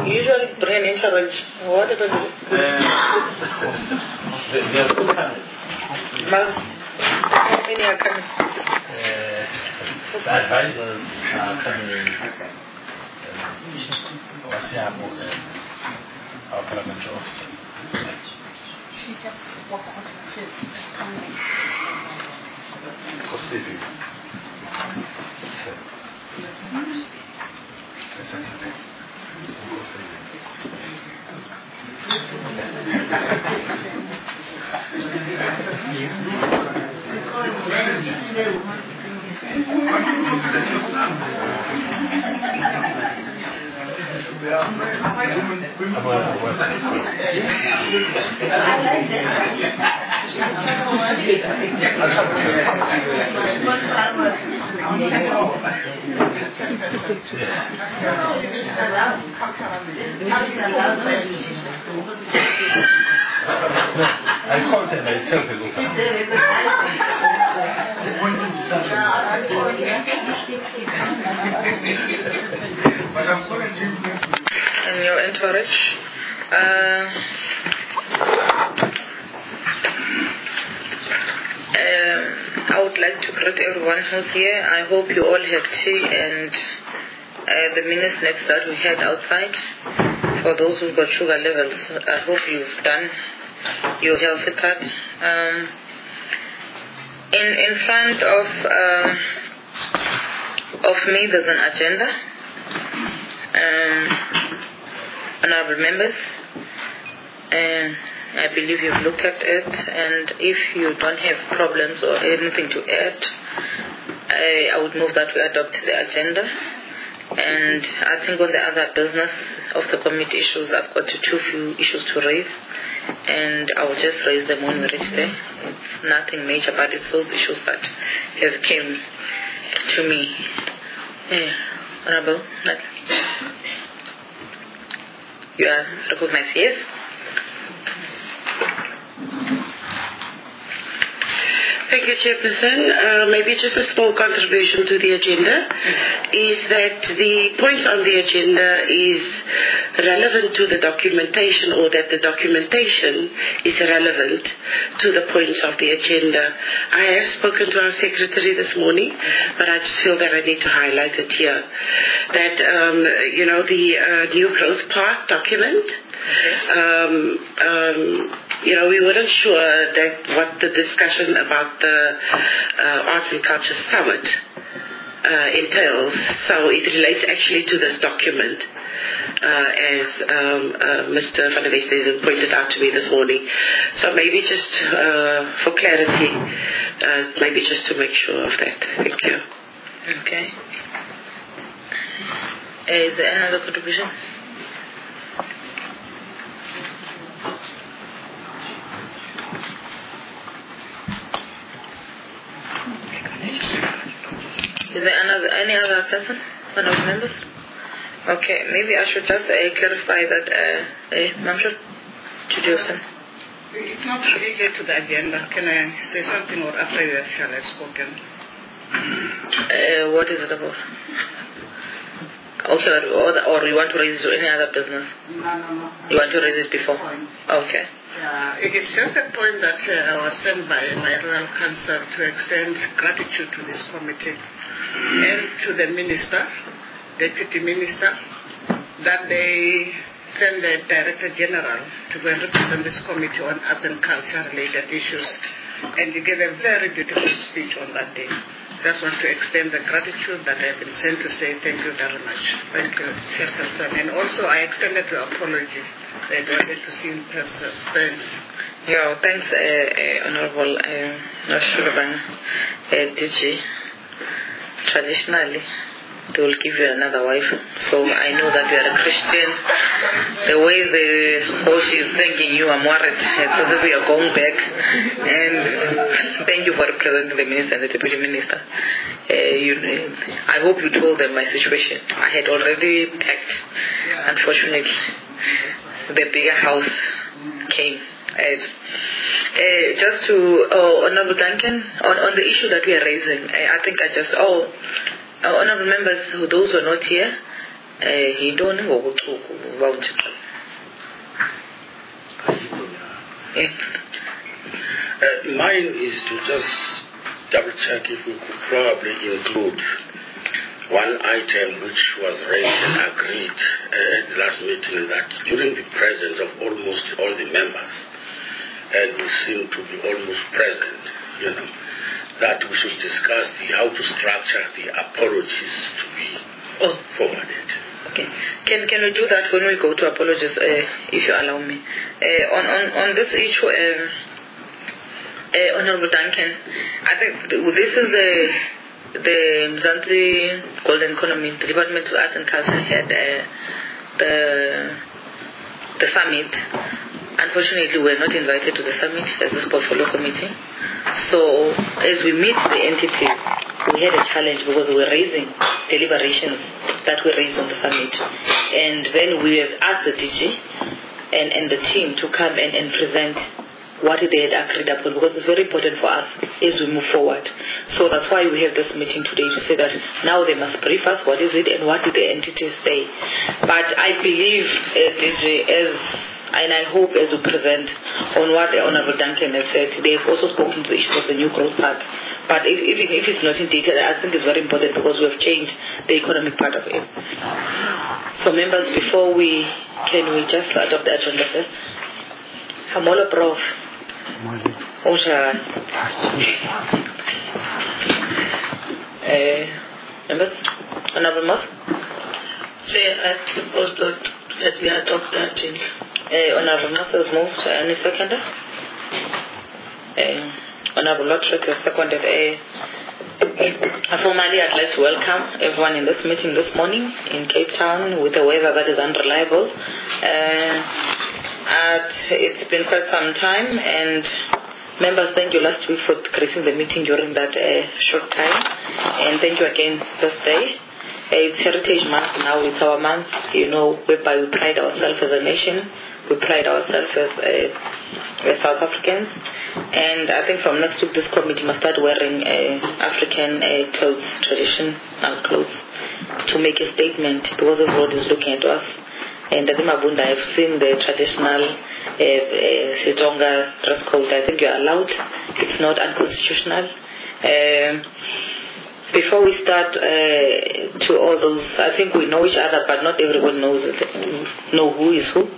usually bring an entourage. What happened to how many are coming? The advisors are coming. Our parliamentary officer. She just walked out of the coming. I called them, I tell them, And your entourage? I would like to greet everyone who's here. I hope you all had tea and the mini snacks that we had outside. For those who've got sugar levels, I hope you've done your healthy part. In front of me, there's an agenda. Honorable members, and I believe you've looked at it, and if you don't have problems or anything to add, I would move that we adopt the agenda. And I think on the other business of the committee issues, I've got too few issues to raise, and I will just raise them when we reach there. It's nothing major, but it's those issues that have came to me. Honorable, you are recognized, yes? Thank you, Chairperson. Maybe just a small contribution to the agenda is that the point on the agenda is relevant to the documentation, or that the documentation is relevant to the points of the agenda. I have spoken to our secretary this morning, but I just feel that I need to highlight it here. That, the new growth path document, we weren't sure that what the discussion about the Arts and Culture Summit entails. So it relates actually to this document, as Mr. Van der Westhuizen pointed out to me this morning. So maybe just for clarity, maybe just to make sure of that. Thank you. Okay. Is there another contribution? Is there any other person? One of the members? Okay, maybe I should just clarify that, Mamshur, should you have some? It's not related to the agenda. Can I say something, or after you have spoken? What is it about? Okay, or you want to raise it to any other business? No. You want to raise it before? Okay. It is just a point that I was sent by my Royal Council to extend gratitude to this committee and to the Minister, Deputy Minister, that they send the Director General to go and represent this committee on arts and culture related issues. And he gave a very beautiful speech on that day. Just want to extend the gratitude that I have been sent to say thank you very much. Thank you, Chairperson. And also I extended the apology that I wanted to see in person. Thanks. Yeah, thanks, Honorable Nashuraban DG. Traditionally, they will give you another wife. So I know that you are a Christian. The way she is thanking you, I'm worried. It's as if we are going back. And thank you for representing the Minister and the Deputy Minister. I hope you told them my situation. I had already packed. Unfortunately, the bigger house came. Just to Honorable Duncan, on the issue that we are raising, I think Honorable members, those who are not here, yintoni ngobucuku uba uNtshixola? Mine is to just double check if we could probably include one item which was raised and agreed at the last meeting, that during the presence of almost all the members, and we seem to be almost present, that we should discuss how to structure the apologies to be forwarded. Okay. Can we do that when we go to apologies, if you allow me? On this issue, Honorable Duncan, I think this is the Mzansi Golden Economy, the Department of Arts and Culture had the summit. Unfortunately, we were not invited to the summit as the portfolio committee. So, as we meet the entities, we had a challenge because we were raising deliberations that were raised on the summit. And then we have asked the DG and the team to come and present what they had agreed upon, because it's very important for us as we move forward. So that's why we have this meeting today, to say that now they must brief us what is it and what do the entities say. But I believe, DG, and I hope as we present on what the Honorable Duncan has said, they've also spoken to the issue of the new growth path. But if it's not in detail, I think it's very important, because we have changed the economic part of it. So members, before can we just adopt the agenda first? Hamolo Prof. Members, Honorable Moss? I propose that we adopt the agenda. Honorable Moss has moved. Any seconder? Honorable Lotrick has seconded. Formally, I'd like to welcome everyone in this meeting this morning in Cape Town with the weather that is unreliable. It's been quite some time, and members, thank you last week for gracing the meeting during that short time, and thank you again this day. It's Heritage Month now. It's our month, whereby we pride ourselves as a nation. We pride ourselves as South Africans. And I think from next week, this committee must start wearing African clothes, traditional clothes, to make a statement, because everyone is looking at us. And at Mabunda, I've seen the traditional Sitonga dress code. I think you're allowed. It's not unconstitutional. Before we start to all those, I think we know each other, but not everyone knows who is who.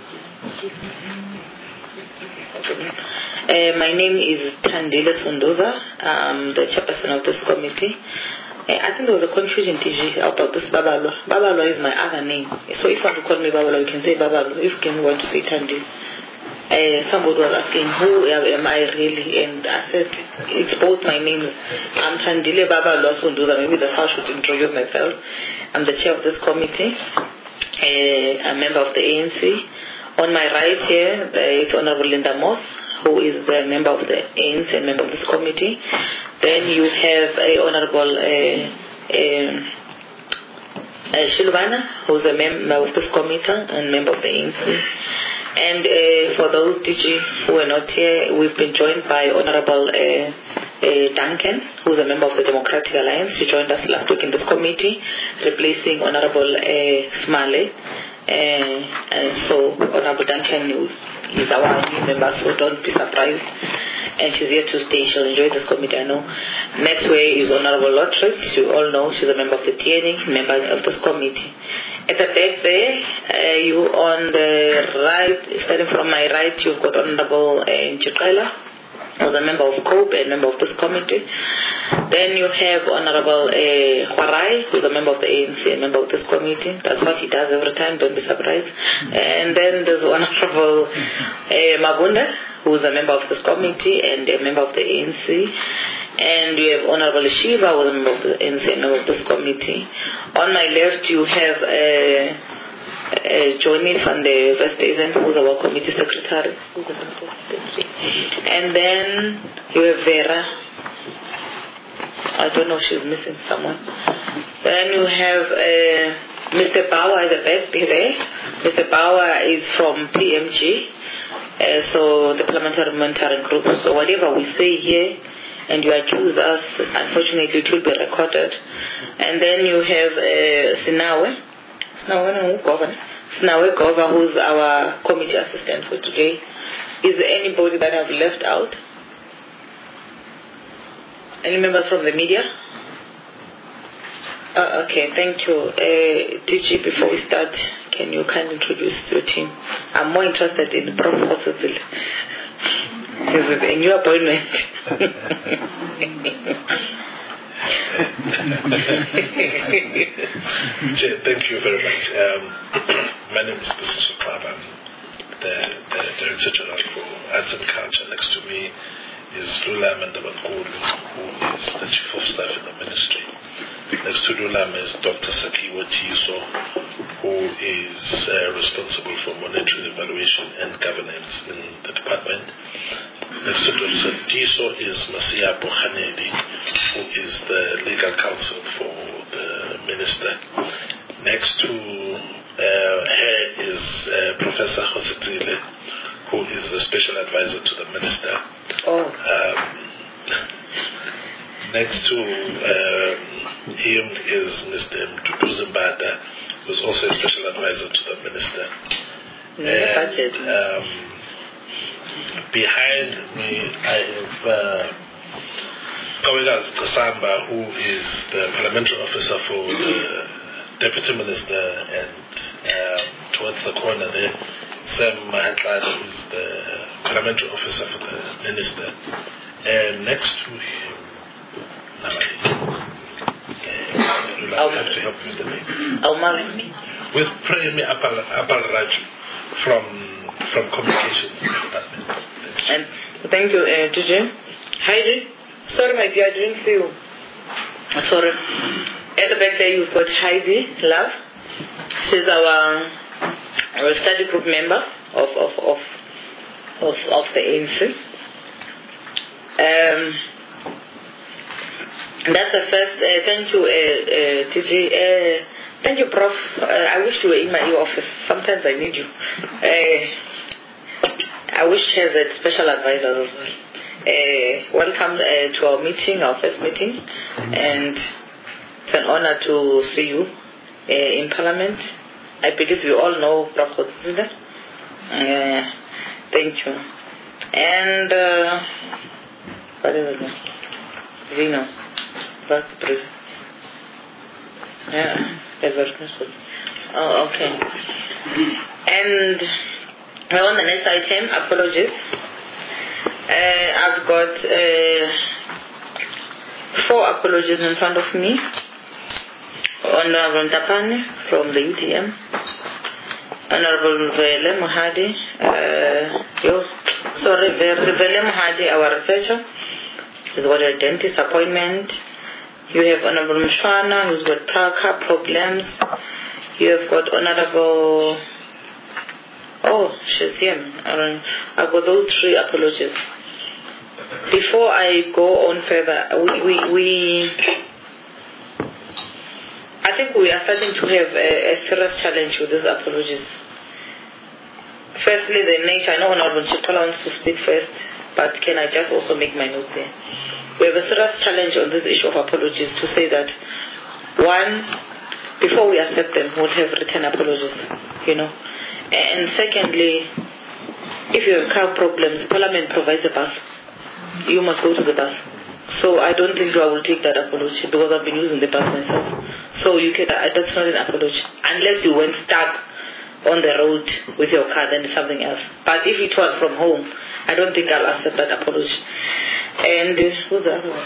My name is Thandile Sondoza. I'm the chairperson of this committee. I think there was a confusion, TG, about this Babalwa. Babalwa is my other name. So if you want to call me Babalwa, you can say Babalwa. If you want to say Thandile. Somebody was asking, who am I really? And I said, it's both my names. I'm Thandile Babalwa Sondoza. Maybe that's how I should introduce myself. I'm the chair of this committee, a member of the ANC. On my right here, it's Honorable Linda Moss, who is the member of the ANC and member of this committee. Then you have Honorable Shilvana, who's a member of this committee and member of the ANC. And for those DG who are not here, we've been joined by Honorable Duncan, who's a member of the Democratic Alliance. She joined us last week in this committee, replacing Honorable Smale. And so Honorable Duncan is our new member, so don't be surprised. And she's here to stay. She'll enjoy this committee, I know. Next way is Honorable Lotrick. You all know she's a member of the TNA, member of this committee. At the back there, you on the right, starting from my right, you've got Honorable Nchikela, who's a member of COPE and member of this committee. Then you have Honorable Hwarai, who's a member of the ANC and member of this committee. That's what he does every time, don't be surprised. And then there's Honorable Mabunda, who's a member of this committee and a member of the ANC. And you have Honorable Shiva, who's a member of the ANC and member of this committee. On my left, you have Johnny van der Westhuizen, who's our committee secretary. And then you have Vera. I don't know if she's missing someone. Then you have Mr. Bauer at the back there. Mr. Bauer is from PMG, so the Parliamentary Monitoring Group. So whatever we say here, and you accuse us, unfortunately it will be recorded. And then you have Sinawe. Snawe Gova, who's our committee assistant for today. Is there anybody that I've left out? Any members from the media? Okay, thank you. DG, before we start, can you kindly introduce your team? I'm more interested in Prof. Hosseville. Is it a new appointment? Thank you very much. My name is Mr. Klaba. I'm the Director General for Arts and Culture. Next to me is Lula Mandabankulu, who is the Chief of Staff in the Ministry. Next to Lula is Dr. Sakiwa Tiso, who is responsible for monitoring, evaluation and governance in the department. Next to Dr. Tiso is Masia Bokhanedi, who is the legal counsel for the minister. Next to her is Professor Hosseville, who is the special advisor to the minister. Next to him is Mr. Mtutu Zimbada, who is also a special advisor to the minister. And behind me, I have Kawigas Kasamba, who is the parliamentary officer for the deputy minister, and towards the corner there, Sam Mahatlada, who is the parliamentary officer for the minister. And next to him, I'll have to help me with the name. With Premi Apalraj from communications department. And thank you, DJ. Heidi, sorry my dear, I didn't see you. Sorry. At the back there you've got Heidi Love. She's our study group member of the ANC. That's the first. Thank you, TJ. Thank you, Prof. I wish you were in my office. Sometimes I need you. I wish she has a special advisor as well. Welcome to our meeting, our first meeting, and it's an honor to see you in Parliament. I believe you all know Prof. Hosseville. Thank you. And what is it? Vino. That's the brief. Yeah, oh, okay. And on the next item, apologies. I've got 4 apologies in front of me. Honorable Tapane from the UTM. Honorable Vele Mohadi. Vele Mohadi, our researcher. He's got a dentist appointment. You have Honorable Mshwana, who's got car problems. You have got Honorable... Oh, she's here. I've got those 3 apologies. Before I go on further, I think we are starting to have a serious challenge with these apologies. Firstly, the nature. I know Honorable Chitola wants to speak first, but can I just also make my notes here? We have a serious challenge on this issue of apologies to say that, one, before we accept them, we'll have written apologies, And secondly, if you have car problems, Parliament provides a bus. You must go to the bus. So I don't think I will take that apology because I've been using the bus myself. So that's not an apology. Unless you went stuck on the road with your car, then it's something else. But if it was from home, I don't think I'll accept that apology. And who's the other one?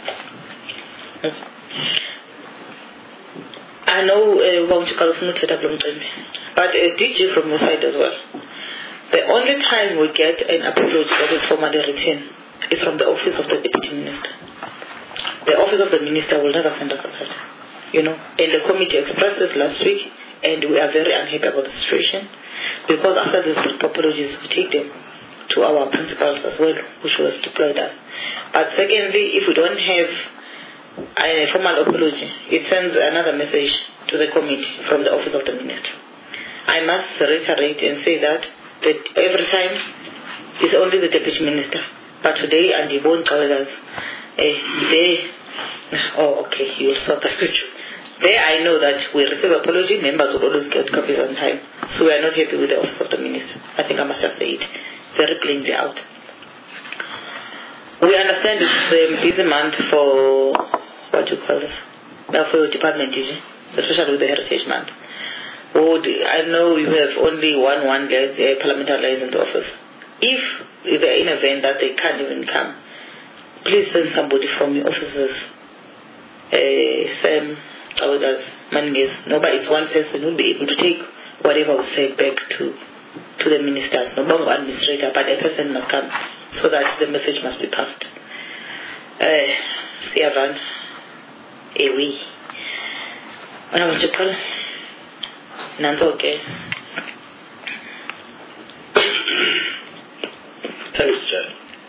I know but a DJ from your side as well. The only time we get an apology that is formally written is from the office of the Deputy Minister. The office of the Minister will never send us a letter. And the committee expressed this last week, and we are very unhappy about the situation, because after these apologies, we take them to our principals as well, which will have deployed us. But secondly, if we don't have a formal apology, it sends another message to the committee from the office of the Minister. I must reiterate and say that every time it's only the Deputy Minister. But today, and you won't cover us. Okay, you'll sort that with you. There I know that we receive apology, members will always get copies on time. So we are not happy with the Office of the Minister. I think I must just say it very plainly out. We understand it's a busy month for, what do you call this? For your department, especially with the Heritage Month. I know you have only one parliamentary liaison office. If they're in an event that they can't even come, please send somebody from your offices. Sam, Manges, nobody, it's one person who will be able to take whatever was said back to the ministers. No longer administrator, but a person must come so that the message must be passed. Siavan, Ewi. When I want to call, Nan's okay. Thanks, Chad.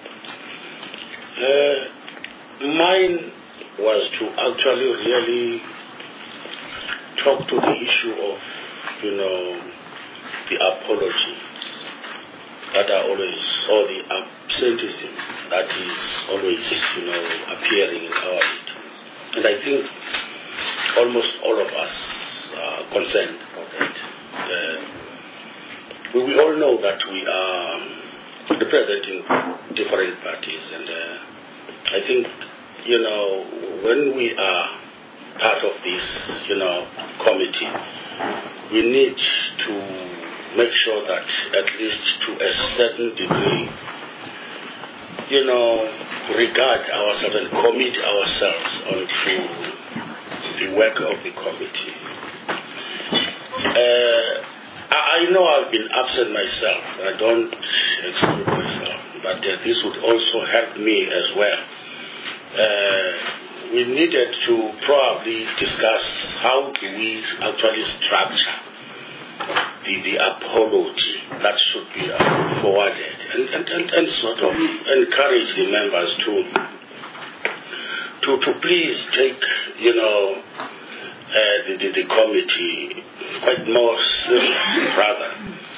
Mine was to actually really talk to the issue of, the apology that are always, or the absenteeism that is always, appearing in our meeting. And I think almost all of us are concerned about that. We all know that we are representing different parties, and I think, when we are part of this, committee, we need to make sure that at least to a certain degree, regard ourselves and commit ourselves onto the work of the committee. I know I've been absent myself. I don't exclude myself, but this would also help me as well. We needed to probably discuss how do we actually structure the apology that should be forwarded, and sort of encourage the members to please take the committee quite more serious, rather.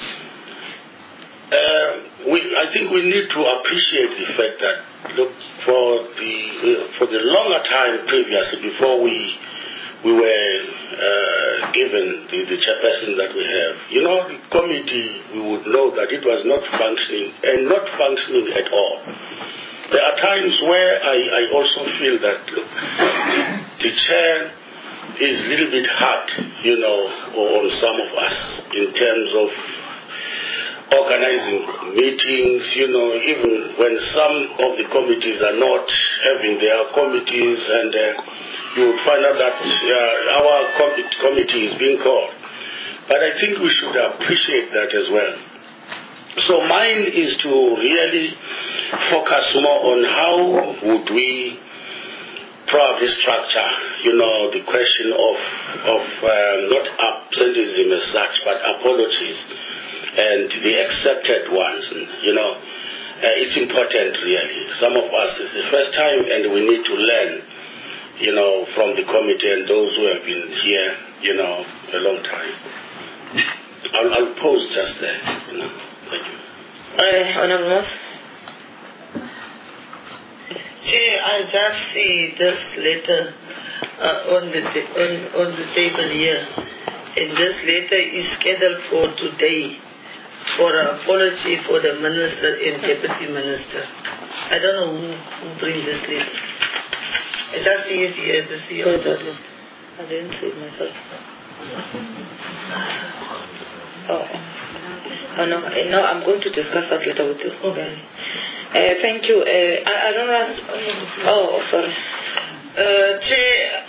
I think we need to appreciate the fact that, look, for the longer time previously, before we were given the chairperson that we have, the committee, we would know that it was not functioning, and not functioning at all. There are times where I also feel that, look, the chair is a little bit hard, on some of us in terms of organizing meetings, even when some of the committees are not having their committees, and you would find out that our committee is being called. But I think we should appreciate that as well. So mine is to really focus more on how would we probably structure, the question of not absenteeism as such, but apologies and the accepted ones. It's important really. Some of us, it's the first time, and we need to learn, from the committee and those who have been here, a long time. I'll pause just there. Thank you. Honorable Moss. Chair, I just see this letter on the table here, and this letter is scheduled for today for an apology for the minister and deputy minister. I don't know who brings this letter. I just see it here. I didn't see it myself. Oh no, I'm going to discuss that later with you. Okay. Thank you. I don't know. Oh, sorry. Chair,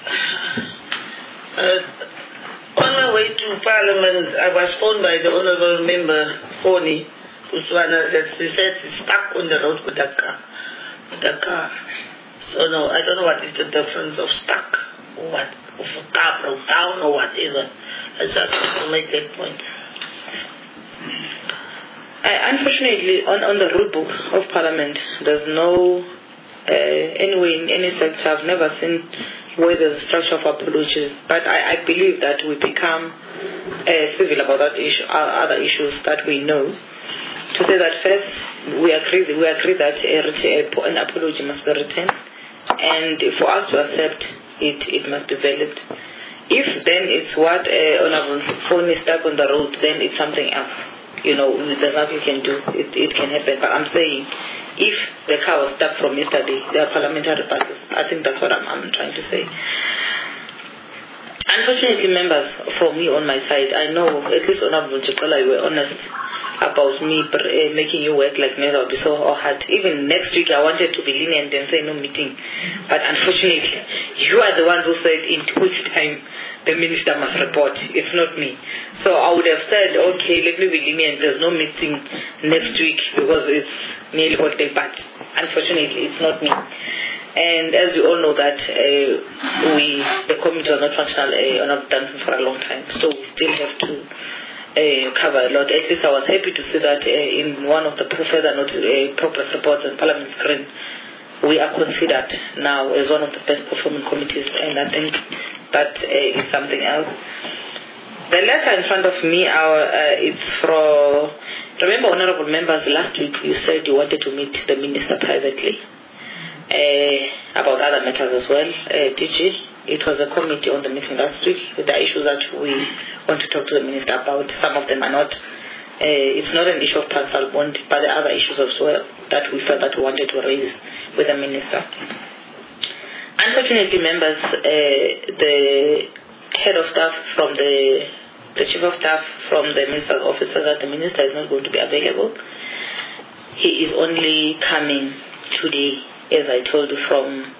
on my way to Parliament, I was phoned by the Honourable Member, Foni Uswana, that she said she's stuck on the road with the car. So no, I don't know what is the difference of stuck or what, of a car broke down or whatever. I just want to make that point. Unfortunately, on the rule book of Parliament, there's no, anyway, in any sector, I've never seen where there's a structure of apologies. But I believe that we become civil about that issue, other issues that we know. To say that first, we agree that an apology must be written, and for us to accept it, it must be valid. If then it's what Honorable phone is stuck on the road, then it's something else. You know, there's nothing you can do. It can happen. But I'm saying, if the car was stuck from yesterday, there are parliamentary buses. I think that's what I'm trying to say. Unfortunately, members, for me on my side, I know at least Honorable Chikola, you were honest about me making you work like never be so hard. Even next week, I wanted to be lenient and say no meeting. But unfortunately, you are the ones who said in 2 weeks' time, the minister must report. It's not me. So I would have said, okay, let me be lenient. There's no meeting next week because it's nearly holiday, but unfortunately, it's not me. And as you all know that the committee was not functional or not done for a long time, so we still have to cover a lot. At least I was happy to see that in one of the further progress reports on Parliament screen, we are considered now as one of the best performing committees, and I think that is something else. The letter in front of me, it's from, remember, honorable members, last week you said you wanted to meet the minister privately about other matters as well. DG, it was a committee on the meeting last week with the issues that we want to talk to the minister about. Some of them are not. It's not an issue of Transal bond, but the other issues as well that we felt that we wanted to raise with the minister. Unfortunately, members, the head of staff from the chief of staff from the minister's office said that the minister is not going to be available. He is only coming today, as I told you, from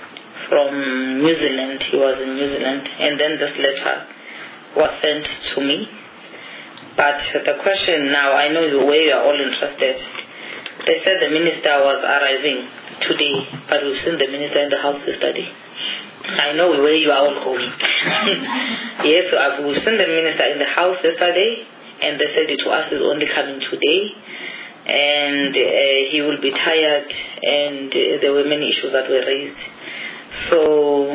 New Zealand. He was in New Zealand, and then this letter was sent to me. But the question now, I know where you are all interested. They said the minister was arriving today, but we've seen the minister in the house yesterday. I know where you are all going. Yes, we've seen the minister in the house yesterday, and they said to us is only coming today, and he will be tired, and there were many issues that were raised. So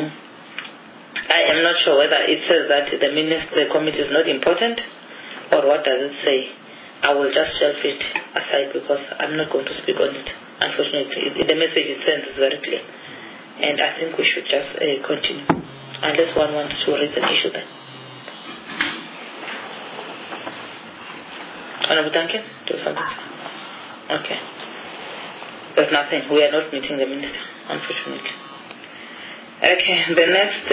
I am not sure whether it says that the committee is not important, or what does it say. I will just shelf it aside because I'm not going to speak on it. Unfortunately, the message it sends is very clear. And I think we should just continue, unless one wants to raise an issue then. Honorable Duncan, do you have something to say? Okay. There's nothing. We are not meeting the minister, unfortunately. Okay, the next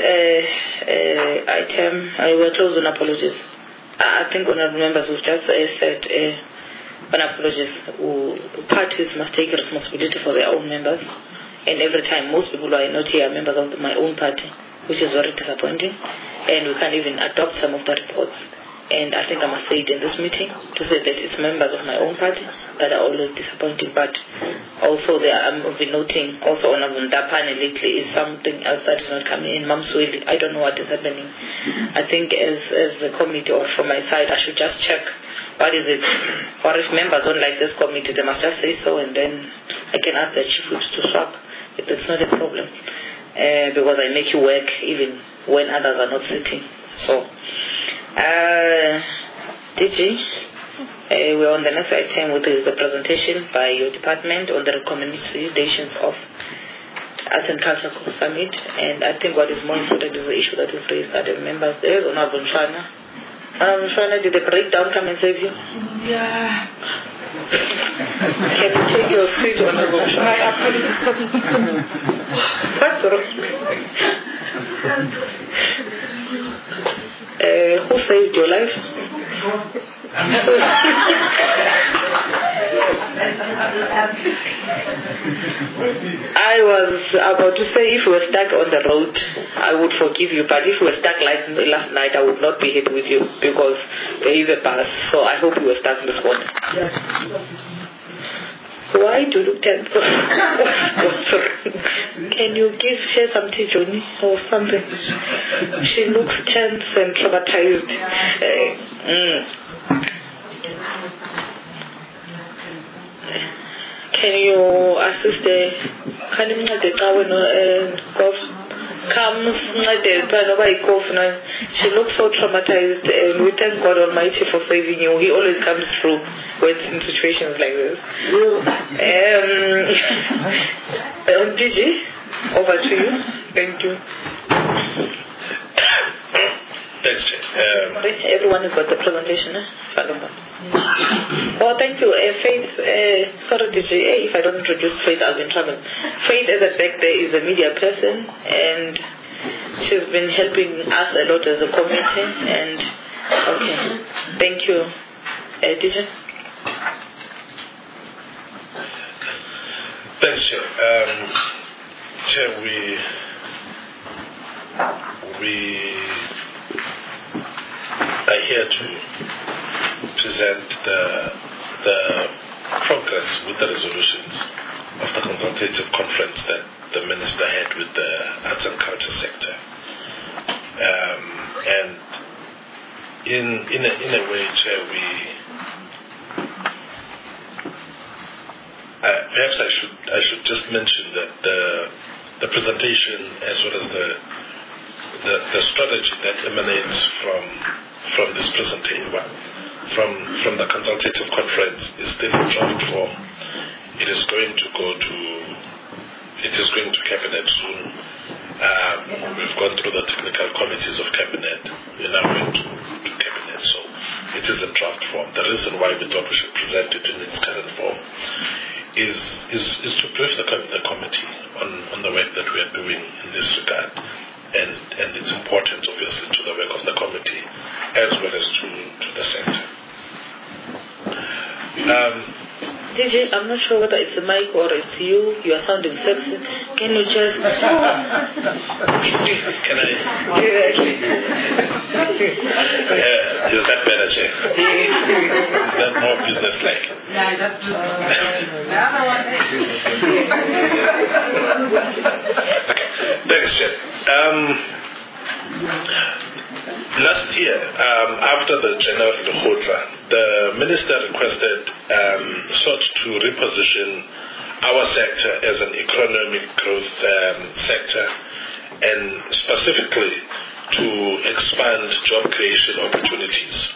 item, I will close on apologies. I think honorable members have just said on apologies, parties must take responsibility for their own members. And every time, most people who are not here are members of my own party, which is very disappointing. And we can't even adopt some of the reports. And I think I must say it in this meeting to say that it's members of my own party that are always disappointing. But also I've been noting also on Ndapane lately is something else that is not coming in. Mamsweli, I don't know what is happening. I think as the committee or from my side, I should just check what is it. Or if members don't like this committee, they must just say so, and then I can ask the chief to swap. It's not a problem because I make you work even when others are not sitting. So. DG, we're on the next item, which is the presentation by your department on the recommendations of Arts and Culture Summit. And I think what is more important is the issue that we've raised that the members. There's Honorable Mshwana. Honorable Mshwana, did the breakdown come and save you? Yeah. Can you take your seat, Honorable Mshwana? My apologies. What's wrong? Who saved your life? I was about to say if you were stuck on the road, I would forgive you. But if you were stuck like last night, I would not be happy with you because there is a bus. So I hope you were stuck this morning. Why do you look tense? Can you give her some tea, Johnny, or something? She looks tense and traumatized. Can you assist the she looks so traumatized, and we thank God Almighty for saving you. He always comes through when in situations like this. DG, over to you. Thank you. Thanks, Chair. Sorry, everyone has got the presentation. Oh, thank you. Faith, sorry, DG, if I don't introduce Faith, I'll be in trouble. Faith, as a back there, is a media person, and she's been helping us a lot as a community. And okay, thank you, DG. Thanks, Chair. Chair, we are here to present the progress with the resolutions of the consultative conference that the Minister had with the arts and culture sector. And in a way, Chair, perhaps I should just mention that the presentation as well as the strategy that emanates from this presentation, from the consultative conference, is still in draft form. It is going to cabinet soon. We've gone through the technical committees of cabinet. We're now going to cabinet, so it is in draft form. The reason why we thought we should present it in its current form is to brief the committee on the work that we are doing in this regard, and it's important, obviously, to the work of the committee as well as to the sector. DJ, I'm not sure whether it's a mic or it's you. You are sounding sexy. Can you just... Can I... is that better, Chair? Is that more business-like? Yeah, that's the other Okay. Thanks, Chair. Last year, after the General Lekgotla, the Minister sought to reposition our sector as an economic growth sector, and specifically to expand job creation opportunities.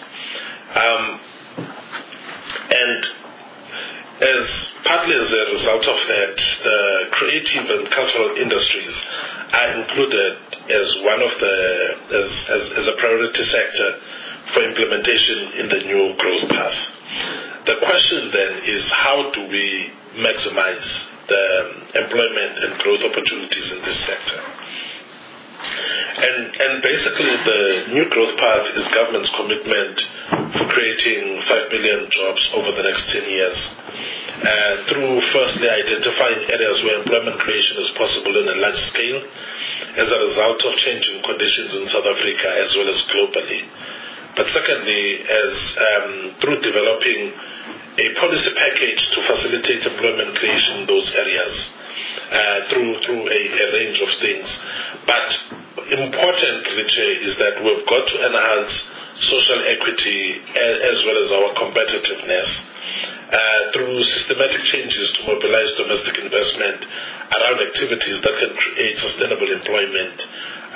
And partly as a result of that, the creative and cultural industries are included as one of as a priority sector for implementation in the new growth path. The question then is, how do we maximize the employment and growth opportunities in this sector? And basically the new growth path is government's commitment for creating 5 million jobs over the next 10 years. Through firstly identifying areas where employment creation is possible in a large scale as a result of changing conditions in South Africa as well as globally. But secondly, through developing a policy package to facilitate employment creation in those areas through a range of things. But importantly, is that we've got to enhance social equity as well as our competitiveness through systematic changes to mobilize domestic investment around activities that can create sustainable employment,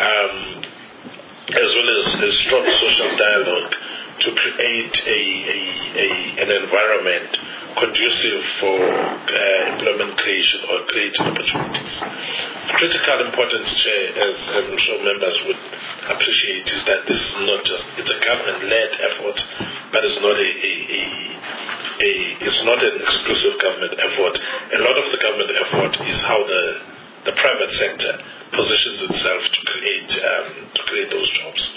as well as a strong social dialogue to create an environment conducive for employment creation or creating opportunities. Critical importance, Chair, as I'm sure members would appreciate, is that this is not just, it's a government-led effort, but it's not it's not an exclusive government effort. A lot of the government effort is how the private sector positions itself to create those jobs.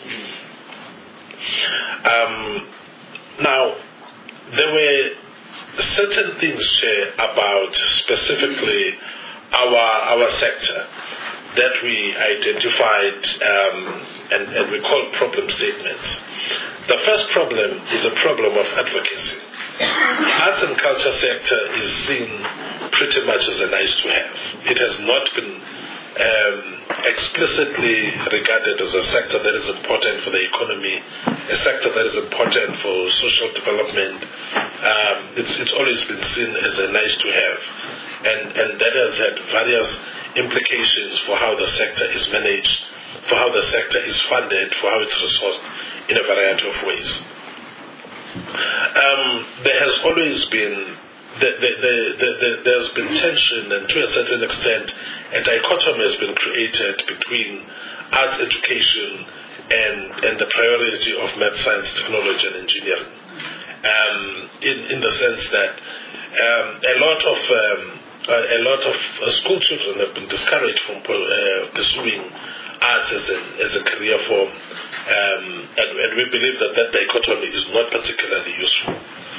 Now, there were certain things, Chair, about specifically our sector that we identified and we call problem statements. The first problem is a problem of advocacy. Arts and culture sector is seen pretty much as a nice to have. It has not been explicitly regarded as a sector that is important for the economy, a sector that is important for social development. It's always been seen as a nice to have, and that has had various implications for how the sector is managed, for how the sector is funded, for how it's resourced in a variety of ways. There has always been there's been tension, and to a certain extent a dichotomy has been created between arts education and the priority of math, science, technology, and engineering. In the sense that a lot of school children have been discouraged from pursuing arts as a career form, and we believe that dichotomy is not particularly useful.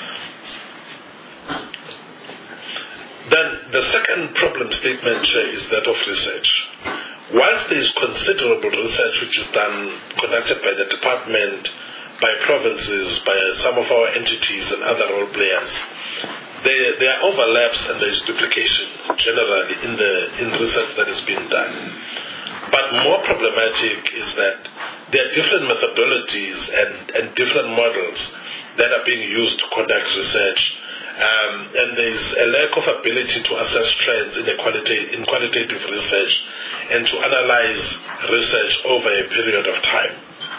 Then the second problem statement is that of research. Whilst there is considerable research which is conducted by the department, by provinces, by some of our entities and other role players, there are overlaps and there is duplication generally in research that is being done. But more problematic is that there are different methodologies and different models that are being used to conduct research, and there is a lack of ability to assess trends in qualitative research and to analyze research over a period of time.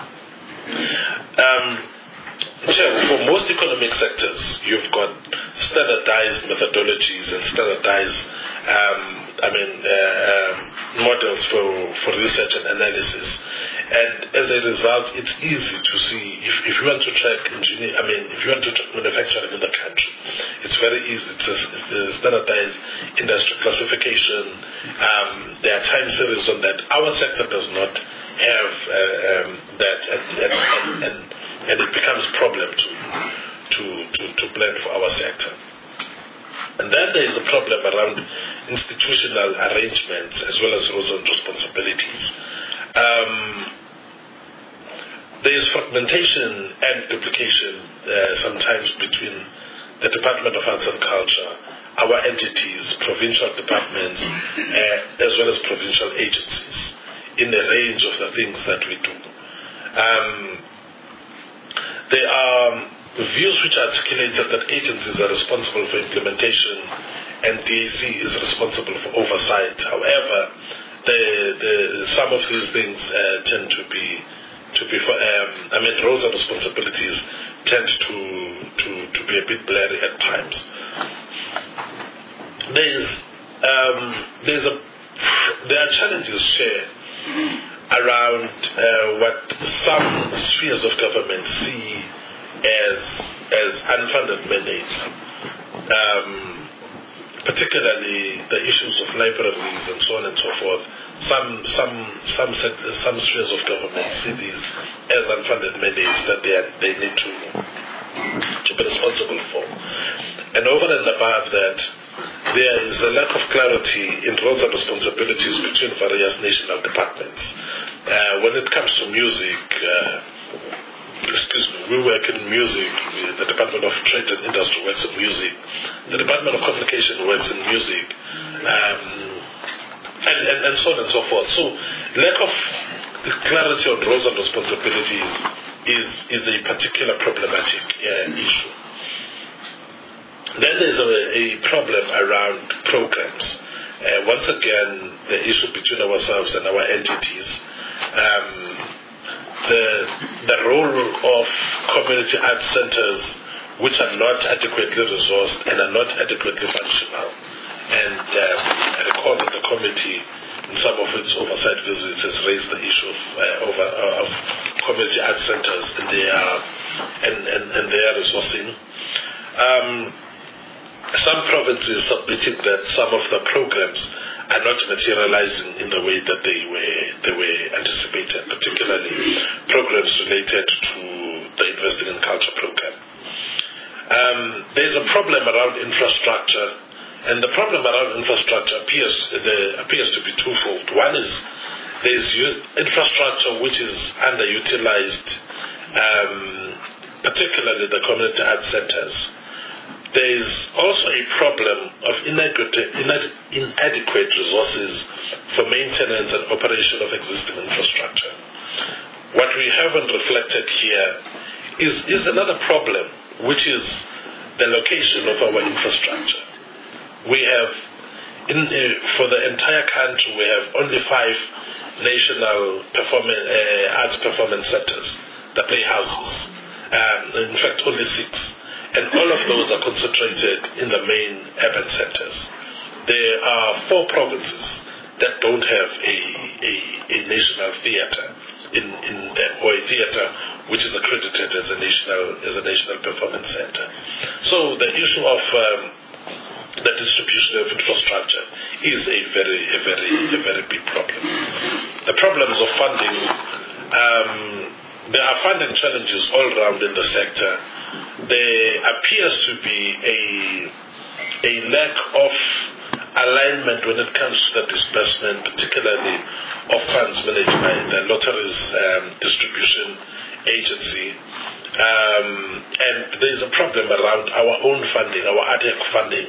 For most economic sectors, you've got standardized methodologies and standardized models for research and analysis. And as a result, it's easy to see if you want to track if you want to track manufacturing in the country, it's very easy. It's the standardized industry classification. There are time series on that. Our sector does not have that, and it becomes a problem to plan for our sector. And then there is a problem around institutional arrangements as well as roles and responsibilities. There is fragmentation and duplication sometimes between the Department of Arts and Culture, our entities, provincial departments, as well as provincial agencies in a range of the things that we do. There are views which are articulated that agencies are responsible for implementation and DAC is responsible for oversight. However, some of these things tend to be roles and responsibilities tend to be a bit blurry at times. There are challenges shared around what some spheres of government see as unfunded mandates, particularly the issues of libraries and so on and so forth. Some spheres of government see these as unfunded mandates that they need to be responsible for. And over and above that, there is a lack of clarity in roles and responsibilities between various national departments. When it comes to music, we work in music. The Department of Trade and Industry works in music. The Department of Communication works in music, and so on and so forth. So, lack of clarity on roles and responsibilities is a particular problematic issue. Then there's a problem around programs. Once again, the issue between ourselves and our entities. The role of community arts centers, which are not adequately resourced and are not adequately functional. And I recall that the committee, in some of its oversight visits, has raised the issue of community arts centers and their resourcing. Some provinces submitted that some of the programs are not materializing in the way that they were anticipated, particularly programs related to the Investing in Culture program. There's a problem around infrastructure, and the problem around infrastructure appears to be twofold. One is there's infrastructure which is underutilized, particularly the community arts centers. There is also a problem of inadequate resources for maintenance and operation of existing infrastructure. What we haven't reflected here is another problem, which is the location of our infrastructure. We have, for the entire country, we have only 5 national arts performance centers, the playhouses. In fact, only 6. And all of those are concentrated in the main urban centers. There are 4 provinces that don't have a national theatre in them, or a theatre which is accredited as a national performance center. So the issue of the distribution of infrastructure is a very big problem. The problems of funding, there are funding challenges all around in the sector. There appears to be a lack of alignment when it comes to the disbursement, particularly of funds managed by the Lotteries Distribution Agency. And there is a problem around our own funding, our ADEC funding.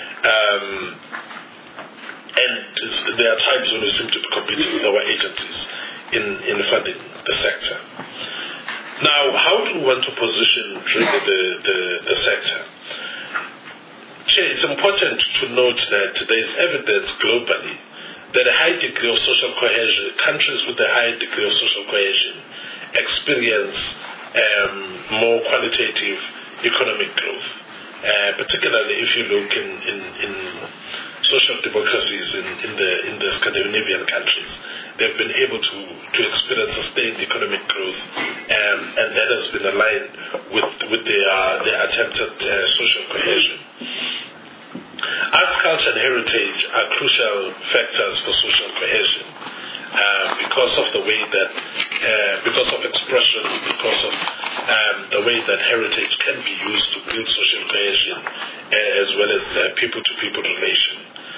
And there are times when we seem to be competing with our agencies in funding the sector. Now, how do we want to position the sector? It's important to note that there is evidence globally that a high degree of social cohesion, countries with a high degree of social cohesion, experience more qualitative economic growth. Particularly if you look in social democracies in the Scandinavian countries, they've been able to experience sustained economic growth, and that has been aligned with their attempt at social cohesion. Arts, culture, and heritage are crucial factors for social cohesion because of the way that, because of expression, because of the way that heritage can be used to build social cohesion as well as people-to-people relation.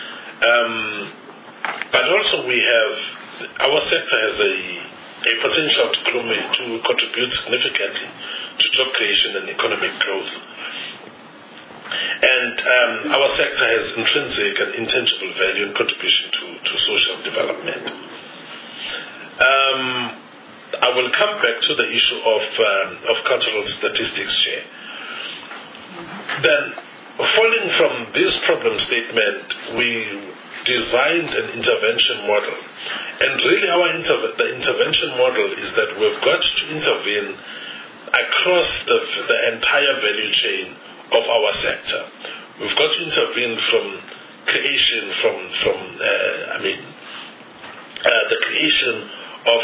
But also we have, our sector has a potential to contribute significantly to job creation and economic growth. And our sector has intrinsic and intangible value and contribution to social development. I will come back to the issue of cultural statistics share. Then, following from this problem statement, we designed an intervention model. And really the intervention model is that we've got to intervene across the entire value chain of our sector. We've got to intervene from creation, the creation of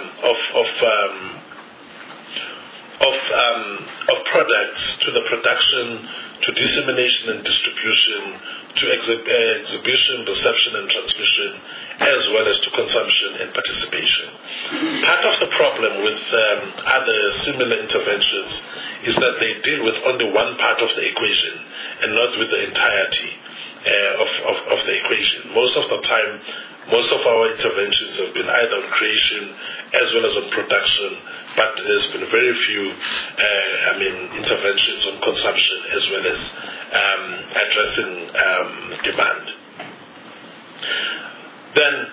products, to the production, to dissemination and distribution, to exhibition, reception and transmission, as well as to consumption and participation. Part of the problem with other similar interventions is that they deal with only one part of the equation and not with the entirety of the equation. Most of the time, most of our interventions have been either on creation as well as on production, but there's been very few interventions on consumption as well as addressing demand. Then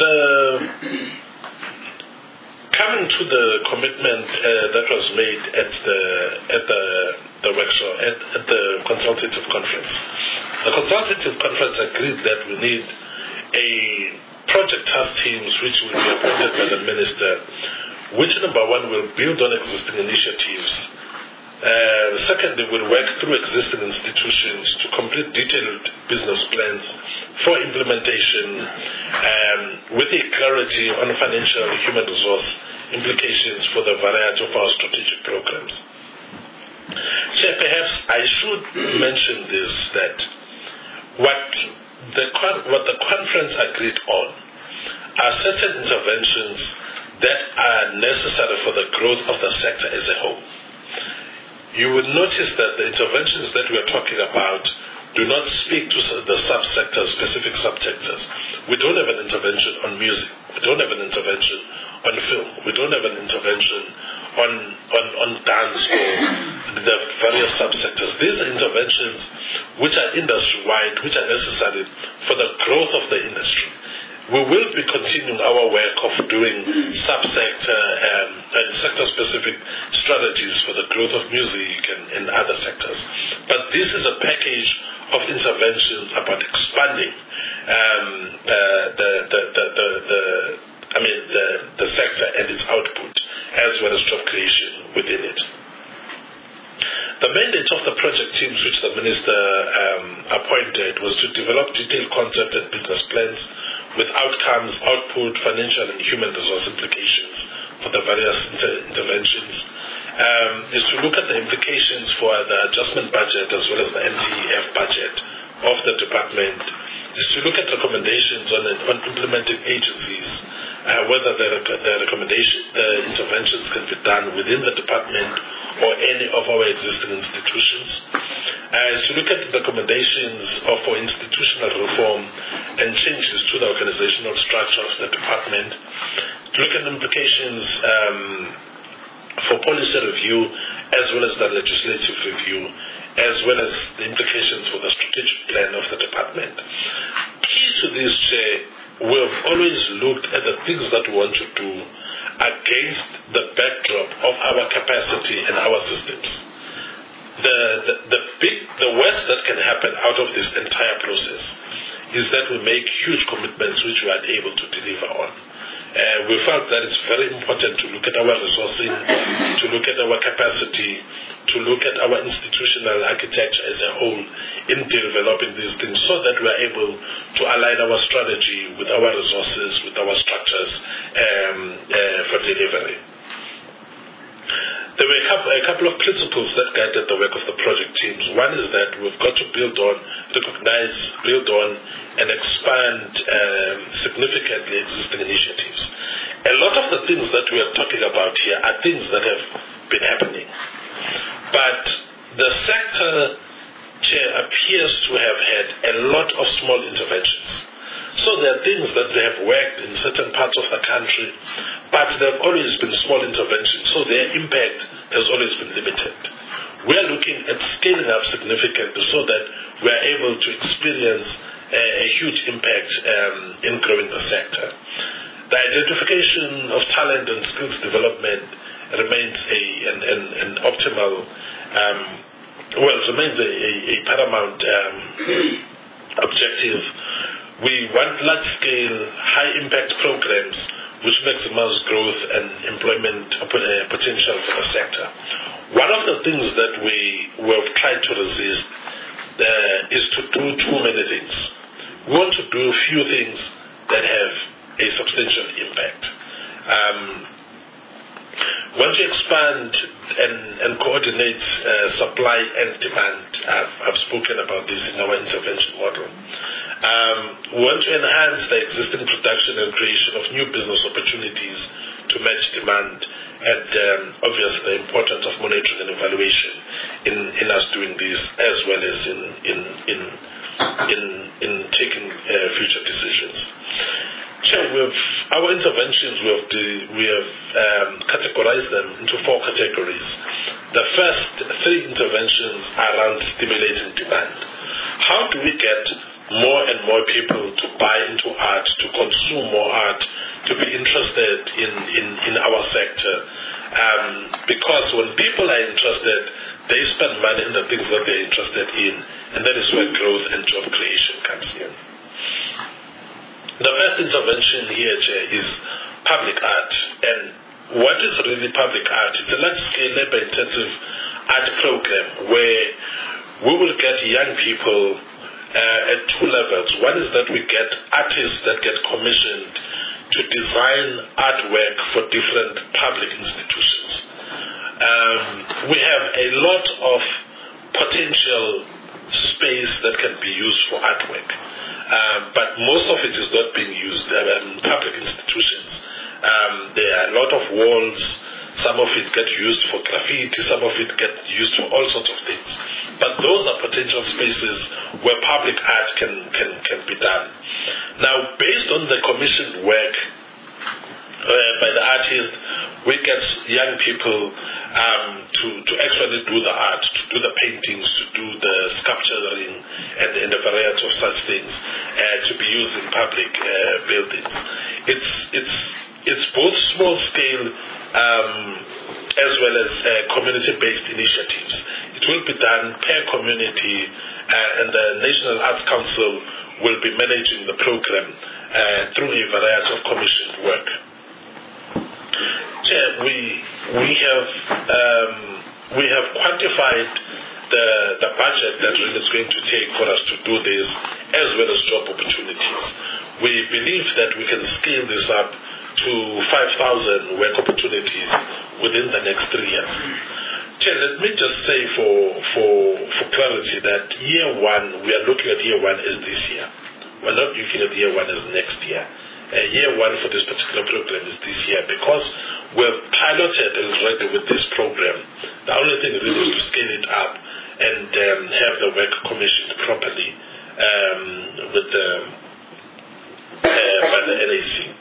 coming to the commitment that was made at the workshop, at the consultative conference. The consultative conference agreed that we need a project task teams which will be appointed by the minister, which number one will build on existing initiatives. Secondly, will work through existing institutions to complete detailed business plans for implementation with a clarity on financial and human resource implications for the variety of our strategic programs. Chair, perhaps I should mention this, that what the conference agreed on are certain interventions that are necessary for the growth of the sector as a whole. You will notice that the interventions that we are talking about do not speak to the subsectors, specific subsectors. We don't have an intervention on music. We don't have an intervention on film. We don't have an intervention on dance or the various subsectors. These are interventions which are industry-wide, which are necessary for the growth of the industry. We will be continuing our work of doing subsector and sector-specific strategies for the growth of music and other sectors. But this is a package of interventions about expanding the sector and its output, as well as job creation within it. The mandate of the project teams which the minister appointed was to develop detailed concept and business plans with outcomes, output, financial and human resource implications for the various interventions, is to look at the implications for the adjustment budget as well as the NTEF budget of the department, is to look at recommendations on implementing agencies, whether the interventions can be done within the department or any of our existing institutions, is to look at the recommendations for institutional reform and changes to the organizational structure of the department, to look at the implications for policy review as well as the legislative review, as well as the implications for the strategic plan of the department. Key to this, Chair, we have always looked at the things that we want to do against the backdrop of our capacity and our systems. The worst that can happen out of this entire process is that we make huge commitments which we are able to deliver on. We felt that it's very important to look at our resourcing, to look at our capacity, to look at our institutional architecture as a whole in developing these things so that we are able to align our strategy with our resources, with our structures for delivery. There were a couple of principles that guided the work of the project teams. One is that we've got to build on, and expand significantly existing initiatives. A lot of the things that we are talking about here are things that have been happening. But the sector, Chair, appears to have had a lot of small interventions. So there are things that they have worked in certain parts of the country, but there have always been small interventions, so their impact has always been limited. We are looking at scaling up significantly so that we are able to experience a huge impact in growing the sector. The identification of talent and skills development remains an optimal, remains a paramount objective. We want large-scale, high-impact programs which maximize growth and employment potential for the sector. One of the things that we have tried to resist is to do too many things. We want to do a few things that have a substantial impact. Once you expand and coordinate supply and demand, I've spoken about this in our intervention model. We want to enhance the existing production and creation of new business opportunities to match demand, and obviously the importance of monitoring and evaluation in us doing this, as well as in taking future decisions. Chair, our interventions, we have categorized them into 4 categories. The first 3 interventions are around stimulating demand. How do we get more and more people to buy into art, to consume more art, to be interested in our sector? Because when people are interested, they spend money in the things that they're interested in, and that is where growth and job creation comes in. The first intervention here, Chair, is public art. And what is really public art? It's a large-scale, labor-intensive art program where we will get young people at 2 levels. One is that we get artists that get commissioned to design artwork for different public institutions. We have a lot of potential space that can be used for artwork. But most of it is not being used in public institutions. There are a lot of walls. Some of it gets used for graffiti. Some of it gets used for all sorts of things. But those are potential spaces where public art can be done. Now, based on the commissioned work by the artist, we get young people to actually do the art, to do the paintings, to do the sculpturing and a variety of such things to be used in public buildings. It's both small scale as well as community-based initiatives. It will be done per community, and the National Arts Council will be managing the program through a variety of commissioned work. Chair, we have quantified the budget that it's going to take for us to do this, as well as job opportunities. We believe that we can scale this up to 5,000 work opportunities within the next 3 years. Chair, let me just say for clarity that year one, we are looking at year one as this year. We're not looking at year one as next year. Year one for this particular program is this year because we're piloted already with this program. The only thing really is to scale it up and have the work commissioned properly with by the NAC.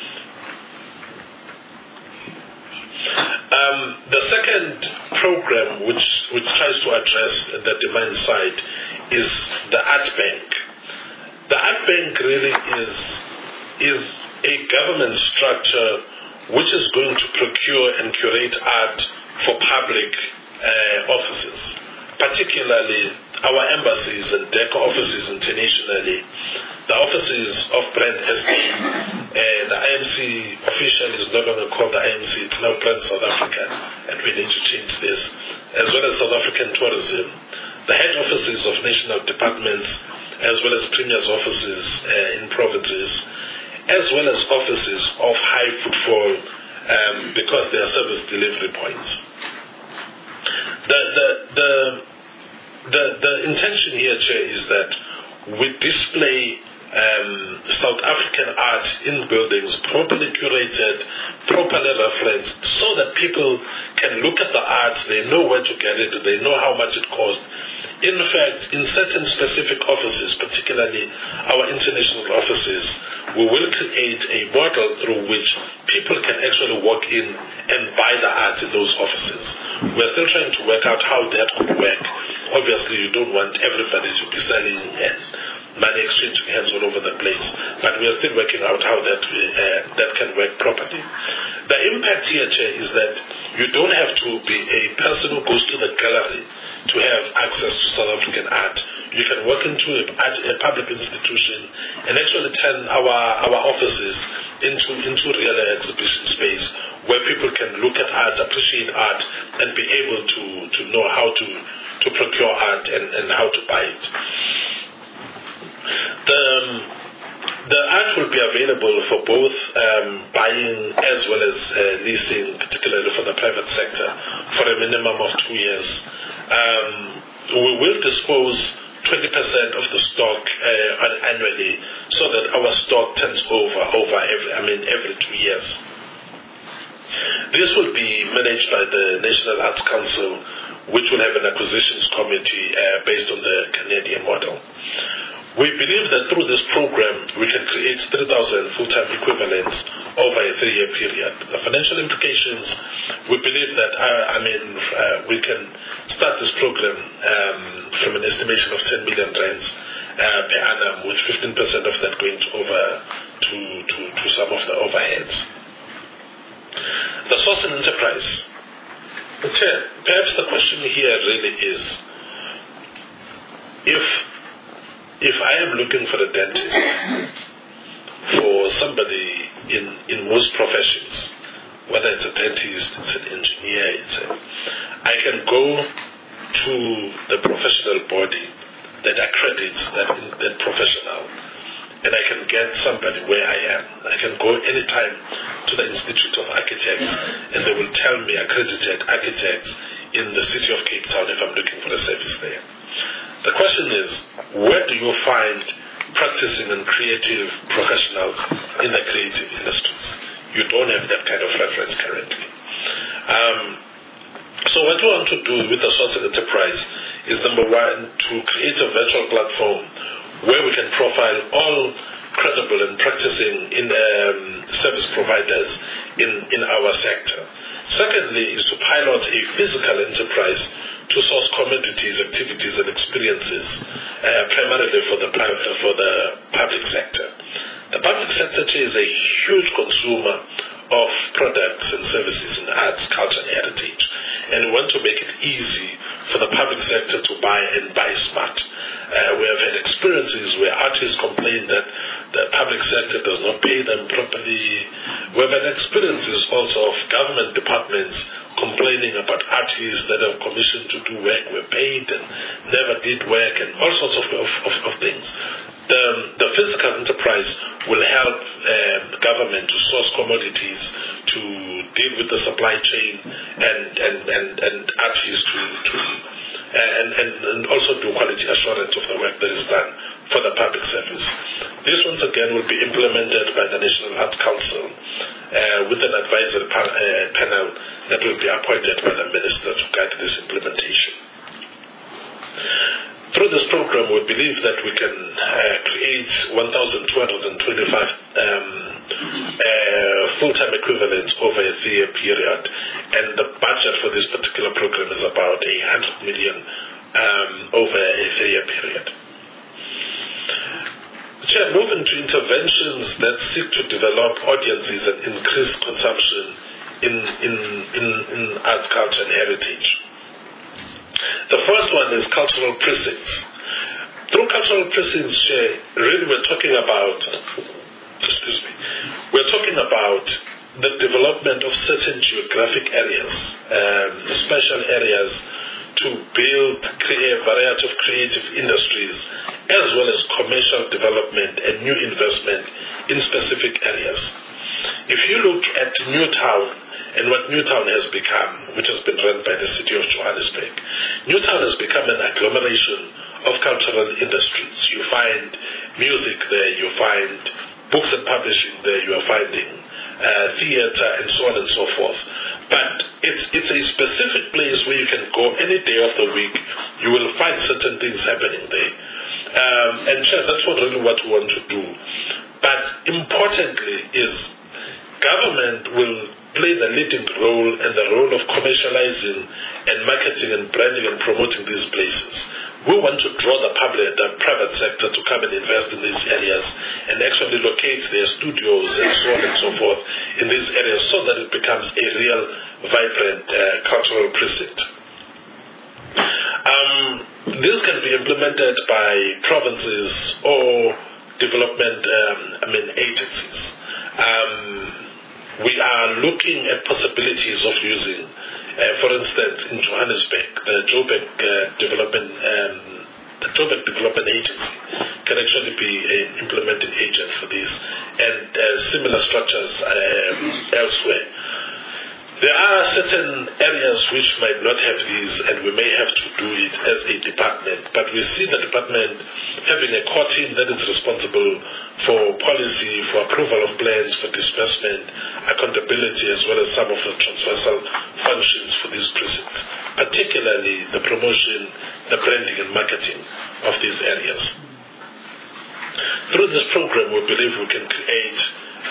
The second program which tries to address the demand side is the Art Bank. The Art Bank really is a government structure which is going to procure and curate art for public offices, particularly our embassies and DECO offices internationally, the offices of Brand SA. The IMC officially is no longer called the IMC, it's now Brand South Africa, and we need to change this, as well as South African Tourism, the head offices of national departments, as well as premiers' offices in provinces, as well as offices of high footfall because they are service delivery points. The intention here, Chair, is that we display South African art in buildings, properly curated, properly referenced, so that people can look at the art, they know where to get it, they know how much it costs. In fact, in certain specific offices, particularly our international offices, we will create a model through which people can actually walk in and buy the art in those offices. We're still trying to work out how that could work. Obviously, you don't want everybody to be selling and money exchanging hands all over the place, but we are still working out how that can work properly. The impact here, Chair, is that you don't have to be a person who goes to the gallery to have access to South African art. You can walk into a public institution and actually turn our offices into real exhibition space where people can look at art, appreciate art, and be able to know how to procure art and how to buy it. The art will be available for both buying as well as leasing, particularly for the private sector, for a minimum of 2 years. We will dispose 20% of the stock annually, so that our stock turns over every 2 years. This will be managed by the National Arts Council, which will have an acquisitions committee based on the Canadian model. We believe that through this program, we can create 3,000 full-time equivalents over a 3-year period. The financial implications, we believe that, we can start this program from an estimation of 10 million rands per annum, with 15% of that going to some of the overheads. The source and enterprise. Perhaps the question here really is, if I am looking for a dentist, for somebody in most professions, whether it's a dentist, it's an engineer, I can go to the professional body that accredits that professional, and I can get somebody where I am. I can go anytime to the Institute of Architects, and they will tell me accredited architects in the city of Cape Town if I'm looking for a service there. The question is, where do you find practicing and creative professionals in the creative industries? You don't have that kind of reference currently. So what we want to do with the source and enterprise is, number one, to create a virtual platform where we can profile all credible and practicing in service providers in our sector. Secondly, is to pilot a physical enterprise to source commodities, activities, and experiences, primarily for the public sector. The public sector is a huge consumer of products and services in arts, culture, and heritage, and we want to make it easy for the public sector to buy and buy smart. We have had experiences where artists complain that the public sector does not pay them properly. We have had experiences also of government departments complaining about artists that are commissioned to do work, were paid and never did work, and all sorts of things. the physical enterprise will help government to source commodities, to deal with the supply chain, and artists and also do quality assurance of the work that is done for the public service. This once again will be implemented by the National Arts Council with an advisory panel that will be appointed by the minister to guide this implementation. Through this program, we believe that we can create 1,225 full-time equivalents over a 3-year period, and the budget for this particular program is about 100 million over a 3-year period. Chair, moving to interventions that seek to develop audiences and increase consumption in arts, culture, and heritage. The first one is cultural precincts. Through cultural precincts, Chair, really we're talking about the development of certain geographic areas, special areas, to create a variety of creative industries, as well as commercial development and new investment in specific areas. If you look at Newtown and what Newtown has become, which has been run by the city of Johannesburg, Newtown has become an agglomeration of cultural industries. You find music there, you find books and publishing there, you are finding theatre and so on and so forth. But it's a specific place where you can go any day of the week. You will find certain things happening there. And Chair, that's really what we want to do. But importantly is government will play the leading role and the role of commercializing and marketing and branding and promoting these places. We want to draw the private sector to come and invest in these areas and actually locate their studios and so on and so forth in these areas so that it becomes a real vibrant cultural precinct. This can be implemented by provinces or development agencies. We are looking at possibilities of using, for instance, in Johannesburg, the Joburg Development Agency can actually be an implementing agent for this, and similar structures elsewhere. There are certain areas which might not have these, and we may have to do it as a department, but we see the department having a core team that is responsible for policy, for approval of plans, for disbursement, accountability, as well as some of the transversal functions for these precincts, particularly the promotion, the branding and marketing of these areas. Through this program, we believe we can create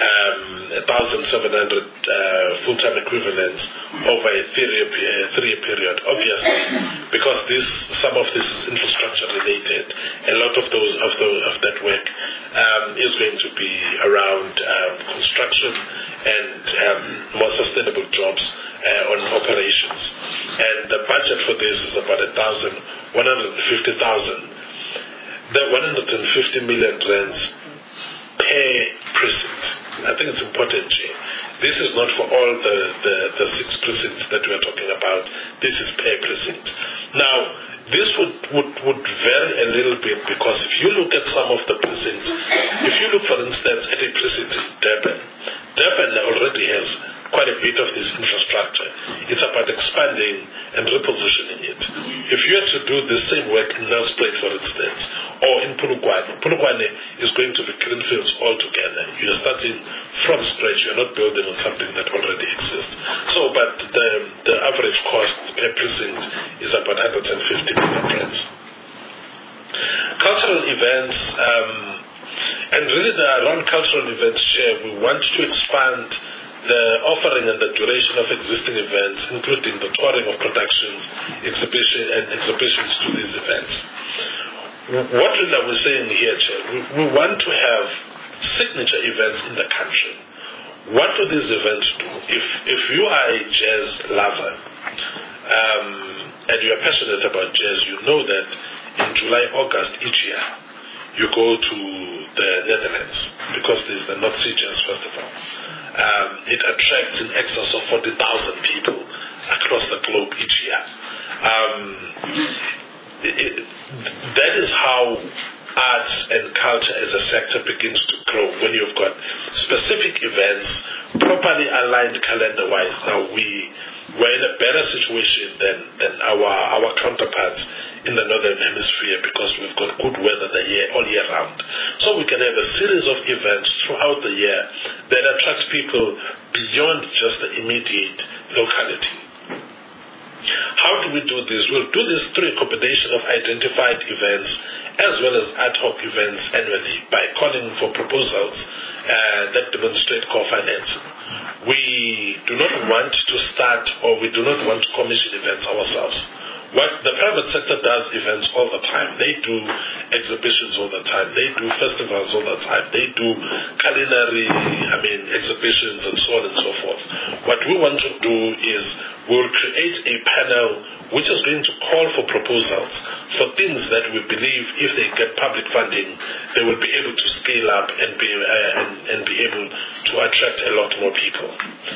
1,700 full-time equivalents over a 3-year period. Obviously, because some of this is infrastructure related, a lot of that work is going to be around construction and more sustainable jobs on operations. And the budget for this is about 150,000. The 150 million rands per precinct. I think it's important, Jay. This is not for all the 6 precincts that we are talking about. This is per precinct. Now, this would vary a little bit, because if you look at some of the precincts, if you look, for instance, at a precinct in Durban already has quite a bit of this infrastructure. It's about expanding and repositioning it. If you had to do the same work in Nelspruit, for instance, or in Polokwane is going to be greenfields altogether. You're starting from scratch. You're not building on something that already exists. So, but the average cost per precinct is about 150 million rands. Cultural events, and really around cultural events, Chair, we want to expand the offering and the duration of existing events, including the touring of productions, exhibitions to these events. What really are we saying here, Chair? We want to have signature events in the country. What do these events do? If you are a jazz lover and you are passionate about jazz, you know that in July, August each year, you go to the Netherlands, because there's the North Sea Jazz Festival. It attracts in excess of 40,000 people across the globe each year. That is how arts and culture as a sector begins to grow, when you've got specific events properly aligned calendar-wise, now we're in a better situation than our counterparts in the northern hemisphere, because we've got good weather all year round. So we can have a series of events throughout the year that attract people beyond just the immediate locality. How do we do this? We'll do this through a combination of identified events as well as ad hoc events annually by calling for proposals that demonstrate co-financing. We do not want to start, or we do not want to commission events ourselves. What the private sector does events all the time. They do exhibitions all the time. They do festivals all the time. They do culinary, exhibitions and so on and so forth. What we want to do is we'll create a panel which is going to call for proposals for things that we believe if they get public funding, they will be able to scale up and be able to attract a lot more people.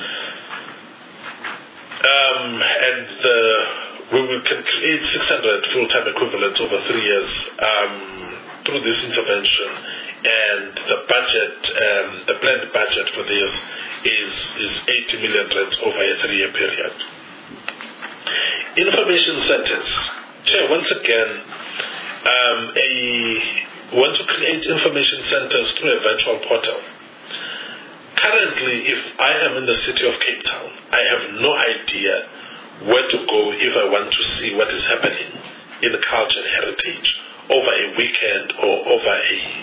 We can create 600 full-time equivalents over 3 years through this intervention, and the budget, the planned budget for this is 80 million rand over a 3-year period. Information centers. Once again, want to create information centers through a virtual portal. Currently, if I am in the city of Cape Town, I have no idea where to go if I want to see what is happening in culture and heritage over a weekend or over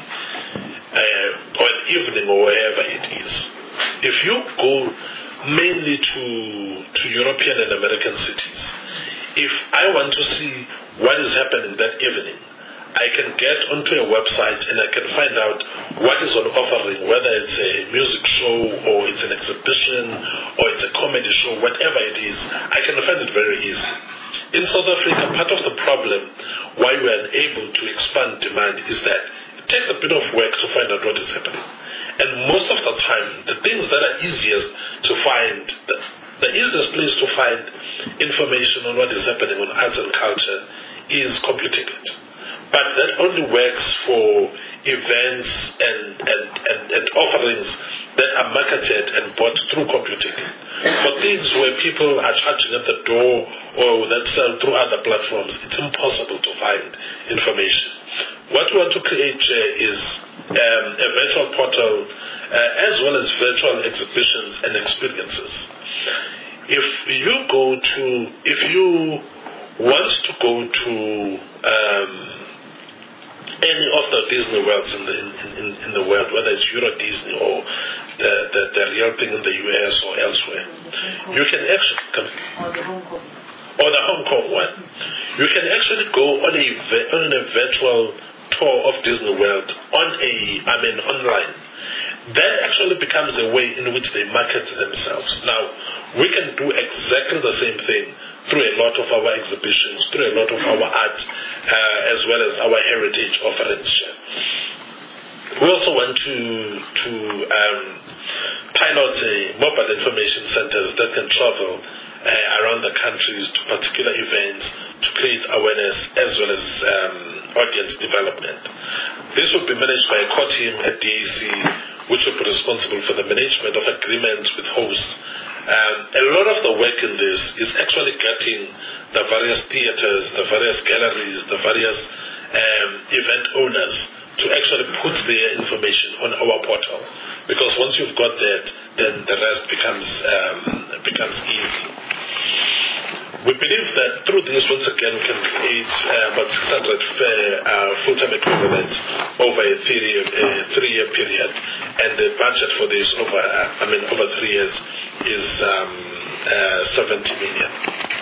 or an evening or wherever it is. If you go mainly to European and American cities, if I want to see what is happening that evening, I can get onto a website and I can find out what is on offering, whether it's a music show or it's an exhibition or it's a comedy show, whatever it is, I can find it very easy. In South Africa, part of the problem why we are unable to expand demand is that it takes a bit of work to find out what is happening. And most of the time, the things that are easiest to find, the easiest place to find information on what is happening on arts and culture is CompuTicket. But that only works for events and offerings that are marketed and bought through CompuTicket. For things where people are charging at the door or that sell through other platforms, it's impossible to find information. What we want to create is a virtual portal as well as virtual exhibitions and experiences. If you want to go to any of the Disney worlds in the world, whether it's Euro Disney or the real thing in the US or elsewhere, you can actually or the Hong Kong one, you can actually go on a virtual tour of Disney World online. That actually becomes a way in which they market themselves. Now, we can do exactly the same thing through a lot of our exhibitions, through a lot of our art, as well as our heritage offerings. We also want to pilot mobile information centers that can travel around the countries to particular events to create awareness as well as audience development. This will be managed by a core team at DAC, which will be responsible for the management of agreements with hosts. A lot of the work in this is actually getting the various theaters, the various galleries, the various event owners to actually put their information on our portal. Because once you've got that, then the rest becomes easy. We believe that through this, once again, we can create about 600 full-time equivalents over a 3-year period, and the budget for this over 3 years is 70 million.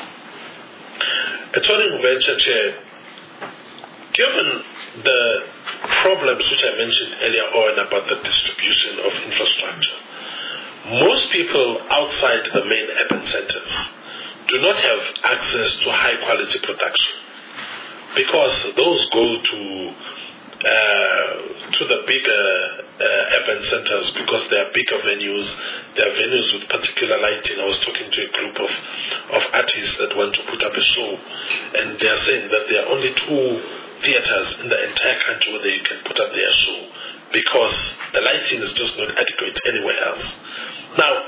A touring venture chair, given the problems which I mentioned earlier on about the distribution of infrastructure, most people outside the main urban centers do not have access to high quality production, because those go to the bigger urban centers because they are bigger venues. They are venues with particular lighting. I was talking to a group of artists that want to put up a show, and they are saying that there are only 2 theaters in the entire country where they can put up their show, because the lighting is just not adequate anywhere else. Now,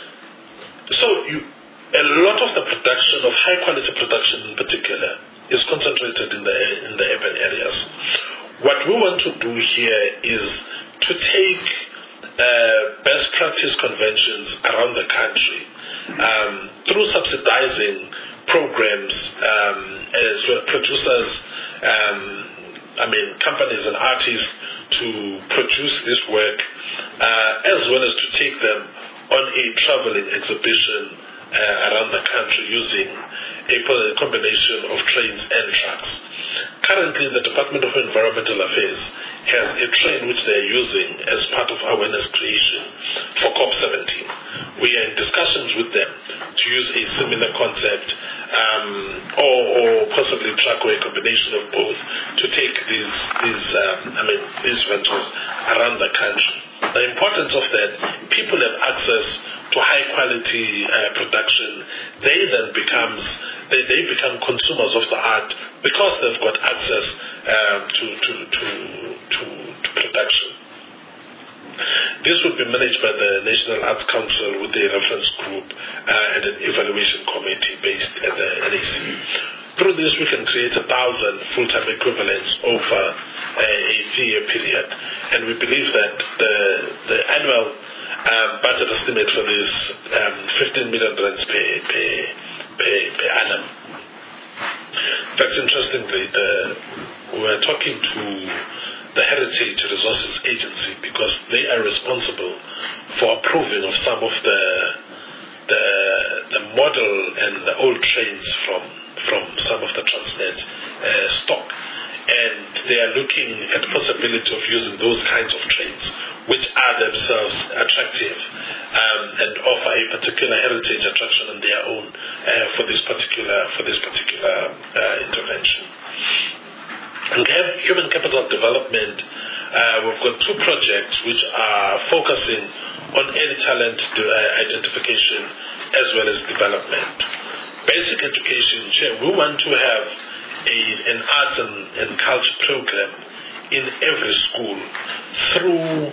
a lot of the production, of high quality production in particular, is concentrated in the urban areas. What we want to do here is to take best practice conventions around the country through subsidizing programs as well, producers, companies and artists to produce this work, as well as to take them on a traveling exhibition around the country using a combination of trains and trucks. Currently, the Department of Environmental Affairs has a train which they are using as part of awareness creation for COP17. We are in discussions with them to use a similar concept, or possibly truck or a combination of both, to take these ventures around the country. The importance of that, people have access to high quality production. They then they become consumers of the art because they've got access to production. This would be managed by the National Arts Council with a reference group and an evaluation committee based at the NAC. Through this, we can create 1,000 full-time equivalents over a 3-year period, and we believe that the annual budget estimate for this 15 million rands per annum. In fact, interestingly, we were talking to the Heritage Resources Agency because they are responsible for approving of some of the model and the old trains from some of the Transnet stock, and they are looking at the possibility of using those kinds of trains, which are themselves attractive and offer a particular heritage attraction on their own for this particular intervention. In human capital development, we've got 2 projects which are focusing on early talent identification as well as development. Basic education, we want to have an arts and culture program in every school through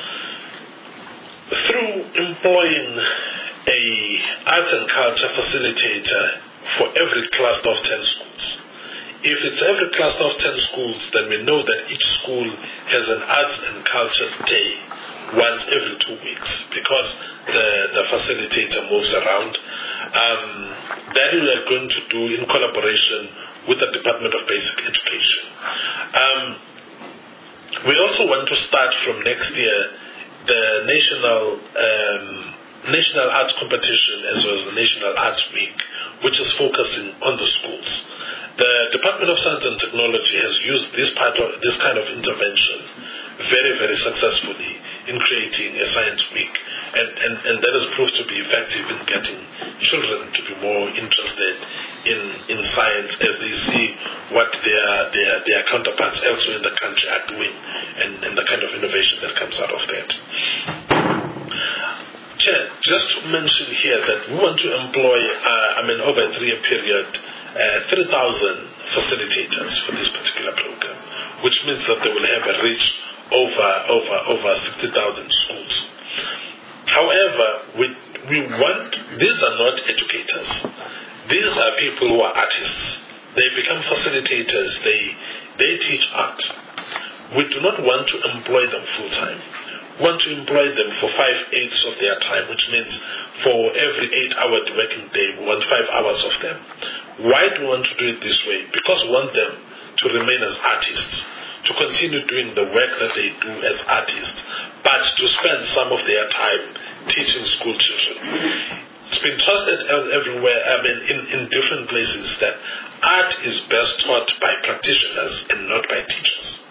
employing a arts and culture facilitator for every cluster of 10 schools. If it's every cluster of 10 schools, then we know that each school has an arts and culture day once every 2 weeks, because the facilitator moves around. That we are going to do in collaboration with the Department of Basic Education. We also want to start from next year the National Arts Competition as well as the National Arts Week, which is focusing on the schools. The Department of Science and Technology has used this kind of intervention very, very successfully in creating a science week, and that has proved to be effective in getting children to be more interested in science as they see what their counterparts elsewhere in the country are doing, and the kind of innovation that comes out of that. Chair, just to mention here that we want to employ, over a 3-year period, 3,000 facilitators for this particular program, which means that they will have a reach over 60,000 schools. However, these are not educators. These are people who are artists. They become facilitators. They teach art. We do not want to employ them full time. We want to employ them for 5/8 of their time, which means for every 8-hour working day, we want 5 hours of them. Why do we want to do it this way? Because we want them to remain as artists, to continue doing the work that they do as artists, but to spend some of their time teaching school children. It's been trusted everywhere, in different places, that art is best taught by practitioners and not by teachers.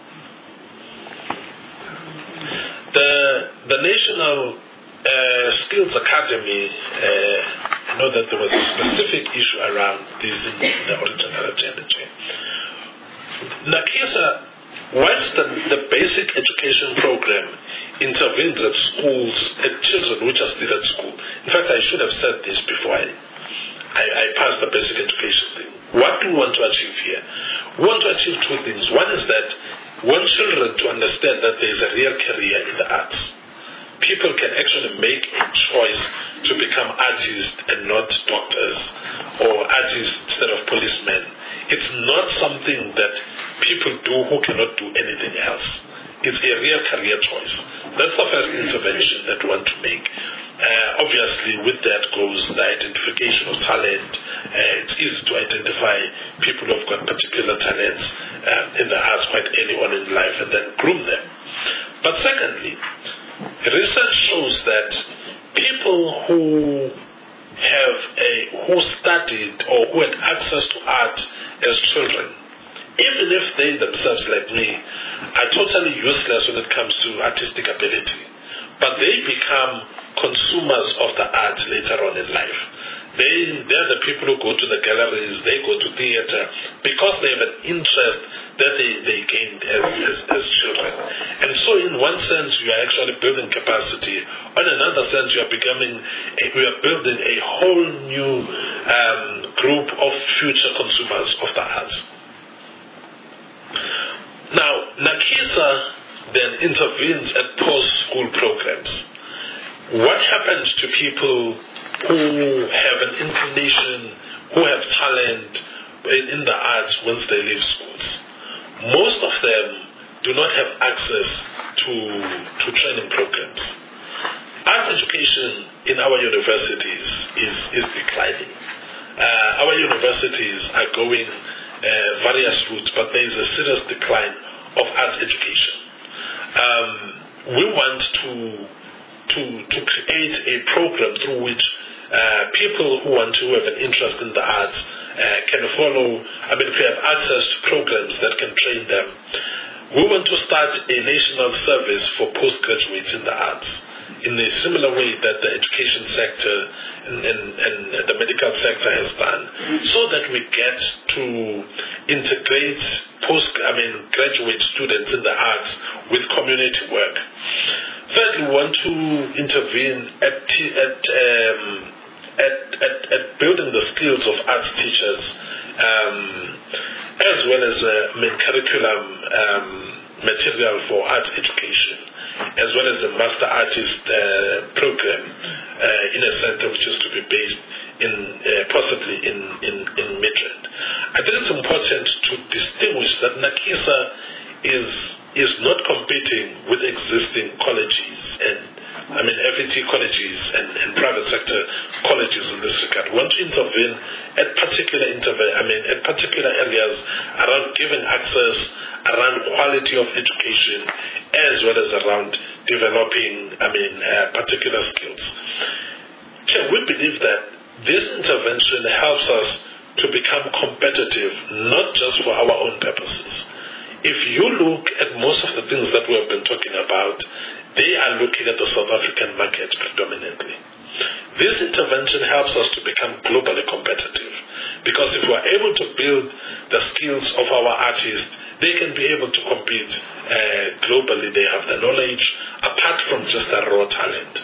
The National Skills Academy, I know that there was a specific issue around this in the original agenda. Nakisa, whilst the basic education program intervenes at schools, at children which are still at school. In fact, I should have said this before I passed the basic education thing. What do we want to achieve here? we want to achieve two things. One is that we want children to understand that there is a real career in the arts. People can actually make a choice to become artists and not doctors, or artists instead of policemen. It's not something that people do who cannot do anything else. It's a real career choice. That's the first intervention that we want to make. Obviously, with that goes the identification of talent. It's easy to identify people who have got particular talents in the arts quite early on in life and then groom them. But secondly, research shows that people who studied or who had access to art as children, even if they themselves, like me, are totally useless when it comes to artistic ability, but they become consumers of the art later on in life. They're the people who go to the galleries, they go to theater, because they have an interest that they gained as children. And so in one sense, you are actually building capacity. On another sense, we are building a whole new group of future consumers of the arts. Now, Nakisa then intervenes at post-school programs. What happens to people who have an inclination, who have talent in the arts once they leave schools? Most of them do not have access to training programs. Arts education in our universities is declining. Our universities are going various routes, but there is a serious decline of arts education. We want to create a program through which people who have an interest in the arts can have access to programs that can train them. We want to start a national service for postgraduates in the arts, in a similar way that the education sector and the medical sector has done, so that we get to integrate graduate students in the arts with community work. Thirdly, we want to intervene at building the skills of arts teachers, as well as curriculum material for art education, as well as the master artist program in a center which is to be based possibly in Midrand. I think it's important to distinguish that Nakisa is not competing with existing colleges and FET colleges and private sector colleges in this regard. We want to intervene at particular areas around giving access, around quality of education, as well as around developing particular skills. We believe that this intervention helps us to become competitive, not just for our own purposes. If you look at most of the things that we have been talking about, they are looking at the South African market predominantly. This intervention helps us to become globally competitive, because if we are able to build the skills of our artists, they can be able to compete globally. They have the knowledge, apart from just the raw talent.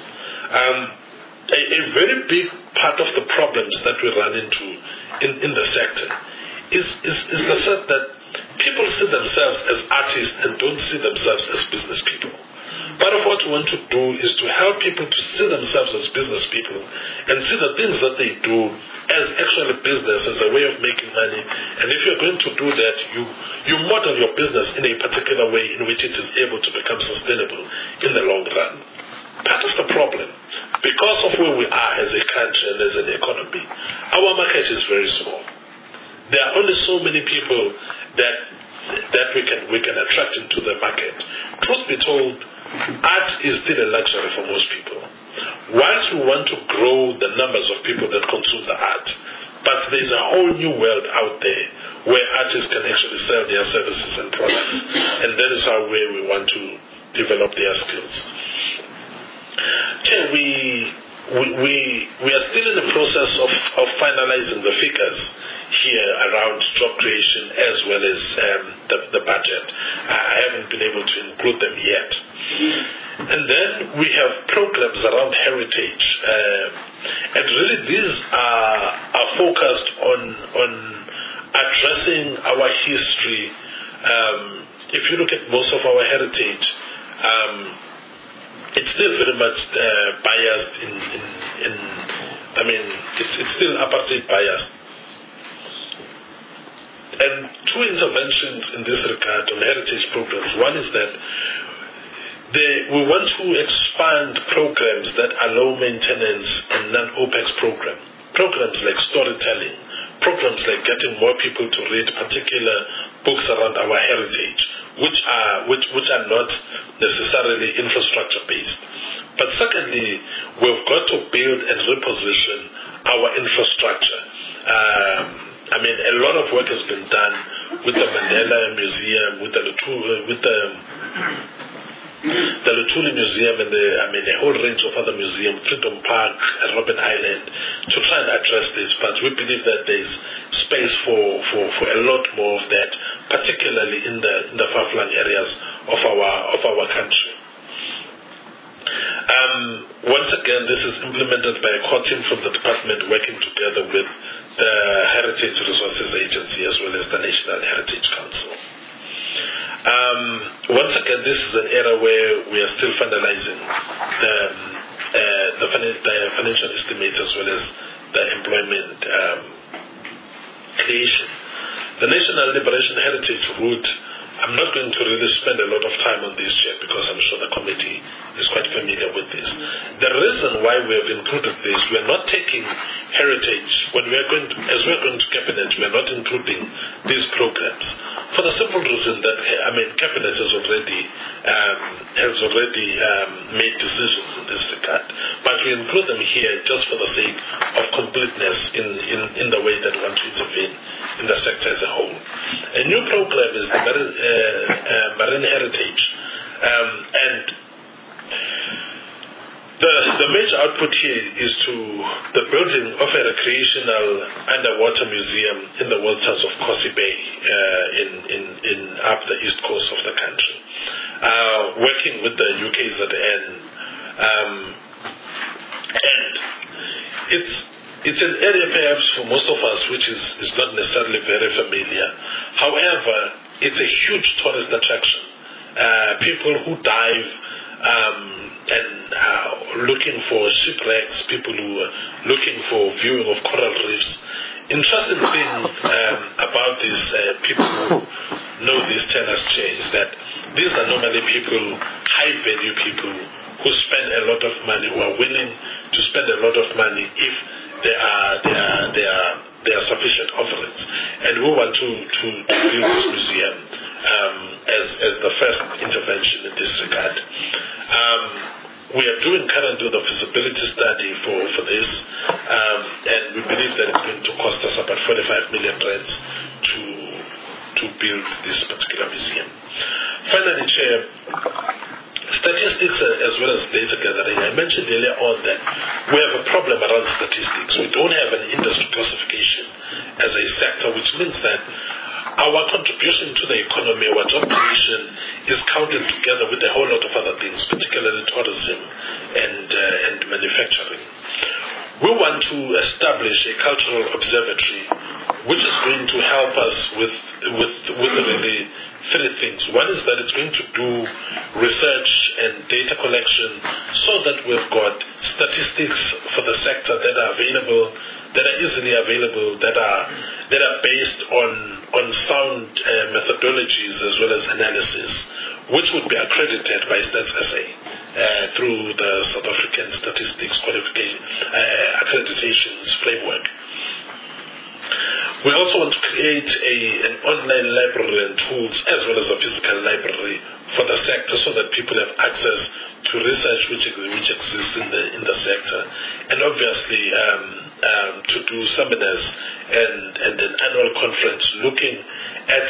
A very big part of the problems that we run into in the sector is the fact that people see themselves as artists and don't see themselves as business people. Part of what we want to do is to help people to see themselves as business people and see the things that they do as actually business, as a way of making money. And if you're going to do that, you model your business in a particular way in which it is able to become sustainable in the long run. Part of the problem, because of where we are as a country and as an economy, our market is very small. There are only so many people that we can attract into the market. Truth be told, art is still a luxury for most people. Whilst we want to grow the numbers of people that consume the art, but there's a whole new world out there where artists can actually sell their services and products, and that is how we want to develop their skills. We are still in the process of finalizing the figures here around job creation as well as the budget. I haven't been able to include them yet. And then we have programs around heritage, and really these are focused addressing our history. If you look at most of our heritage, it's still very much biased it's still apartheid biased. And two interventions in this regard on heritage programs. One is that we want to expand programs that allow maintenance and non-OPEX programs like storytelling, programs like getting more people to read particular books around our heritage, which are not necessarily infrastructure based. But secondly, we've got to build and reposition our infrastructure. A lot of work has been done with the Mandela Museum, with the Luthuli Museum, and a whole range of other museums, Freedom Park and Robben Island, to try and address this. But we believe that there's space for a lot more of that, particularly in the far-flung areas of our country. Once again, this is implemented by a core team from the department working together with the Heritage Resources Agency as well as the National Heritage Council. Once again, this is an area where we are still finalizing the financial estimates as well as the employment creation. The National Liberation Heritage Route, I'm not going to really spend a lot of time on this yet because I'm sure the committee is quite familiar with this. The reason why we have included this, we are not taking heritage, as we are going to Cabinet, we are not including these programs. For the simple reason that, Cabinet has already made decisions in this regard. But we include them here just for the sake of completeness in the way that we want to intervene in the sector as a whole. A new program is the Marine Heritage. And the major output here is to the building of a recreational underwater museum in the waters of Kosi Bay in up the east coast of the country, working with the UKZN, and it's an area perhaps for most of us which is not necessarily very familiar. However, it's a huge tourist attraction. People who dive and looking for shipwrecks, people who are looking for viewing of coral reefs. Interesting thing about these people who know this tell us is that these are normally people, high value people who spend a lot of money, who are willing to spend a lot of money if there are sufficient offerings. And we want to build this museum as the first intervention in this regard. We are doing currently the feasibility study for this, and we believe that it's going to cost us about 45 million rands to build this particular museum. Finally, Chair, statistics as well as data gathering. I mentioned earlier on that we have a problem around statistics. We don't have an industry classification as a sector, which means that our contribution to the economy, our job creation, is counted together with a whole lot of other things, particularly tourism and manufacturing. We want to establish a cultural observatory which is going to help us with really three things. One is that it's going to do research and data collection so that we've got statistics for the sector that are available, that are easily available, that are based on sound methodologies as well as analysis, which would be accredited by Stats SA through the South African Statistics Qualification Accreditations Framework. We also want to create an online library and tools as well as a physical library for the sector so that people have access to research which exists in the sector, and obviously to do seminars and an annual conference looking at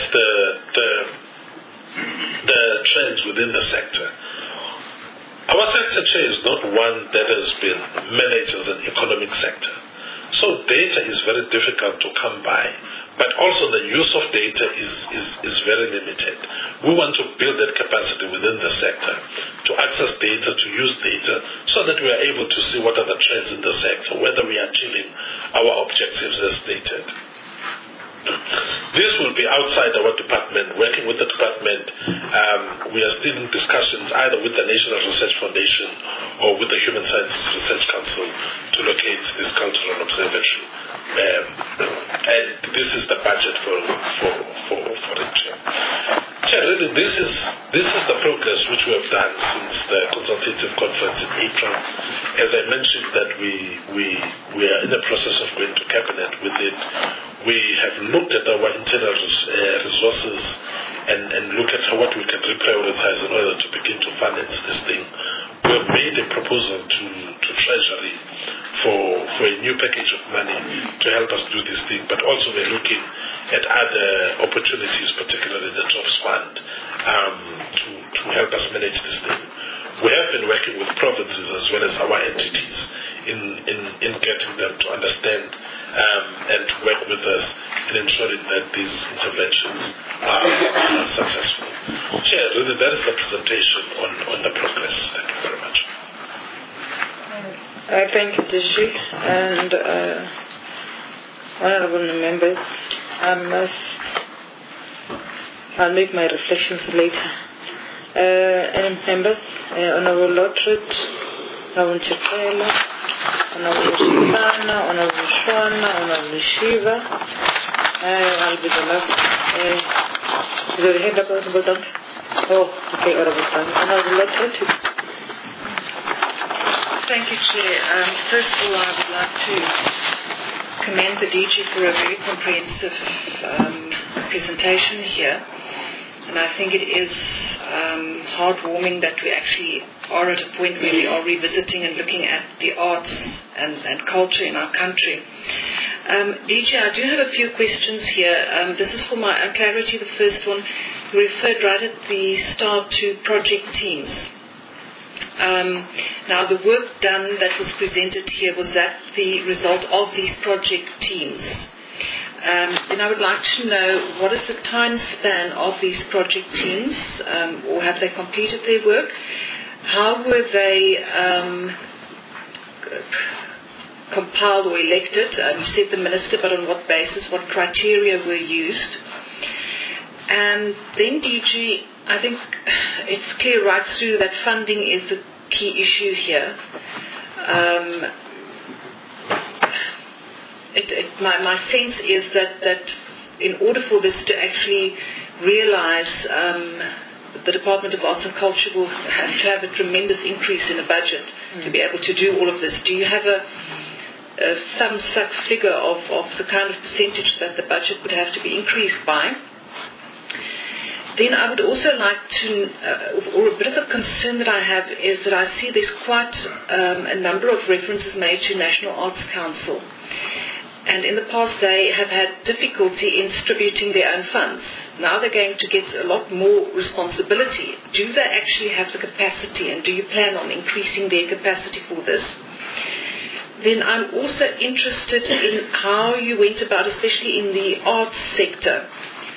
the trends within the sector. Our sector, Chair, is not one that has been managed as an economic sector. So data is very difficult to come by, but also the use of data is very limited. We want to build that capacity within the sector to access data, to use data, so that we are able to see what are the trends in the sector, whether we are achieving our objectives as stated. This will be outside our department, working with the department. We are still in discussions either with the National Research Foundation or with the Human Sciences Research Council to locate this cultural observatory. And this is the budget for it. Chair, really, this is the progress which we have done since the consultative conference in April. As I mentioned that we are in the process of going to cabinet with it. We have looked at our internal resources and look at what we can reprioritize in order to begin to finance this thing. We have made a proposal to Treasury for a new package of money to help us do this thing, but also we're looking at other opportunities, particularly the Jobs Fund, to help us manage this thing. We have been working with provinces as well as our entities in getting them to understand and to work with us in ensuring that these interventions are successful. Chair, really, that is the presentation on the progress. Thank you very much. Thank you, DG, and honourable members. I'll make my reflections later. Any members, Honourable Lotrit, Honourable Chipela, Honourable Shivana, Honourable Shwana, Honourable Shiva. I'll be the last. Is there a hand up, Honourable Duncan? Oh, okay, Honourable Duncan. Honourable Lotrit. Thank you, Chair. First of all, I would like to commend the DG for a very comprehensive presentation here. And I think it is heartwarming that we actually are at a point where we are revisiting and looking at the arts and culture in our country. DG, I do have a few questions here. This is for my own clarity. The first one, you referred right at the start to project teams. Now, the work done that was presented here, was that the result of these project teams? Then I would like to know, what is the time span of these project teams, or have they completed their work? How were they compiled or elected? You said the minister, but on what basis, what criteria were used? And then, DG, I think it's clear right through that funding is the key issue here. My sense is that in order for this to actually realize, the Department of Arts and Culture will have to have a tremendous increase in the budget to be able to do all of this. Do you have some such figure of the kind of percentage that the budget would have to be increased by? Then I would also like to, or a bit of a concern that I have is that I see there's quite a number of references made to National Arts Council. And in the past they have had difficulty in distributing their own funds. Now they're going to get a lot more responsibility. Do they actually have the capacity, and do you plan on increasing their capacity for this? Then I'm also interested in how you went about, especially in the arts sector,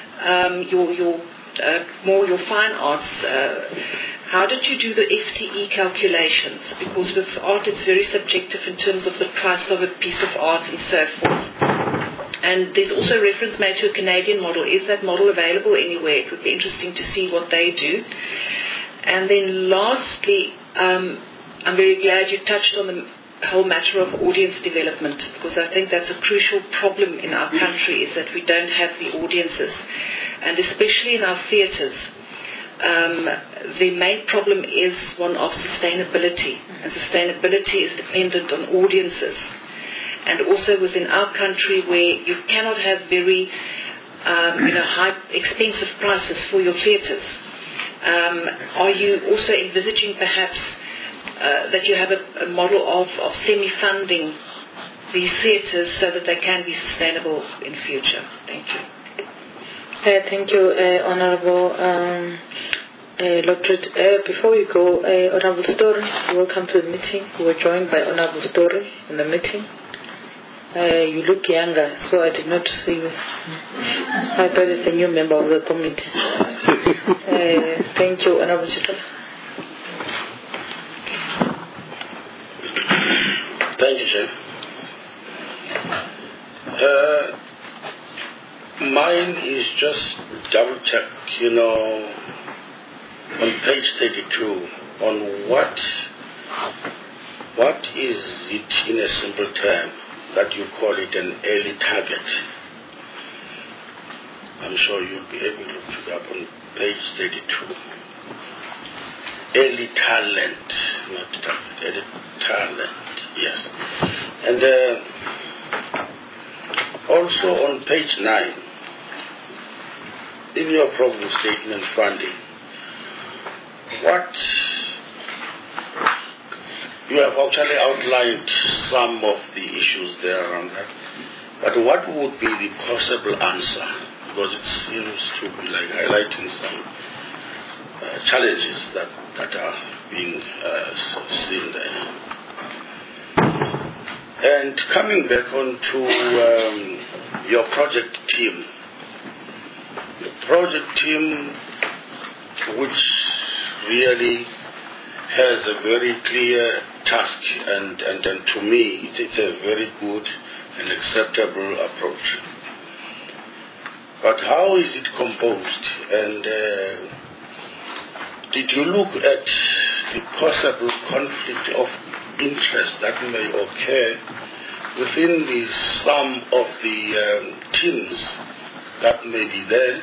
your fine arts. How did you do the FTE calculations? Because with art it's very subjective in terms of the price of a piece of art and so forth. And there's also reference made to a Canadian model. Is that model available anywhere? It would be interesting to see what they do. And then lastly, I'm very glad you touched on the whole matter of audience development, because I think that's a crucial problem in our country, is that we don't have the audiences. And especially in our theatres, the main problem is one of sustainability, and sustainability is dependent on audiences. And also within our country, where you cannot have very high expensive prices for your theatres, are you also envisaging perhaps that you have a model of semi-funding these theatres so that they can be sustainable in future? Thank you. Thank you, Honourable Lotrit. Before we go, Honourable Story, welcome to the meeting. We were joined by Honourable Story in the meeting. You look younger, so I did not see you. I thought it's a new member of the committee. Thank you, Honourable Chitra. Thank you, Chair. Mine is just double check, on page 32, on what is it in a simple term that you call it an early target. I'm sure you'll be able to look it up on page 32. Early talent, not target, early talent, yes. And also on page 9, in your problem statement funding, you have actually outlined some of the issues there around that, but what would be the possible answer? Because it seems to be like highlighting some challenges that are being seen there. And coming back onto your project team, which really has a very clear task, and to me it's a very good and acceptable approach. But how is it composed? And did you look at the possible conflict of interest that may occur within some of the teams that may be there?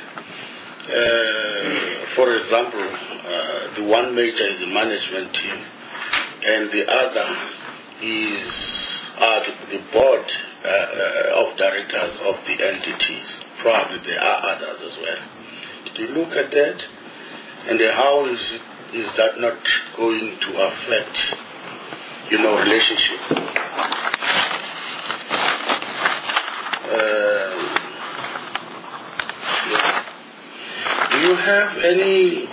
For example, the one major is the management team, and the other is the board of directors of the entities. Probably there are others as well. Did you look at that? And how is that not going to affect, relationship? Do you have any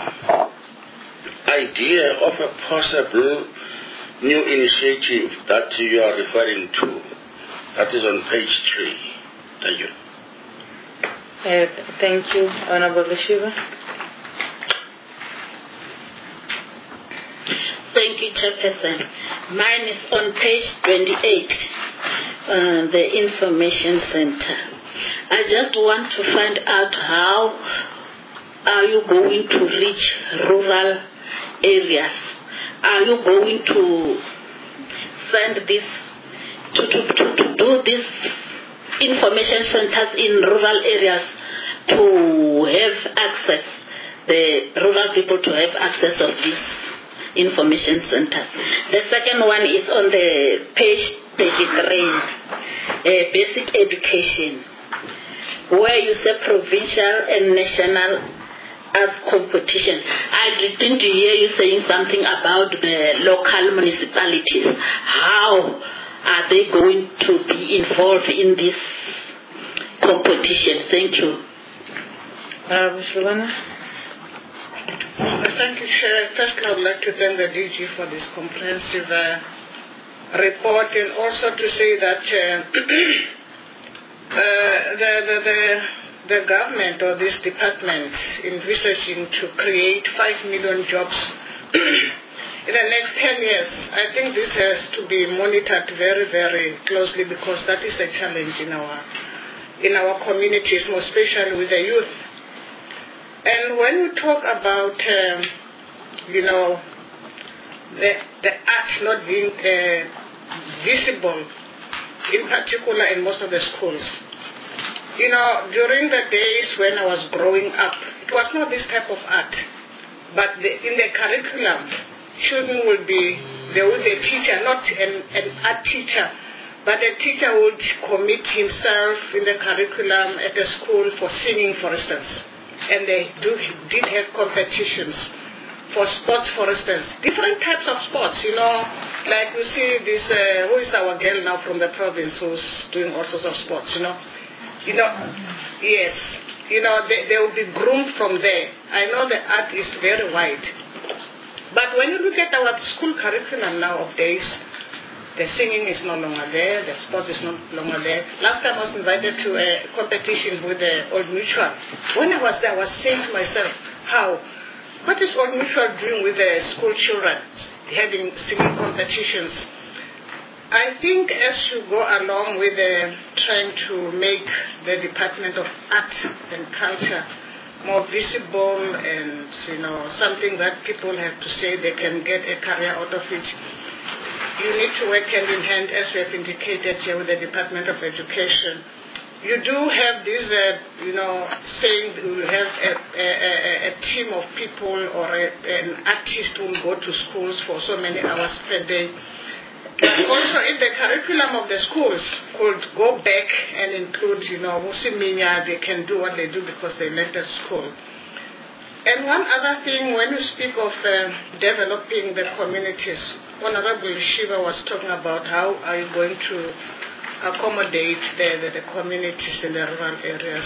idea of a possible new initiative that you are referring to? That is on page 3. Thank you. Thank you, Honorable Shiva. Thank you, Chairperson. Mine is on page 28, the Information Center. I just want to find out how are you going to reach rural areas? Are you going to send this, to do these information centers in rural areas to have access, the rural people to have access of these information centers? The second one is on the page 33, basic education, where you say provincial and national arts competition. I didn't hear you saying something about the local municipalities. How are they going to be involved in this competition? Thank you. Shulana? Thank you, Chair. First, I would like to thank the DG for this comprehensive report, and also to say that the government or this department envisaging to create 5 million jobs in the next 10 years. I think this has to be monitored very, very closely, because that is a challenge in our communities, more especially with the youth. And when we talk about, the arts not being visible, in particular in most of the schools, during the days when I was growing up, it was not this type of art. But in the curriculum, children would be there with a teacher, not an art teacher, but a teacher would commit himself in the curriculum at the school for singing, for instance. And they did have competitions for sports, for instance, different types of sports, like we see this, who is our girl now from the province who's doing all sorts of sports, yes, they will be groomed from there. I know the art is very wide. But when you look at our school curriculum nowadays, the singing is no longer there, the sports is no longer there. Last time I was invited to a competition with the Old Mutual. When I was there, I was saying to myself, what is Old Mutual doing with the school children, having singing competitions? I think as you go along with trying to make the Department of Art and Culture more visible and, something that people have to say they can get a career out of it, you need to work hand in hand, as we have indicated here, with the Department of Education. You do have this, saying that you have a team of people or an artist who will go to schools for so many hours per day. But also if the curriculum of the schools could go back and include, Usiminya, they can do what they do because they left at school. And one other thing, when you speak of developing the communities, Honorable Shiva was talking about how are you going to accommodate the communities in the rural areas.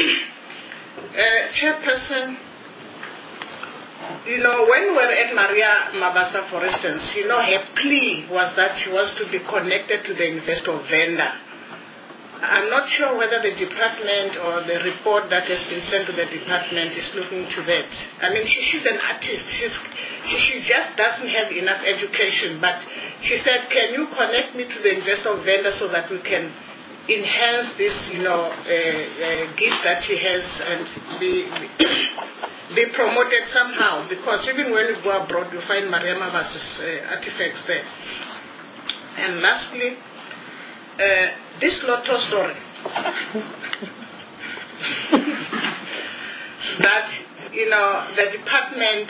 Chairperson, when we were at Maria Mabasa, for instance, her plea was that she was to be connected to the investor vendor. I'm not sure whether the department or the report that has been sent to the department is looking to that. I mean, she's an artist. She just doesn't have enough education. But she said, can you connect me to the investor vendor so that we can enhance this, gift that she has and be promoted somehow? Because even when you go abroad, you find Maria Mavasa's artifacts there. And lastly, this Lotto story that the department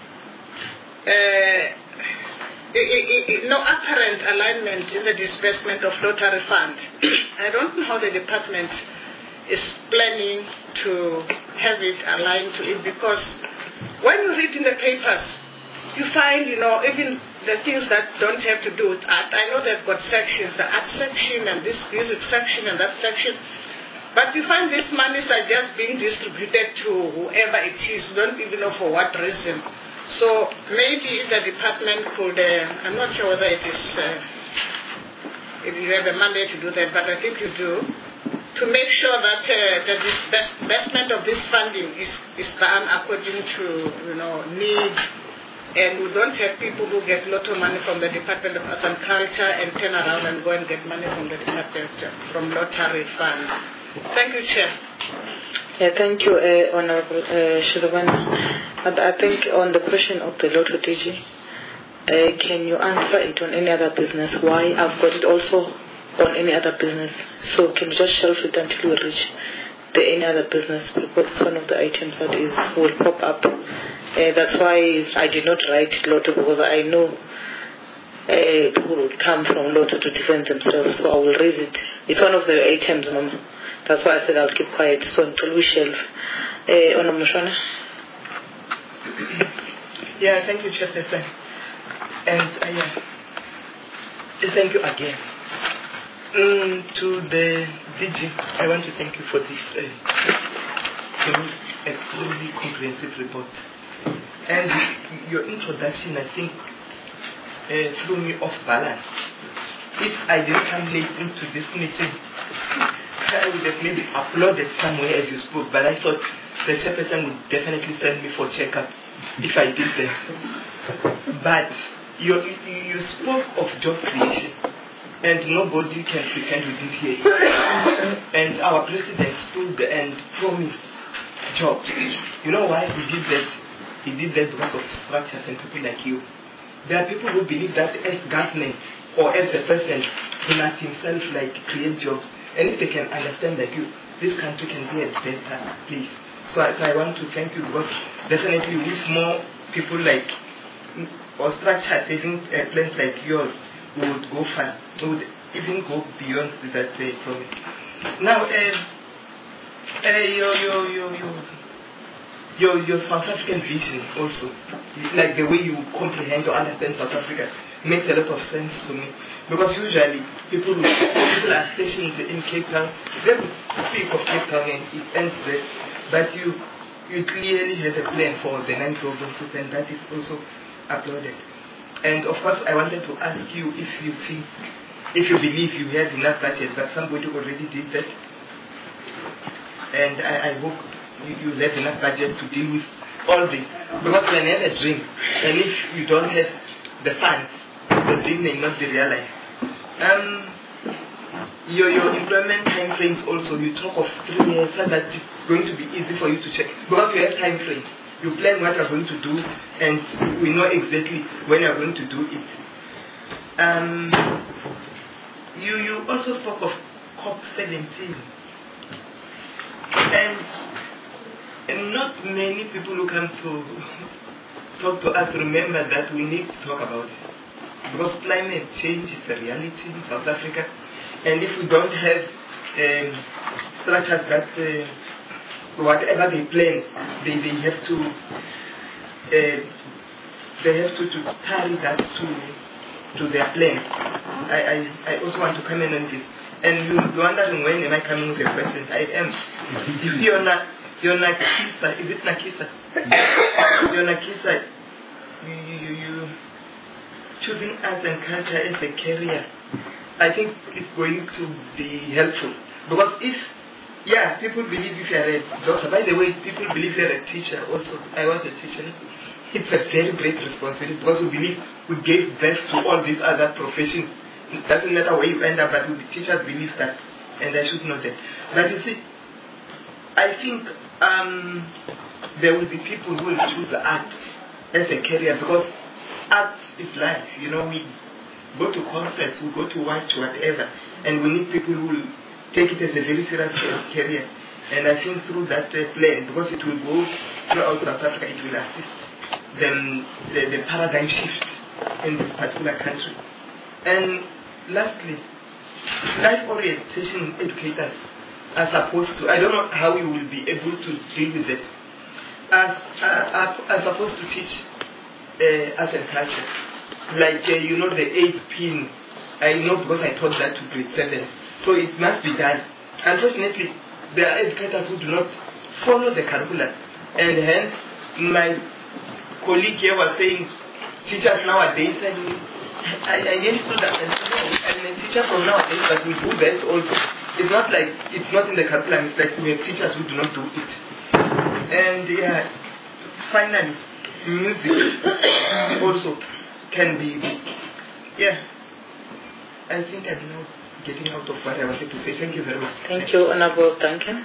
no apparent alignment in the disbursement of lottery fund. I don't know how the department is planning to have it aligned to it, because when you read in the papers, you find, even the things that don't have to do with art. I know they've got sections, the art section and this music section and that section. But you find these monies are just being distributed to whoever it is, you don't even know for what reason. So maybe the department could, I'm not sure whether it is, if you have a mandate to do that, but I think you do, to make sure that the disbursement of this funding is done according to, need. And we don't have people who get lot of money from the Department of Arts and Culture and turn around and go and get money from the department, from lottery funds. Thank you, Chair. Yeah, thank you, Honorable Shirvana. And I think on the question of the Lotto DG, can you answer it on any other business? Why? I've got it also on any other business. So can you just shelf it until we reach the any other business? Because it's one of the items that will pop up. That's why I did not write Lotto, because I know people would come from Lotto to defend themselves. So I will raise it. It's one of the items, Mama. That's why I said I'll keep quiet. So until we shelf. Honorable Mushwana. Yeah, thank you, Chairperson. And thank you again. To the DG, I want to thank you for this extremely comprehensive report. And your introduction, I think, threw me off balance. If I didn't come late into this meeting, I would have maybe uploaded somewhere as you spoke, but I thought the chairperson would definitely send me for checkup if I did that. But you spoke of job creation, and nobody can pretend we didn't hear you. And our president stood and promised jobs. You know why he did that? He did that because of structures and people like you. There are people who believe that as government or as the president, he must himself create jobs. And if they can understand like you, this country can be a better place. So I want to thank you, because definitely with more people or structured saving plans like yours, we would go far. We would even go beyond that promise. Now, your South African vision also, like the way you comprehend or understand South Africa, makes a lot of sense to me. Because usually people are stationed in Cape Town, they would speak of Cape Town and it ends there. But you clearly have a plan for the 9 provinces, and that is also applauded. And of course, I wanted to ask you if you believe you have enough budget, but somebody already did that. And I hope you have enough budget to deal with all this. Because when you have a dream, and if you don't have the funds, the dream may not be realized. Your employment time frames also, you talk of 3 years so that it's going to be easy for you to check. Because you have time frames. You plan what you're going to do and we know exactly when you're going to do it. You also spoke of COP17. And not many people who come to talk to us remember that we need to talk about it. Because climate change is a reality in South Africa. And if we don't have structures that whatever they plan, they have to carry that to their plan. I also want to comment on this. And you're wondering when am I coming with a question? I am. If you're Nakisa, is it Nakisa? You're Nakisa, you choosing arts and culture as a career, I think it's going to be helpful. Because people believe if you're a doctor, by the way, people believe you're a teacher also. I was a teacher. It's a very great responsibility because we believe we gave birth to all these other professions. It doesn't matter where you end up, but the teachers believe that, and I should know that. But you see, I think there will be people who will choose art as a career because art is life. You know, we go to concerts, we go to watch whatever, and we need people who will take it as a very serious career. And I think through that plan, because it will go throughout South Africa, it will assist the paradigm shift in this particular country. And lastly, life orientation educators are supposed to, I don't know how you will be able to deal with it, are supposed to teach arts and culture. Like, the 8th pin, I know because I taught that to grade 7. So it must be done. Unfortunately, there are educators who do not follow the curriculum. And hence, my colleague here was saying, teachers nowadays, and I understood that, and a teacher from nowadays, but we do that also. It's not like, it's not in the curriculum, it's like we have teachers who do not do it. And finally, music also can be, I think I'm now getting out of what I wanted to say. Thank you very much. Thank you, Honorable Duncan.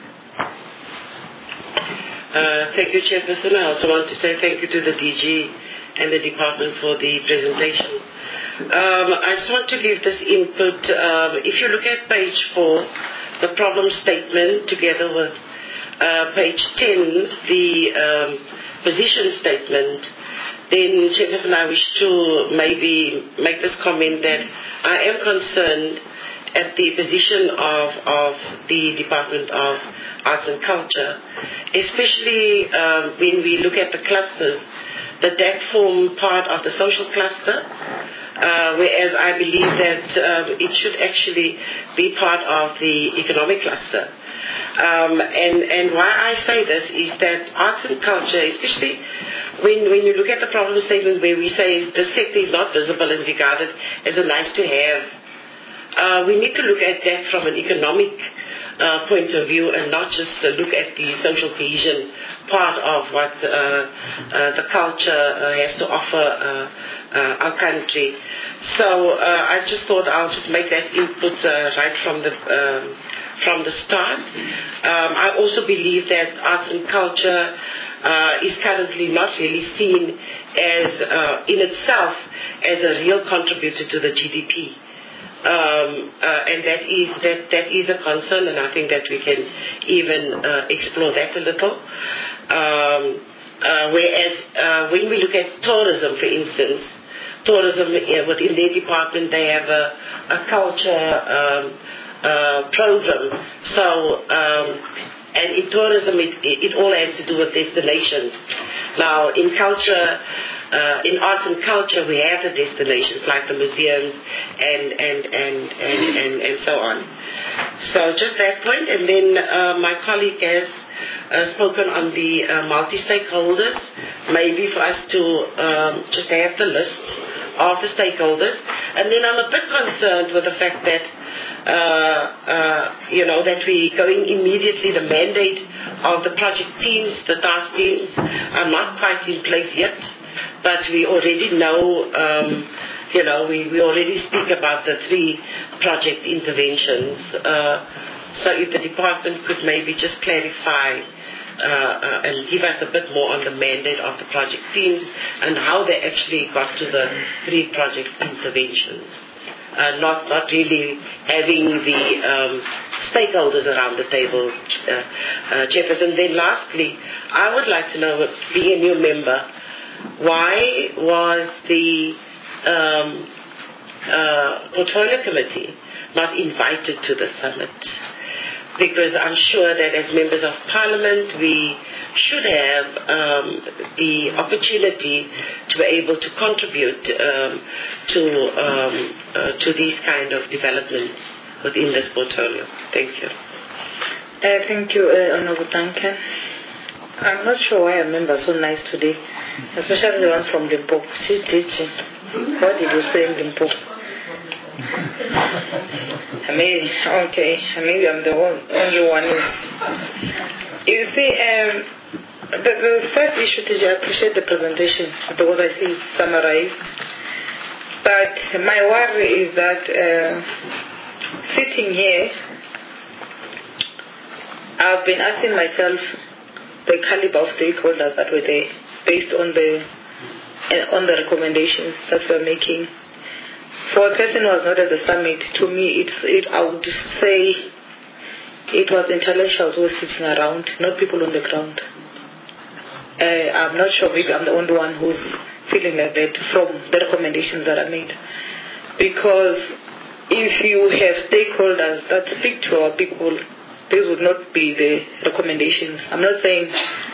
Thank you, Chairperson. I also want to say thank you to the DG and the department for the presentation. I just want to give this input. If you look at page 4, the problem statement, together with page 10, the position statement, then, Chairperson, I wish to maybe make this comment that I am concerned at the position of the Department of Arts and Culture, especially when we look at the clusters, that form part of the social cluster, whereas I believe that it should actually be part of the economic cluster. And why I say this is that arts and culture, especially when you look at the problem statement where we say the sector is not visible and regarded as a nice to have, we need to look at that from an economic point of view and not just look at the social cohesion part of what the culture has to offer our country. So I just thought I'll just make that input right from the start. I also believe that arts and culture is currently not really seen as in itself as a real contributor to the GDP. And that is a concern, and I think that we can even explore that a little. Whereas when we look at tourism, for instance, tourism within their department, they have a culture program. So, and in tourism, it all has to do with destinations. Now, in culture, in arts and culture, we have the destinations like the museums and so on. So just that point, and then my colleague has spoken on the multi-stakeholders. Maybe for us to just have the list of the stakeholders, and then I'm a bit concerned with the fact that that we going immediately. The mandate of the project teams, the task teams, are not quite in place yet. but we already know, we already speak about the 3 project interventions. So if the department could maybe just clarify and give us a bit more on the mandate of the project teams and how they actually got to the 3 project interventions. Not really having the stakeholders around the table, Chairperson. Then lastly, I would like to know, being a new member, why was the Portfolio Committee not invited to the summit? Because I'm sure that as members of Parliament, we should have the opportunity to be able to contribute to these kind of developments within this portfolio. Thank you. Thank you, Honorable Duncan. I'm not sure why our members are so nice today, especially the ones from Limpopo. She's teaching. What did you say in Limpopo? Maybe I'm the only one who's... You see, the first issue, TJ, I appreciate the presentation because I see it summarized. But my worry is that sitting here, I've been asking myself the caliber of stakeholders that were there based on the recommendations that we're making. For a person who was not at the summit, to me, I would say it was intellectuals who were sitting around, not people on the ground. I'm not sure, maybe I'm the only one who's feeling like that from the recommendations that are made. Because if you have stakeholders that speak to our people, these would not be the recommendations. I'm not saying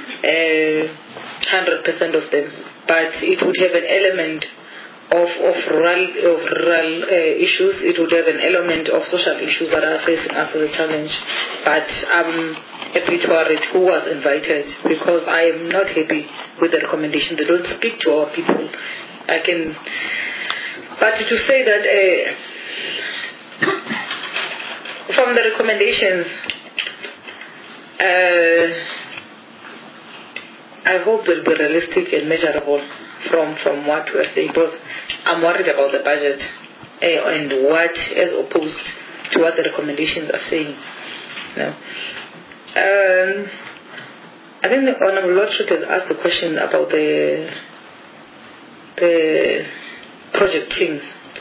100% of them, but it would have an element of rural issues. It would have an element of social issues that are facing us as a challenge. But I'm a bit worried who was invited, because I am not happy with the recommendation. They don't speak to our people. But to say that from the recommendations, I hope they'll be realistic and measurable from what we're saying, because I'm worried about the budget and what, as opposed to what the recommendations are saying. I think the Honourable Lord Schutte has asked a question about the project teams,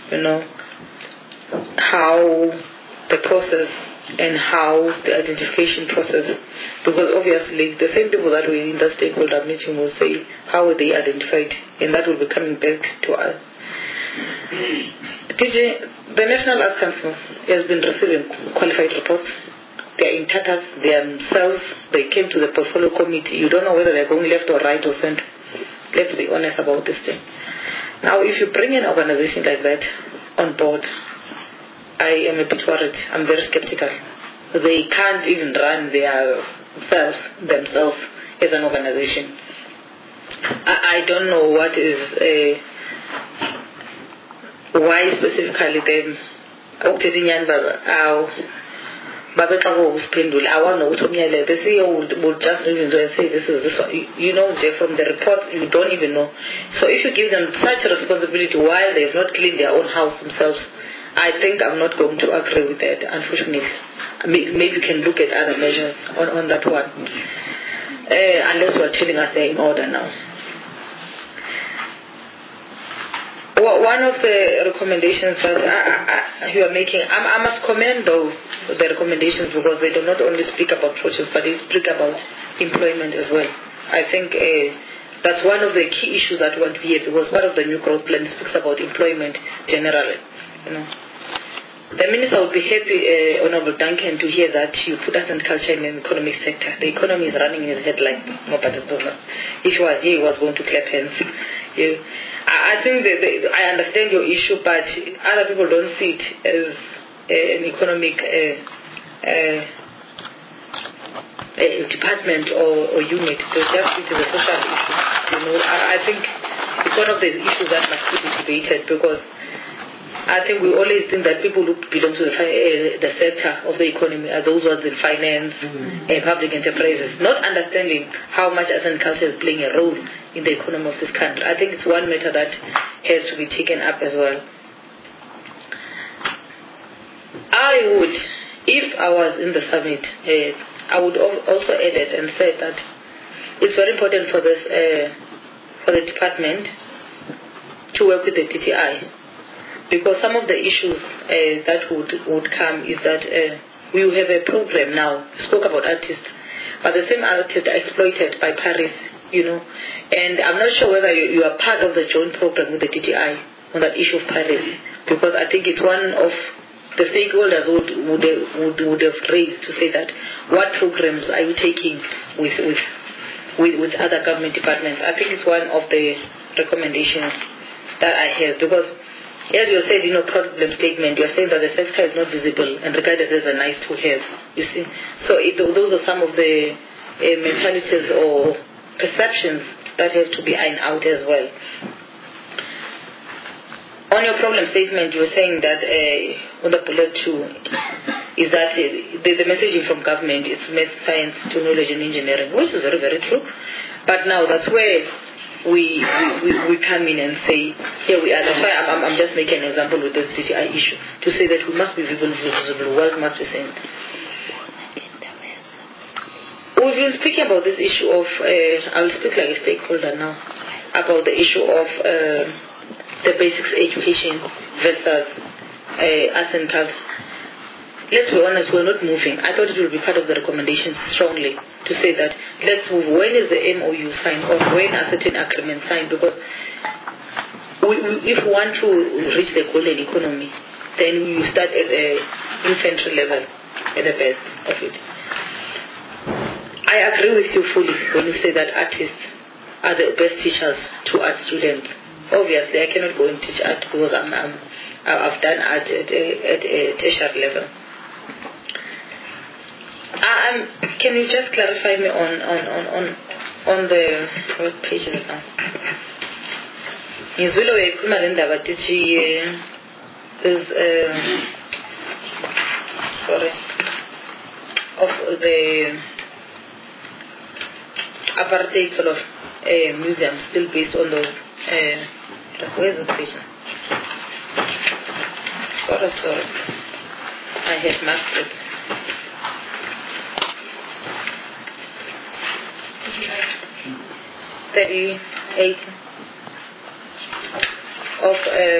how the process and how the identification process, because obviously the same people that were in the stakeholder meeting will say how were they identified, and that will be coming back to us. TJ, the National Arts Council has been receiving qualified reports. They are in tatters themselves. They came to the portfolio committee. You don't know whether they're going left or right or center. Let's be honest about this thing. Now, if you bring an organization like that on board, I am a bit worried. I'm very skeptical. They can't even run themselves as an organization. I don't know what is why specifically them. I want to know what the CEO would just even say this is this one. From the reports, you don't even know. So if you give them such a responsibility while they have not cleaned their own house themselves, I think I'm not going to agree with that, unfortunately. Maybe you can look at other measures on that one. Unless you are telling us they're in order now. One of the recommendations that you are making, I must commend though the recommendations, because they do not only speak about projects, but they speak about employment as well. I think that's one of the key issues that we want to hear, because part of the new growth plan speaks about employment generally. The Minister would be happy, Honourable Duncan, to hear that you put us in culture in the economic sector. The economy is running in his head like nobody's business. If he was here, he was going to clap hands. I think I understand your issue, but other people don't see it as an economic department or unit. They just see it as a social issue. I think it's one of the issues that must be debated, because I think we always think that people who belong to the sector of the economy are those ones in finance and public enterprises, not understanding how much arts and culture is playing a role in the economy of this country. I think it's one matter that has to be taken up as well. I would, if I was in the summit, I would also add it and say that it's very important for this, for the department to work with the DTI, because some of the issues that would come is that we have a program now. We spoke about artists, but the same artists are exploited by Paris, and I'm not sure whether you are part of the joint program with the DTI on that issue of Paris, because I think it's one of the stakeholders would have raised to say that what programs are you taking with other government departments. I think it's one of the recommendations that I have, because as you said in your problem statement, you're saying that the sector is not visible and regarded as a nice to have, you see. So those are some of the mentalities or perceptions that have to be ironed out as well. On your problem statement, you were saying that on the bullet 2 is that the messaging from government is math, science, technology and engineering, which is very, very true. But now that's where we come in and say, here we are. That's why I'm just making an example with this DTI issue, to say that we must be visible, world must be seen. We've been speaking about this issue of, I'll speak like a stakeholder now, about the issue of the basics education versus arts and culture. Let's be honest, we're not moving. I thought it would be part of the recommendations strongly to say that let's move. When is the MOU signed, or when are certain agreements signed? Because if we want to reach the golden economy, then we start at the infantry level at the best of it. I agree with you fully when you say that artists are the best teachers to art students. Obviously, I cannot go and teach art because I've done art at a tertiary level. Can you just clarify me on the what page is it now? Ngizwile uyayikhuluma le ndaba tithi is sorry of the apartheid sort of museum still based on those where's this page now? Sorry. I had marked it. 38 of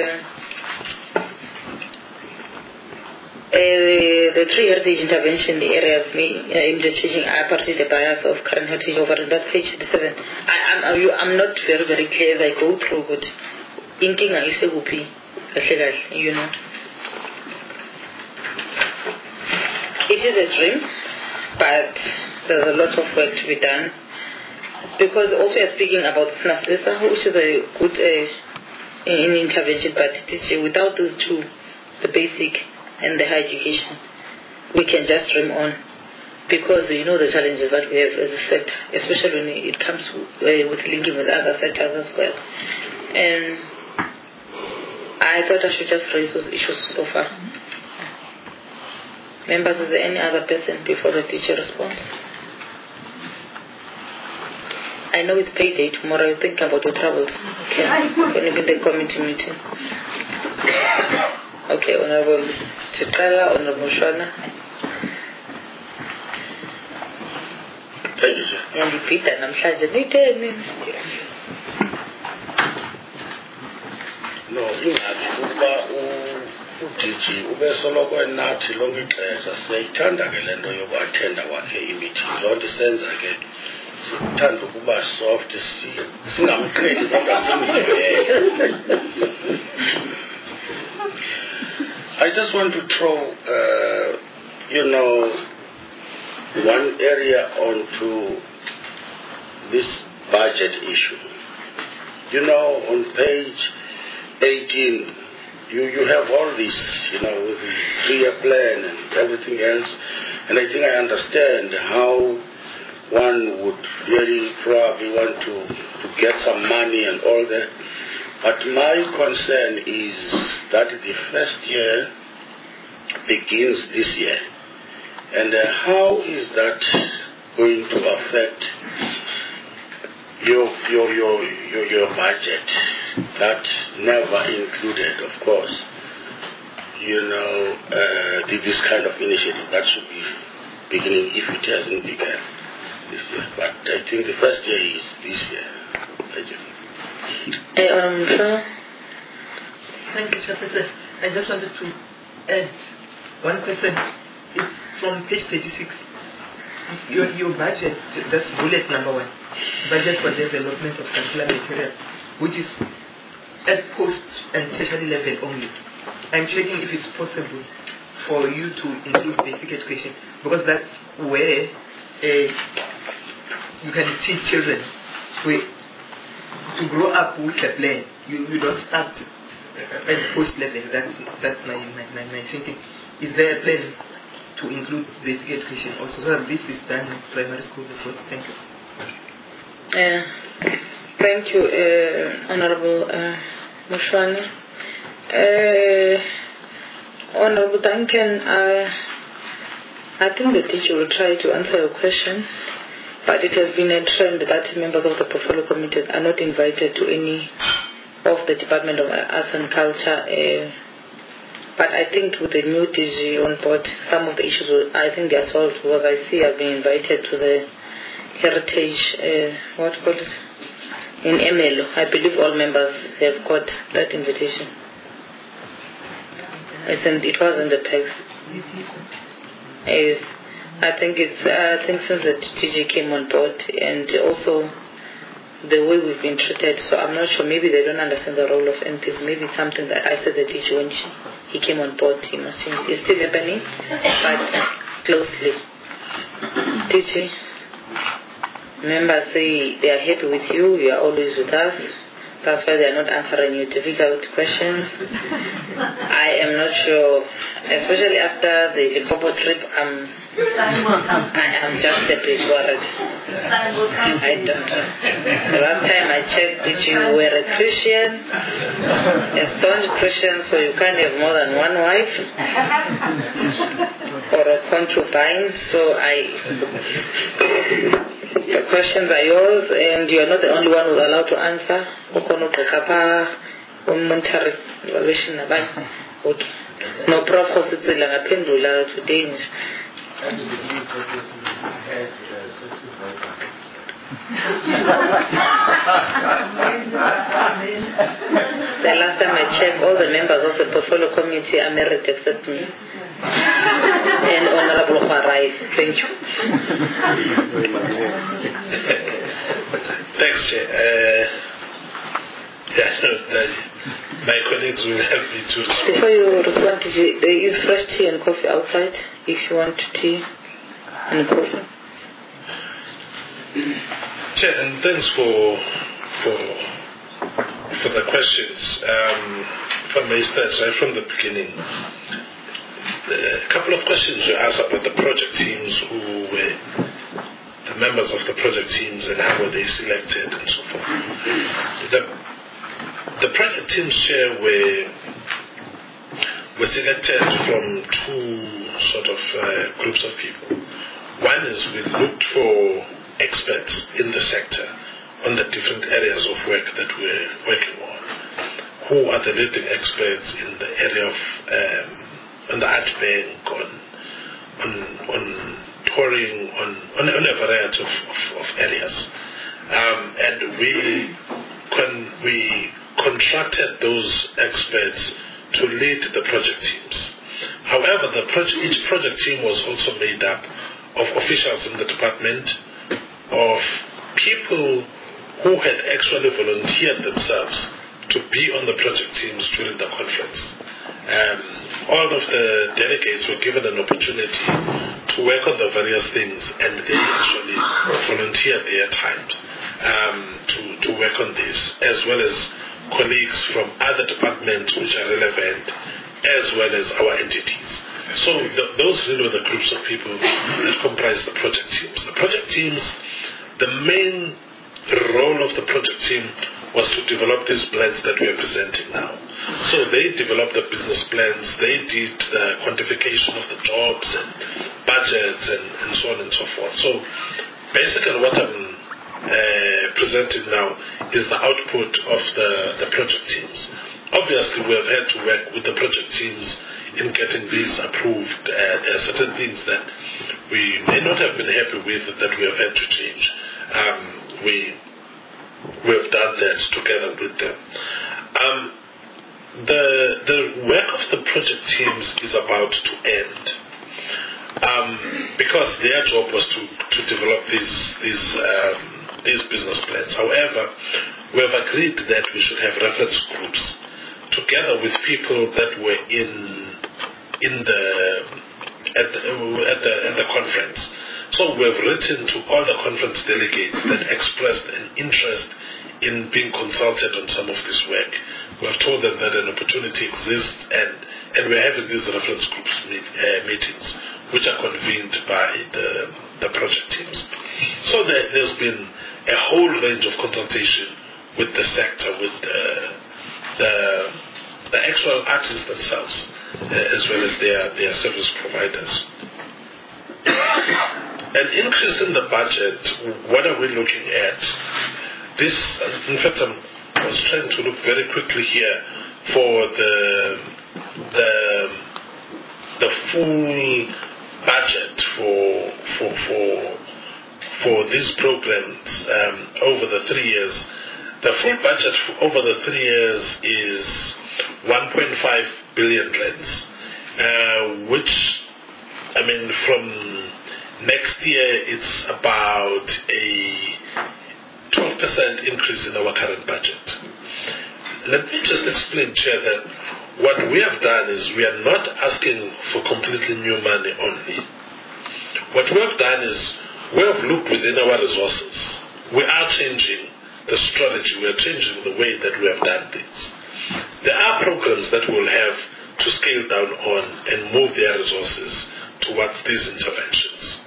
the three heritage intervention areas aimed at changing apartheid, the bias of current heritage over in that page 87. I'm not very, very clear as I go through, but inkinga isekuphi kahle kahle, It is a dream, but there's a lot of work to be done. Because also you're speaking about SNASISA, which is a good intervention, but without those two, the basic and the higher education, we can just dream on. Because the challenges that we have as a sector, especially when it comes with linking with other sectors as well. And I thought I should just raise those issues so far. Members, is there any other person before the teacher responds? I know it's payday tomorrow. You think about your travels. Okay. When you get the committee meeting. Okay, Honorable Chitala, Honorable Shwana. Thank you, sir. Yandipita namhlanje No, ingathi ukuba uDG ubesoloko enathi lonke ixesha siyayithanda ke lento yokuattenda kwakhe i-meeting. Loo nto senza ke sikuthanda ukuba soft singamqheli kodwa simjwele. I just want to throw one area onto this budget issue. On page 18, you have all this, with the 3-year plan and everything else. And I think I understand how one would really probably want to get some money and all that. But my concern is that the first year begins this year. And how is that going to affect your budget? That never included, of course, this kind of initiative that should be beginning if it hasn't begun this year. But I think the first year is this year. Thank you. Thank you, Chairperson. I just wanted to add one question. It's from page 36. Your budget, that's bullet number 1. Budget for development of curricular materials, which is at post and tertiary level only. I'm checking if it's possible for you to include basic education, because that's where you can teach children to grow up with a plan. You don't start at post level. That's my thinking. Is there a plan to include basic education also, so that this is done in primary school as well? Thank you. Thank you, Honorable Mushwani. Honorable Duncan, I think the teacher will try to answer your question, but it has been a trend that members of the portfolio committee are not invited to any of the Department of Arts and Culture. But I think with the new DG on board, some of the issues, I think they are solved, because I see I've been invited to the Heritage, in Emelo. I believe all members have got that invitation. It was in the text. I think since the DG came on board, and also the way we've been treated, so I'm not sure, maybe they don't understand the role of MPs. Maybe it's something that I said the DG when he came on board, he must change. It's still happening, but closely. DG, members say they are happy with you, you are always with us. That's why they are not answering you difficult questions. I am not sure, especially after the Limpopo trip, I am just a bit worried. I don't know. The last time I checked, did you were a Christian, a staunch Christian, so you can't have more than one wife or a concubine. So the questions are yours, and you are not the only one who's allowed to answer. Okay. No problem. Today. The last time I checked, all the members of the portfolio committee are married except me. And Honorable Farai. Thank you. Thanks, my colleagues will help me to respond. Before you respond, there is fresh tea and coffee outside if you want tea and coffee. Chair, and thanks for the questions. If I may start right from the beginning, a couple of questions you asked about the project teams, who were the members of the project teams and how were they selected and so forth. The project teams, Chair, were selected from two sort of groups of people. One is we looked for experts in the sector on the different areas of work that we're working on. Who are the leading experts in the area of on the art bank, on touring, on a variety of areas, and we contracted those experts to lead the project teams. However, each project team was also made up of officials in the department, of people who had actually volunteered themselves to be on the project teams during the conference. All of the delegates were given an opportunity to work on the various things, and they actually volunteered their time to work on this, as well as colleagues from other departments which are relevant, as well as our entities. So those really were the groups of people that comprise the project teams. The project teams, the main role of the project team was to develop these plans that we are presenting now. So they developed the business plans, they did the quantification of the jobs and budgets and so on and so forth. So basically what I'm presenting now is the output of the project teams. Obviously, we have had to work with the project teams in getting these approved. There are certain things that we may not have been happy with that we have had to change. We have done that together with them. The work of the project teams is about to end. Because their job was to develop these business plans. However, we have agreed that we should have reference groups together with people that were at the conference. So we have written to all the conference delegates that expressed an interest in being consulted on some of this work. We have told them that an opportunity exists, and we're having these reference groups meetings, which are convened by the project teams. So there's been a whole range of consultation with the sector, with the actual artists themselves, as well as their service providers. An increase in the budget, what are we looking at? This, in fact, I was trying to look very quickly here for the full budget for these programs over the 3 years. The full budget over the 3 years is 1.5 billion rands, which, I mean, from next year it's about a 12% increase in our current budget. Let me just explain, Chair, that what we have done is we are not asking for completely new money only. What we have done is we have looked within our resources. We are changing the strategy. We are changing the way that we have done things. There are programs that will have to scale down on and move their resources towards these interventions.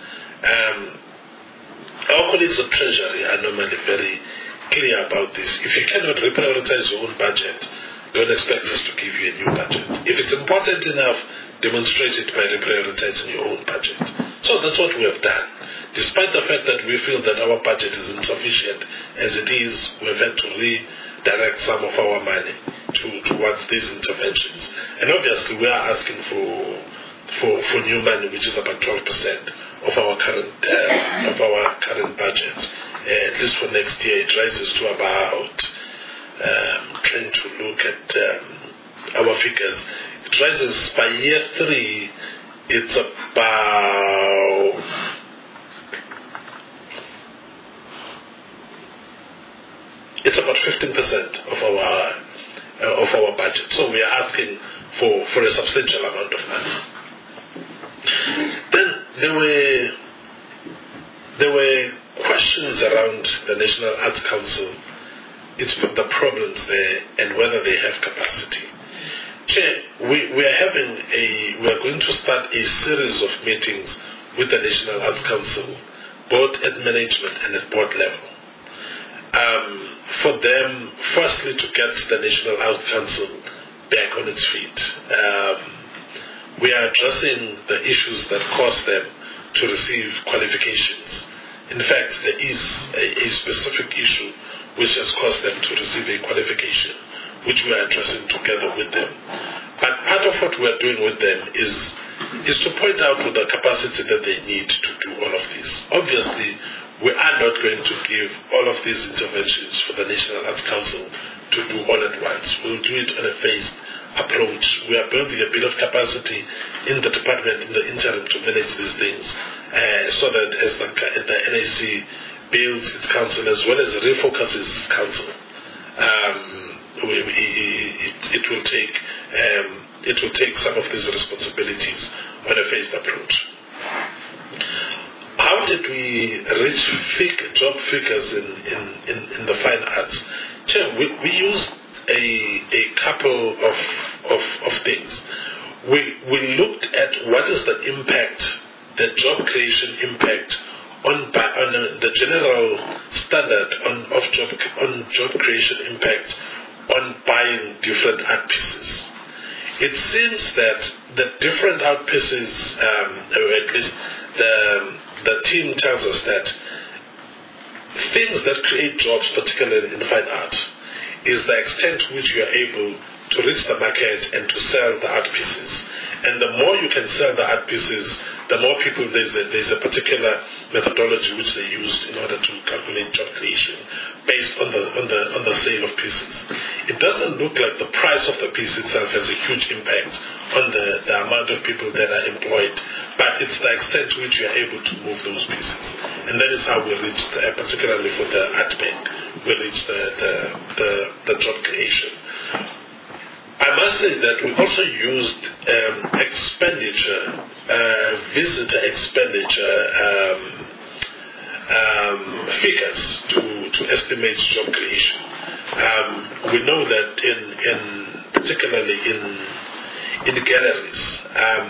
Our colleagues of Treasury are normally very clear about this. If you cannot reprioritize your own budget, don't expect us to give you a new budget. If it's important enough, demonstrate it by reprioritizing your own budget. So that's what we have done. Despite the fact that we feel that our budget is insufficient as it is, we've had to redirect some of our money towards these interventions. And obviously we are asking for new money, which is about 12% of our current budget. At least for next year, it rises to about, trying to look at our figures, it rises by year 3, it's about it's about 15% of our budget. So we are asking for a substantial amount of money. Then there were questions around the National Arts Council, the problems there, and whether they have capacity. Chair, we are going to start a series of meetings with the National Arts Council, both at management and at board level. For them, firstly, to get the National Arts Council back on its feet. We are addressing the issues that cause them to receive qualifications. In fact, there is a specific issue which has caused them to receive a qualification, which we are addressing together with them. But part of what we are doing with them is to point out to the capacity that they need to do all of this. Obviously, we are not going to give all of these interventions for the National Arts Council to do all at once. We'll do it on a phased approach. We are building a bit of capacity in the department in the interim to manage these things, so that as the NAC builds its council as well as refocuses its council, it will take some of these responsibilities on a phased approach. How did we reach job figures in the fine arts? We used a couple of things. We looked at what is the impact, the job creation impact on the general standard on job creation impact on buying different art pieces. It seems that the different art pieces, or at least the team tells us that things that create jobs, particularly in fine art, is the extent to which you are able to reach the market and to sell the art pieces. And the more you can sell the art pieces, the more people, there's a particular methodology which they used in order to calculate job creation based on the sale of pieces. It doesn't look like the price of the piece itself has a huge impact on the amount of people that are employed, but it's the extent to which you are able to move those pieces. And that is how we reached, particularly for the art bank, we reached the job creation. I must say that we also used expenditure, visitor expenditure figures to estimate job creation. We know that particularly in the galleries,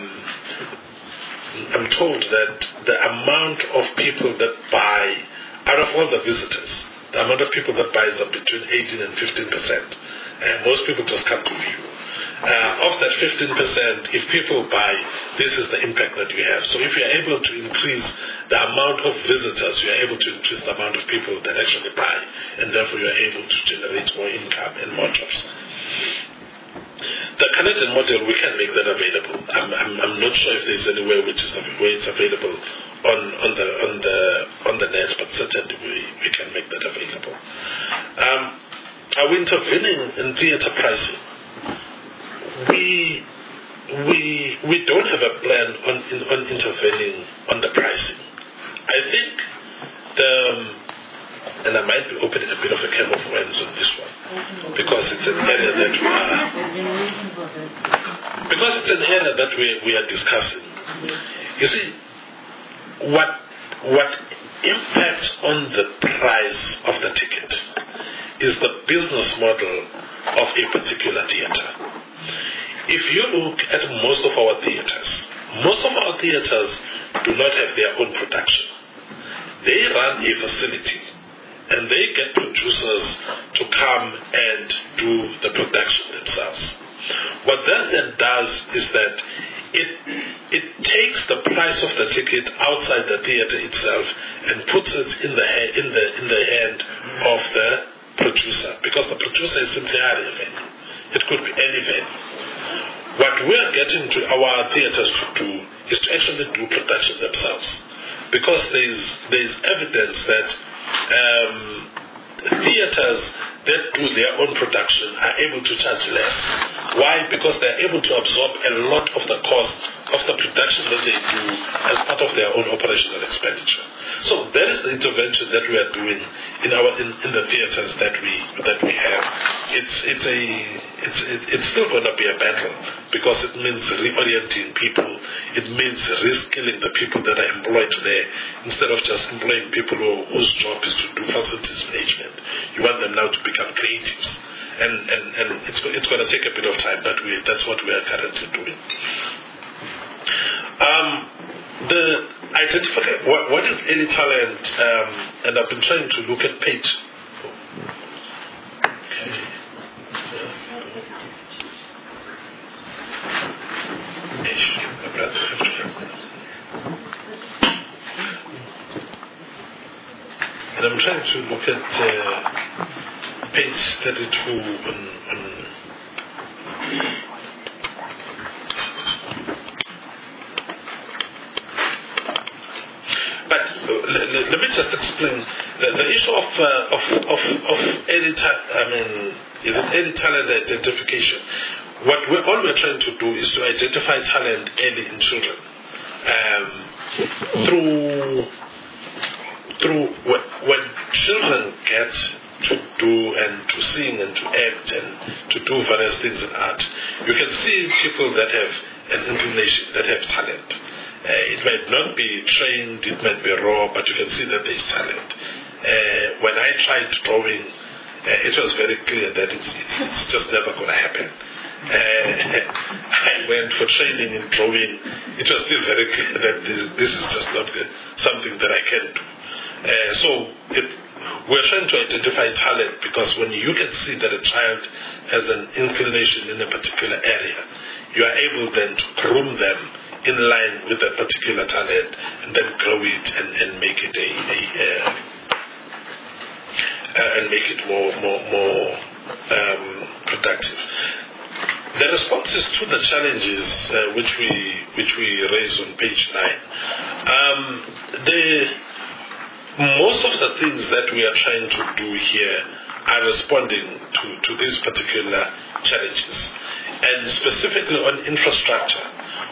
I'm told that the amount of people that buy, out of all the visitors, the amount of people that buy is up between 18 and 15%. And most people just come to view. Of that 15%, if people buy, this is the impact that we have. So if you are able to increase the amount of visitors, you are able to increase the amount of people that actually buy, and therefore you are able to generate more income and more jobs. The Canadian model, we can make that available. I'm not sure if there's anywhere where it's available on the net, but certainly we can make that available. Are we intervening in theatre pricing? We don't have a plan on intervening on the pricing. I think and I might be opening a bit of a can of worms on this one, because it's an area that we are discussing. You see, what impacts on the price of the ticket is the business model of a particular theatre. If you look at most of our theatres do not have their own production. They run a facility and they get producers to come and do the production themselves. What that then does is that it takes the price of the ticket outside the theatre itself and puts it in the hand of the producer, because the producer is simply hiring a venue. It could be any venue. What we are getting to our theatres to do is to actually do production themselves, because there's evidence that theatres that do their own production are able to charge less. Why? Because they're able to absorb a lot of the cost of the production that they do as part of their own operational expenditure. So that is the intervention that we are doing in the theatres that we have. It's still going to be a battle, because it means reorienting people. It means reskilling the people that are employed there, instead of just employing people whose job is to do facilities management. You want them now to become creatives, and it's going to take a bit of time, but that's what we are currently doing. The identification, what is early talent, and I've been trying to look at page. And I'm trying to look at page 32 let me just explain the issue of early is it early talent identification? All we're trying to do is to identify talent early in children, through when children get to do and to sing and to act and to do various things in art. You can see people that have an inclination, that have talent. It might not be trained, it might be raw, but you can see that there is talent. When I tried drawing, it was very clear that it's just never going to happen. I went for training in drawing. It was still very clear that this is just not something that I can do. We're trying to identify talent, because when you can see that a child has an inclination in a particular area, you are able then to groom them in line with that particular talent and then grow it and make it more productive. The responses to the challenges which we raise on page 9, most of the things that we are trying to do here are responding to these particular challenges. And specifically on infrastructure,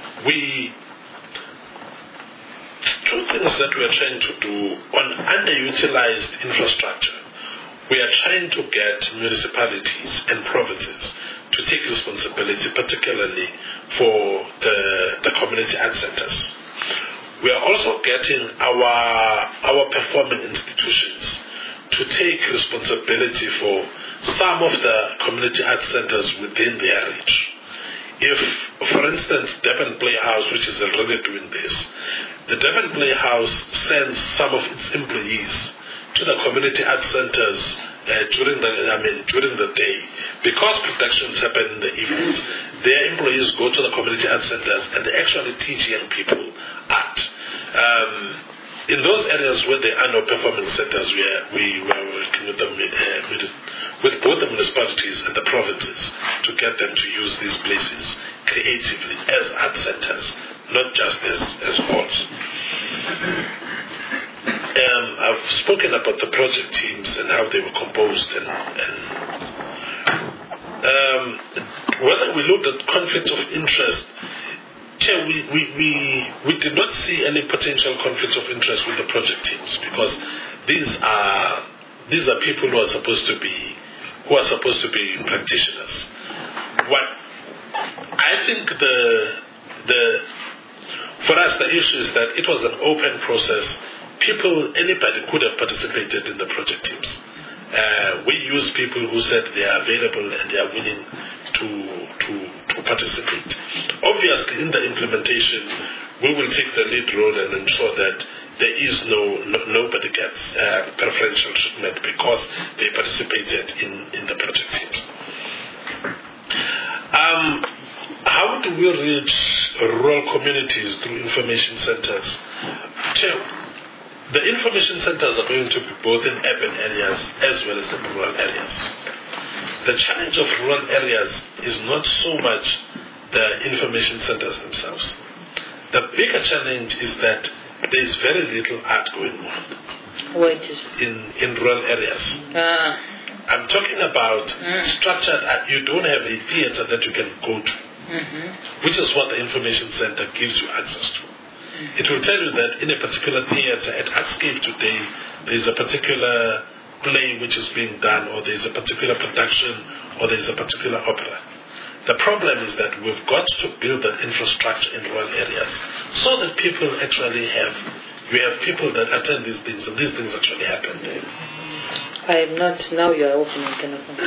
two things that we are trying to do on underutilized infrastructure. We are trying to get municipalities and provinces to take responsibility, particularly for the community art centers. We are also getting our performing institutions to take responsibility for some of the community art centers within their reach. If, for instance, Devon Playhouse, which is already doing this, the Devon Playhouse sends some of its employees to the community art centers during the day. Because productions happen in the evenings, their employees go to the community art centers and they actually teach young people art. In those areas where there are no performing centers, we were working with both the municipalities and the provinces to get them to use these places creatively as art centers, not just as halls. I've spoken about the project teams and how they were composed, and whether we looked at conflicts of interest. We did not see any potential conflicts of interest with the project teams, because these are people who are supposed to be practitioners. What I think for us the issue is that it was an open process. Anybody could have participated in the project teams. We use people who said they are available and they are willing to participate. Obviously, in the implementation, we will take the lead role and ensure that there is nobody gets preferential treatment because they participated in the project teams. How do we reach rural communities through information centers? The information centers are going to be both in urban areas as well as in rural areas. The challenge of rural areas is not so much the information centers themselves. The bigger challenge is that there is very little art going on in rural areas. I'm talking about structured art. You don't have a theater that you can go to, which is what the information center gives you access to. It will tell you that in a particular theater at Artscape today, there is a particular play which is being done, or there is a particular production, or there is a particular opera. The problem is that we've got to build that infrastructure in rural areas so that people actually we have people that attend these things, and these things actually happen. I am not, now you are opening telephone.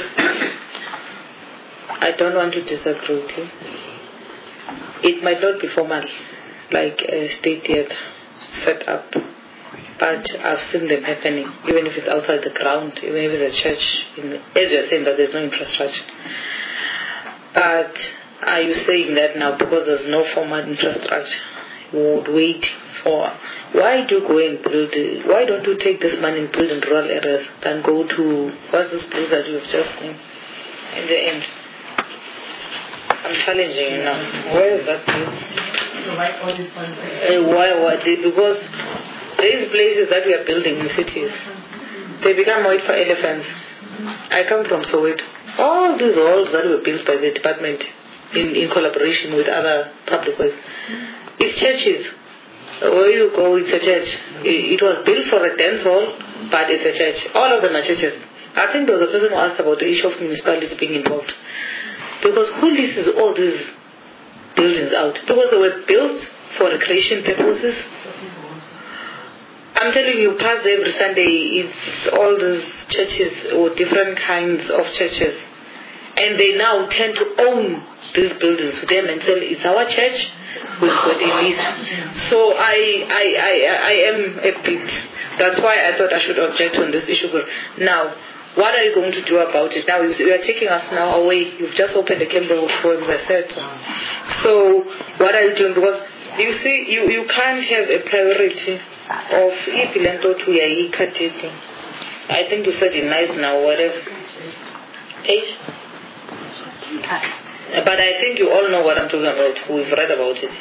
I don't want to disagree with you. It might not be formal, like a state theater set up, but I've seen them happening, even if it's outside the ground, even if it's a church, as you're saying that there's no infrastructure. But are you saying that now because there's no formal infrastructure, you would wait for, why do you go and build, why don't you take this money and build in rural areas than go to, what's this place that you've just named in the end? I'm challenging you now. Where is that place? Why? Because these places that we are building in cities, they become white for elephants. I come from Soweto. All these halls that were built by the department in collaboration with other public works, it's churches. Where you go, it's a church. It was built for a dance hall, but it's a church. All of them are churches. I think there was a person who asked about the issue of municipalities being involved. Because who leases all these buildings out? Because they were built for recreation purposes. I'm telling you, past every Sunday, it's all these churches or different kinds of churches. And they now tend to own these buildings for them and say, it's our church, we've got a lease. So I am a bit, that's why I thought I should object on this issue. Now, what are you going to do about it? Now, you are taking us now away. You've just opened the Campbell for the set. So, what are you doing? Because, you see, you can't have a priority of Ipilento to Yaikatiti. I think you said it nice now, whatever. Hey? But I think you all know what I'm talking about. We've read about it.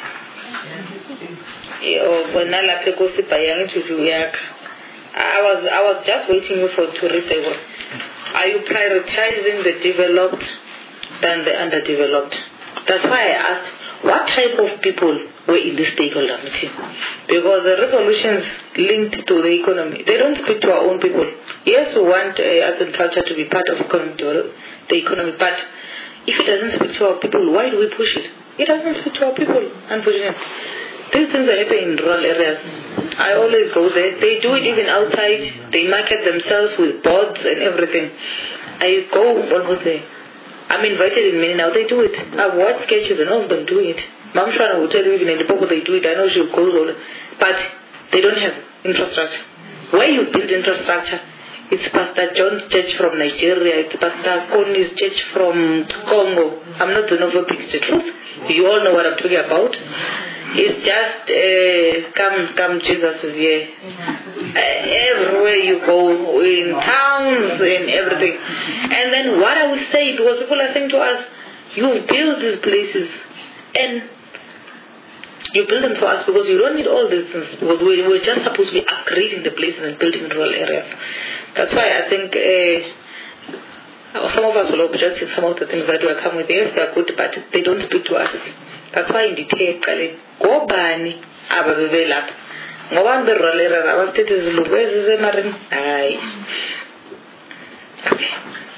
I was just waiting for to read. Are you prioritizing the developed than the underdeveloped? That's why I asked, what type of people were in this stakeholder meeting? Because the resolutions linked to the economy, they don't speak to our own people. Yes, we want arts and culture to be part of the economy, but if it doesn't speak to our people, why do we push it? It doesn't speak to our people, unfortunately. These things are happening in rural areas. I always go there. They do it even outside. They market themselves with boards and everything. I go almost there. I'm invited in many now. They do it. I've watched sketches and all of them doing it. Mom Shana will tell you even in the Poco they do it. I know she goes all, but they don't have infrastructure. Where you build infrastructure, it's Pastor John's church from Nigeria. It's Pastor Koni's church from Congo. I'm not xenophobic, it's the truth. You all know what I'm talking about. It's just come Jesus is here. Everywhere you go, in towns and everything. And then what I would say, because people are saying to us, you've built these places and you build them for us because you don't need all these things, because we're just supposed to be upgrading the places and building in rural areas. That's why I think some of us will object to some of the things that will come with. Yes, they are good, but they don't speak to us. That's why in detail, go bani, ababelap. No one be roller, our state is Louis Marin. Aye. Okay.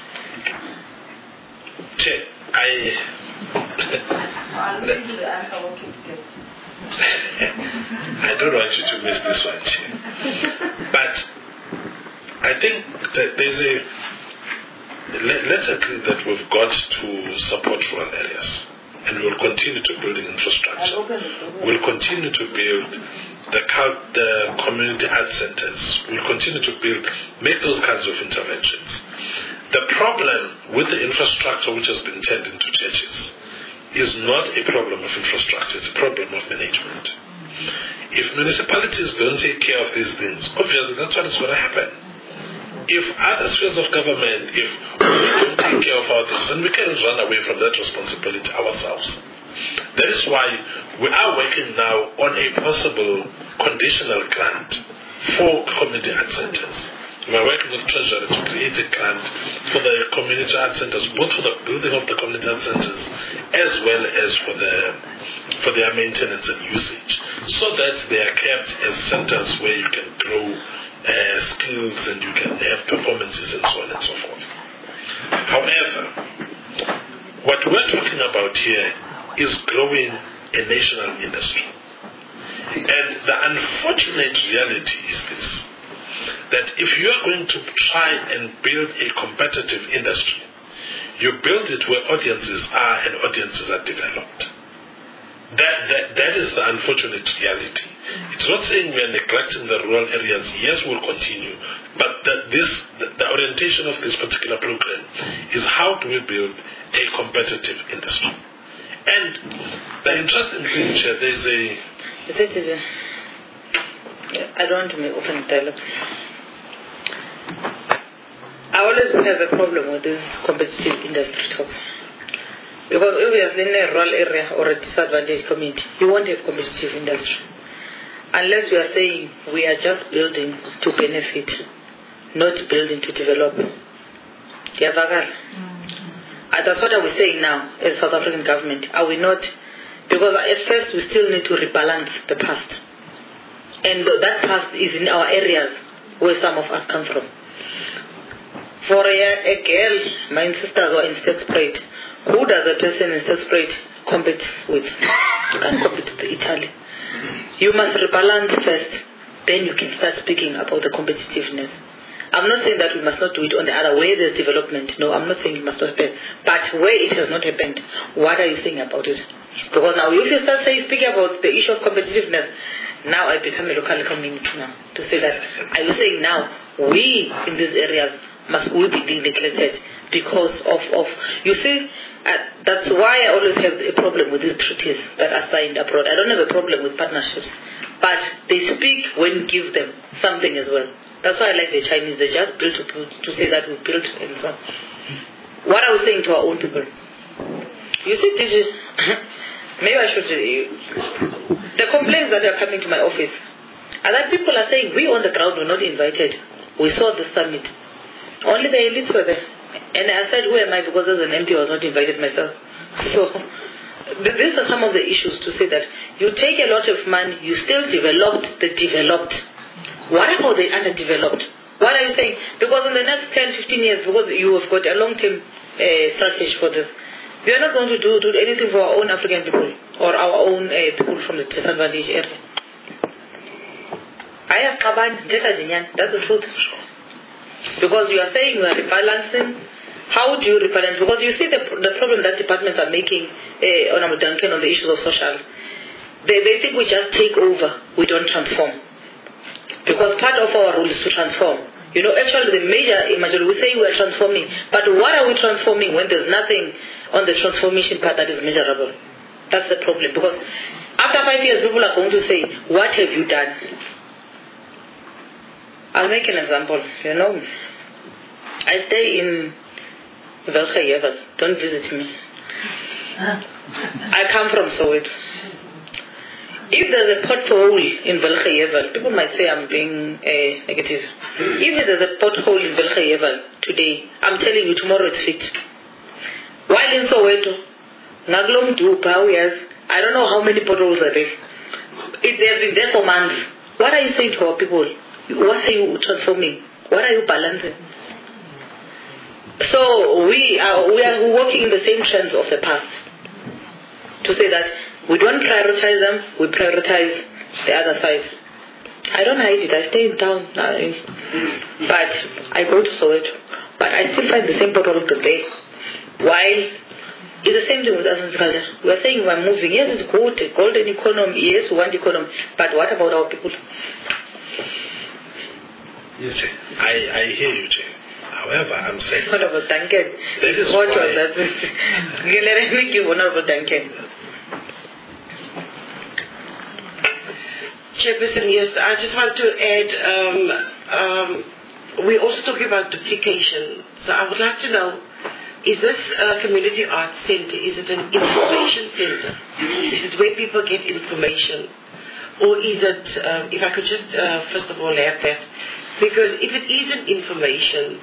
I don't want you to miss this one, but I think that there's a. Let's agree that we've got to support rural areas. And we'll continue to build infrastructure. We'll continue to build the community art centers. We'll continue to make those kinds of interventions. The problem with the infrastructure which has been turned into churches is not a problem of infrastructure, it's a problem of management. If municipalities don't take care of these things, obviously that's what is going to happen. If other spheres of government, if we don't take care of our things, then we cannot run away from that responsibility ourselves. That is why we are working now on a possible conditional grant for community art centers. We are working with Treasury to create a grant for the community art centers, both for the building of the community art centers as well as for their maintenance and usage, so that they are kept as centers where you can grow skills and you can have performances and so on and so forth. However, what we're talking about here is growing a national industry. And the unfortunate reality is this, that if you are going to try and build a competitive industry, you build it where audiences are and audiences are developed. That is the unfortunate reality. It's not saying we are neglecting the rural areas. Yes, we'll continue. But the orientation of this particular program is how do we build a competitive industry. And the interesting thing here, there's a... I don't want to make open dialogue. I always have a problem with this competitive industry talks. Because obviously in a rural area or a disadvantaged community, you won't have competitive industry. Unless we are saying we are just building to benefit, not building to develop. That's what are we saying now as South African government? Are we not? Because at first we still need to rebalance the past. And that past is in our areas where some of us come from. For a girl, my sisters were in state spread. Who does a person in state spread compete with? You can't compete with Italy. You must rebalance first, then you can start speaking about the competitiveness. I'm not saying that we must not do it on the other way there's development. No, I'm not saying it must not happen. But where it has not happened, what are you saying about it? Because now if you start speaking about the issue of competitiveness, now I become a local community now to say that. Are you saying now we in these areas will be being neglected because of you see, that's why I always have a problem with these treaties that are signed abroad. I don't have a problem with partnerships, but they speak when you give them something as well. That's why I like the Chinese. They just build to say that we built and so on. What are we saying to our own people? You see, maybe I should. The complaints that are coming to my office are that people are saying we on the ground were not invited. We saw the summit. Only the elites were there. And I said, who am I? Because as an MP I was not invited myself. So these are some of the issues to say that you take a lot of money, you still developed the developed. What about the underdeveloped? What are you saying? Because in the next 10, 15 years, because you have got a long-term strategy for this, we are not going to do anything for our own African people or our own people from the disadvantaged area. That's the truth. Because you are saying we are rebalancing. How do you rebalance? Because you see the problem that departments are making, Honorable Duncan, on the issues of social. They think we just take over, we don't transform. Because part of our role is to transform. You know, actually the majority, we say we are transforming, but what are we transforming when there's nothing on the transformation part that is measurable? That's the problem. Because after 5 years, people are going to say, what have you done? I'll make an example. You know, I stay in Velgejevel. Don't visit me. I come from Soweto. If there's a pothole in Velgejevel, people might say I'm being negative. If there's a pothole in Velgejevel today, I'm telling you tomorrow it's fixed. While in Soweto, Naglom do years, I don't know how many potholes are there. They have been there for months. What are you saying to our people? What are you transforming? What are you balancing? So we are working in the same trends of the past. To say that we don't prioritize them, we prioritize the other side. I don't hide it, I stay in town, but I go to Soweto. But I still find the same potholes today. While it's the same thing with us in culture. We are saying we are moving. Yes, it's good, golden economy. Yes, we want economy. But what about our people? Yes, I hear you, Jane. However, I'm saying... Honorable Duncan. That is what why... was that? Let me make you Honorable Duncan. Chairperson, yes, I just want to add, we're also talking about duplication. So I would like to know, is this community arts center, is it an information center? Is it where people get information? Or is it, if I could just first of all add that, because if it is an information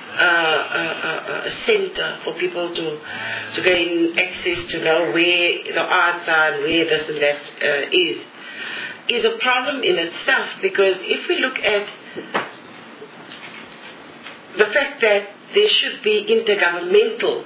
a center for people to gain access to know where the arts are and where this and that is a problem in itself, because if we look at the fact that there should be intergovernmental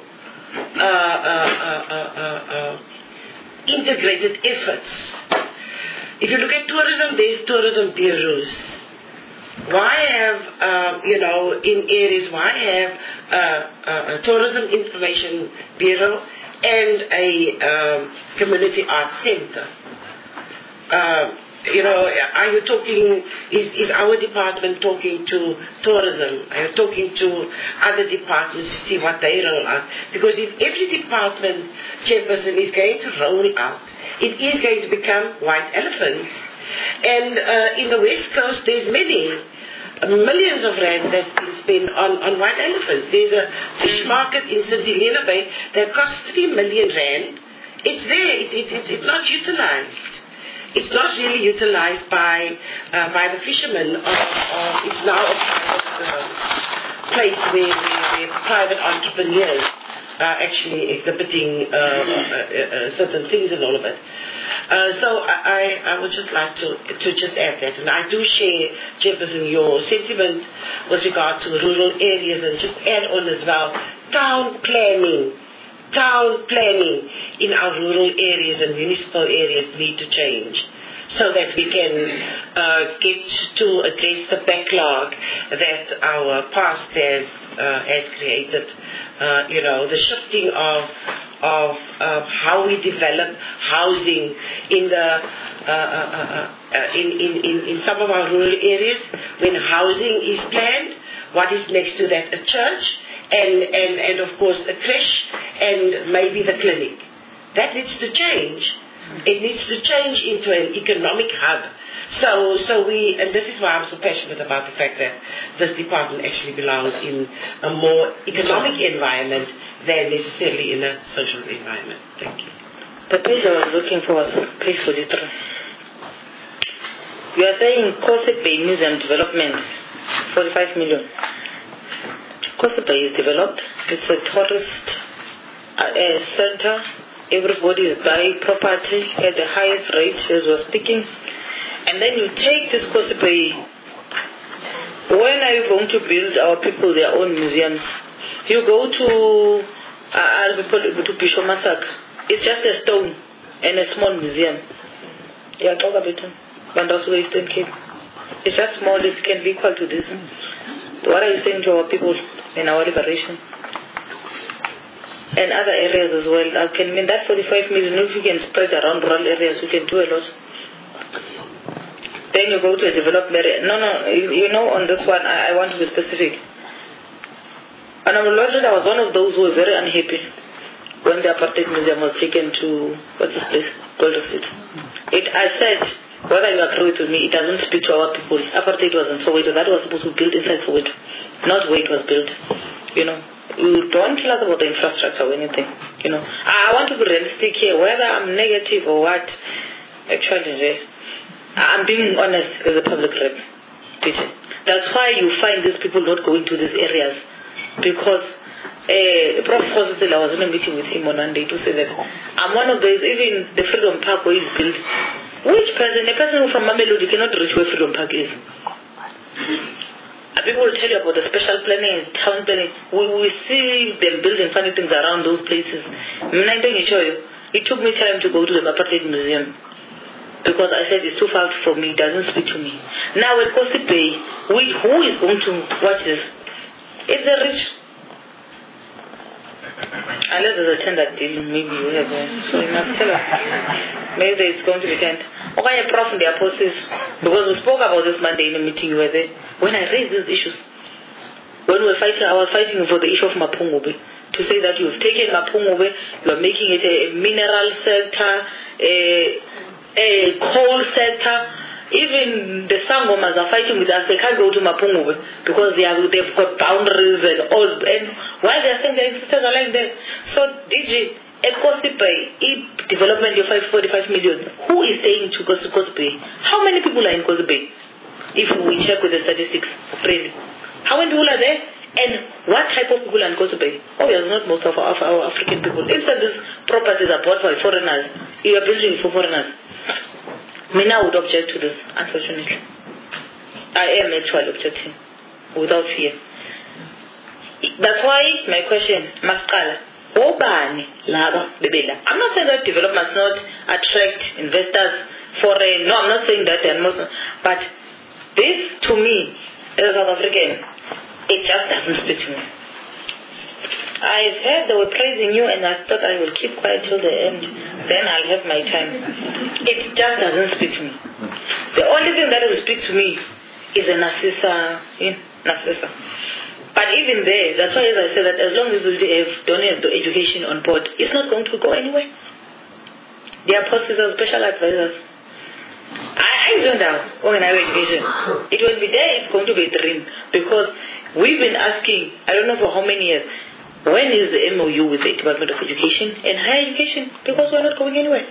integrated efforts. If you look at tourism, there's tourism bureaus. Why have, in areas, why have a tourism information bureau and a community arts center? Are you talking, is our department talking to tourism? Are you talking to other departments to see what they roll out? Because if every department chairperson is going to roll out, it is going to become white elephants. And in the West Coast, there's millions of rand that's been spent on white elephants. There's a fish market in St. Helena Bay that costs 3 million rand. It's there. It's not utilized. It's not really utilized by the fishermen. It's now a private place where private entrepreneurs are actually exhibiting certain things and all of it. So I would just like to just add that. And I do share, Chairperson, your sentiment with regard to rural areas, and just add on as well, town planning in our rural areas and municipal areas need to change. so that we can get to address the backlog that our past has created. The shifting of how we develop housing in the in some of our rural areas. When housing is planned, what is next to that? A church and of course a creche and maybe the clinic. That needs to change. It needs to change into an economic hub. So we, and this is why I'm so passionate about the fact that this department actually belongs in a more economic environment than necessarily in a social environment. Thank you. The page I was looking for was page 43. You are saying Kosi Bay Museum development, 45 million. Kosi Bay is developed. It's a tourist center. Everybody is buying property at the highest rate as we're speaking. And then you take this Kosi Bay. When are you going to build our people their own museums? You go to Bisho Massacre. It's just a stone and a small museum. Yeah, talk about it. Bandasu Eastern Cape. It's just small, it can be equal to this. What are you saying to our people in our liberation? And other areas as well. I can mean that 45 million, if you can spread around rural areas, we can do a lot. Then you go to a developed area. No, on this one, I want to be specific. And I was one of those who were very unhappy when the Apartheid Museum was taken to, what's this place? Gold of City. I said, whether you agree with me, it doesn't speak to our people. Apartheid was in Soweto. That was supposed to be built inside Soweto, not where it was built. You don't tell us about the infrastructure or anything. I want to be realistic here. Whether I'm negative or what, actually, I'm being honest as a public rep. That's why you find these people not going to these areas. Because Prof. Hostel, I was in a meeting with him on Monday to say that I'm one of those, even the Freedom Park where it's built. Which person, a person from Mamelodi cannot reach where Freedom Park is? People will tell you about the special planning, town planning. We see them building funny things around those places. It took me time to go to the Apartheid Museum because I said it's too far for me, it doesn't speak to me. Now at Kosi Bay, who is going to watch this? It's the rich. Unless there's a tender deal, maybe you have one. So you must tell us. Maybe it's going to be tender. Okay, Prof, their policies. Because we spoke about this Monday in a meeting, you were there. When I raised these issues, when we were fighting, I was fighting for the issue of Mapungube. To say that you've taken Mapungube, you are making it a mineral sector, a coal sector. Even the Sangomas are fighting with us. They can't go to Mapungube because they've got boundaries and all. And why they are saying their ancestors are like that? So, DG, at Kosi Bay, development of 45 million. Who is staying to Kosi Bay? How many people are in Kosi Bay? If we check with the statistics, really. How many people are there? And what type of people are in Kosi Bay? Obviously, not most of our African people. Instead, these properties are bought by foreigners. You are building for foreigners. Mina would object to this, unfortunately. I am actually objecting, without fear. That's why my question, Masqala, Obani, Laba, Bebela. I'm not saying that development must not attract investors foreign. No, I'm not saying that. But this, to me, as a South African, it just doesn't speak to me. I've heard they were praising you and I thought I will keep quiet till the end. Then I'll have my time. It just doesn't speak to me. The only thing that will speak to me is a Narcissa. But even there, that's why as I said that as long as we don't have the education on board, it's not going to go anywhere. They are posted as special advisors. I zoned out when I went education. It will be there, it's going to be a dream. Because we've been asking, I don't know for how many years, when is the MOU with the Department of Education and Higher Education? Because we're not going anywhere.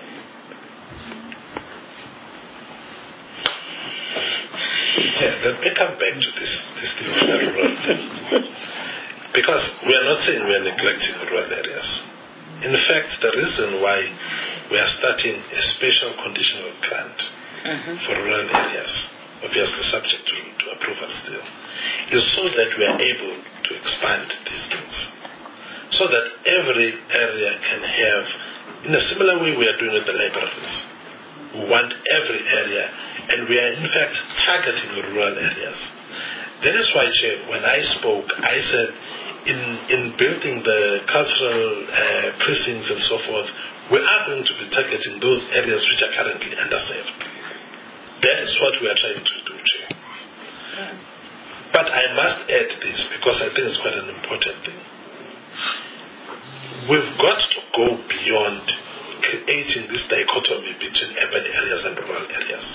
Yeah, let me come back to this thing of the rural thing. Because we are not saying we are neglecting rural areas. In fact, the reason why we are starting a special conditional grant for rural areas, obviously subject to approval still, is so that we are able to expand these things. So that every area can have, in a similar way we are doing with the libraries. We want every area, and we are in fact targeting rural areas. That is why, Chair, when I spoke, I said in building the cultural precincts and so forth, we are going to be targeting those areas which are currently underserved. That is what we are trying to do, Chair. But I must add this because I think it's quite an important thing. We've got to go beyond creating this dichotomy between urban areas and rural areas.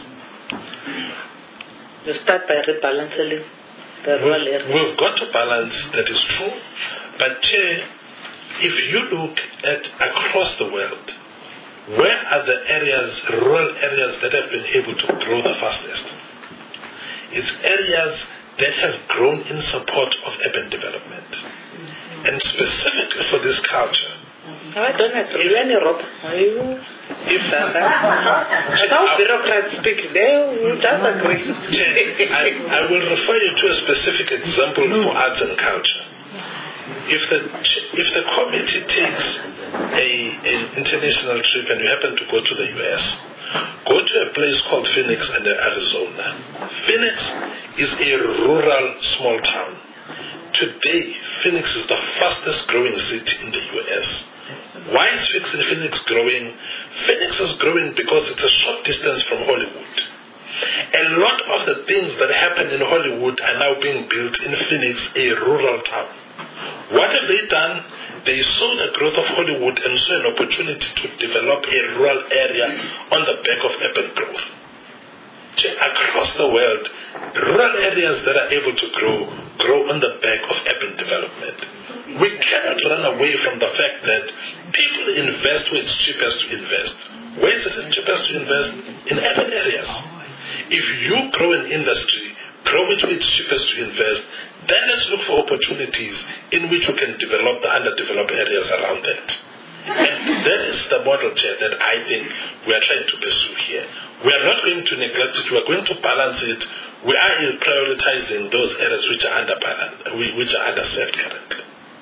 You start by rebalancing the rural areas. We've got to balance, that is true. But Chair, if you look at across the world, where are the areas, rural areas that have been able to grow the fastest? It's areas that have grown in support of urban development. And specifically for this culture. I don't agree. You're in Europe. How bureaucrats speak there, we just agree. I will refer you to a specific example for arts and culture. If the committee takes an international trip and you happen to go to the US, go to a place called Phoenix in Arizona. Phoenix is a rural small town. Today, Phoenix is the fastest growing city in the US. Why is Phoenix growing? Phoenix is growing because it's a short distance from Hollywood. A lot of the things that happen in Hollywood are now being built in Phoenix, a rural town. What have they done? They saw the growth of Hollywood and saw an opportunity to develop a rural area on the back of urban growth. Across the world, rural areas that are able to grow on the back of urban development. We cannot run away from the fact that people invest where it's cheapest to invest. Where is it cheapest to invest? In urban areas. If you grow an industry, grow it where it's cheapest to invest, then let's look for opportunities in which we can develop the underdeveloped areas around that. And that is the model, Chair, that I think we are trying to pursue here. We are not going to neglect it. We are going to balance it. We are prioritizing those areas which are underserved currently.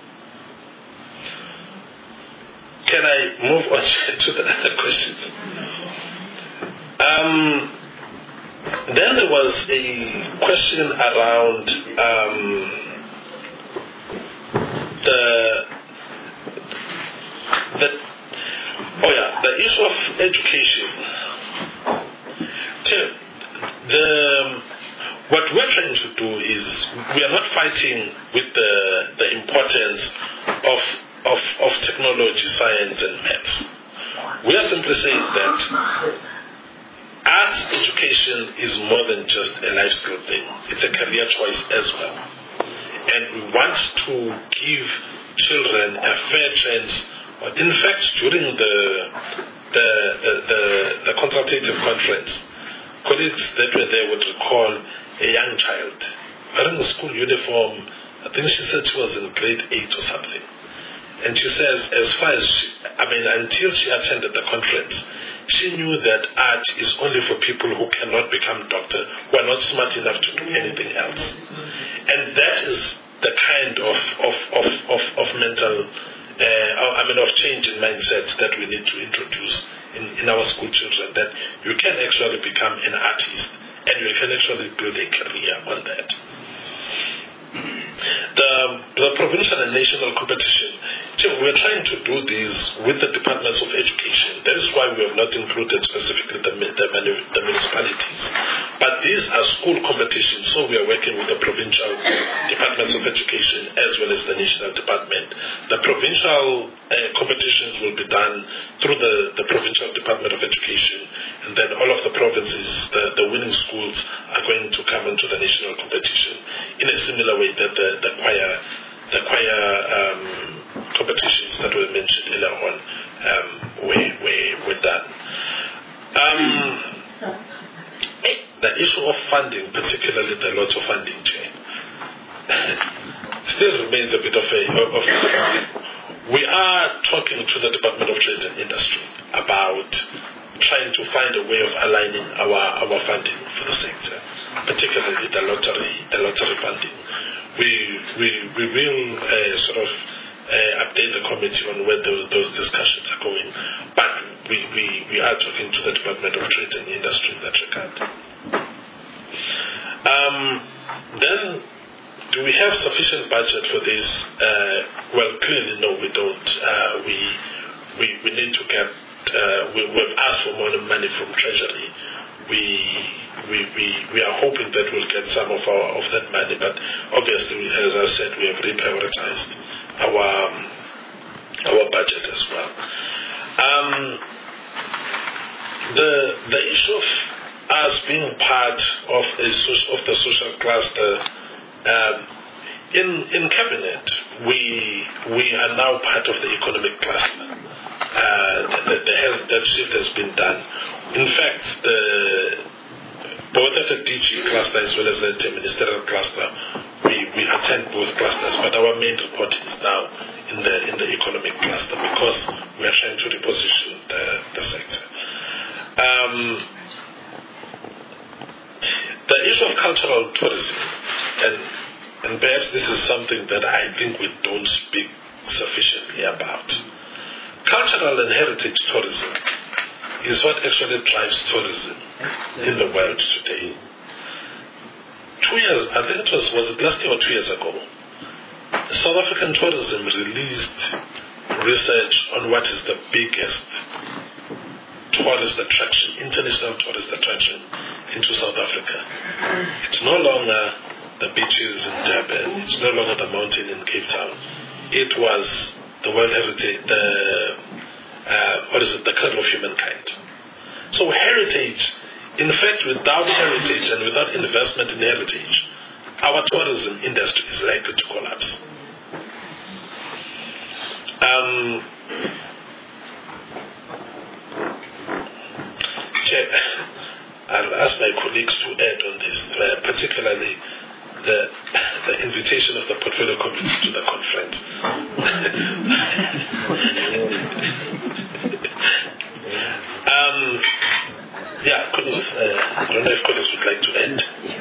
Can I move on to the other questions? Then there was a question around the issue of education. What we're trying to do is we are not fighting with the importance of technology, science, and maths. We are simply saying that arts education is more than just a life skill thing. It's a career choice as well. And we want to give children a fair chance. In fact, during the consultative conference, colleagues that were there would recall a young child wearing a school uniform. I think she said she was in grade 8 or something. And she says, until she attended the conference, she knew that art is only for people who cannot become doctor, who are not smart enough to do anything else. And that is the kind of mental, of change in mindsets that we need to introduce in our school children, that you can actually become an artist and you can actually build a career on that. The provincial and national competition, we are trying to do these with the departments of education. That is why we have not included specifically the municipalities. But these are school competitions, so we are working with the provincial departments of education as well as the national department. The provincial competitions will be done through the provincial department of education, and then all of the provinces, the winning schools, are going to come into the national competition in a similar way that the choir competitions that were mentioned earlier on were done. The issue of funding, particularly the lots of funding chain, still remains a bit of we are talking to the Department of Trade and Industry about trying to find a way of aligning our funding for the sector, particularly the lottery funding. We will update the committee on where those discussions are going. But we are talking to the Department of Trade and Industry in that regard. Then, do we have sufficient budget for this? Well, clearly, no, we don't. We need to get. We've asked for more money from Treasury. We are hoping that we'll get some of that money, but obviously, as I said, we have reprioritized our budget as well. The issue of us being part of the social cluster, in cabinet, we are now part of the economic cluster. That shift has been done. In fact, both at the DG cluster as well as at the ministerial cluster, we attend both clusters, but our main report is now in the economic cluster because we are trying to reposition the sector. The issue of cultural tourism, and perhaps this is something that I think we don't speak sufficiently about. Cultural and heritage tourism is what actually drives tourism in the world today. 2 years, I think was it last year or 2 years ago, South African Tourism released research on what is the biggest tourist attraction, international tourist attraction into South Africa. It's no longer the beaches in Durban, it's no longer the mountain in Cape Town. It was the World Heritage, the Cradle of Humankind. So heritage, in fact, without heritage and without investment in heritage, our tourism industry is likely to collapse. I'll ask my colleagues to add on this, particularly the invitation of the portfolio committee to the conference. Colleagues, I don't know if colleagues would like to add.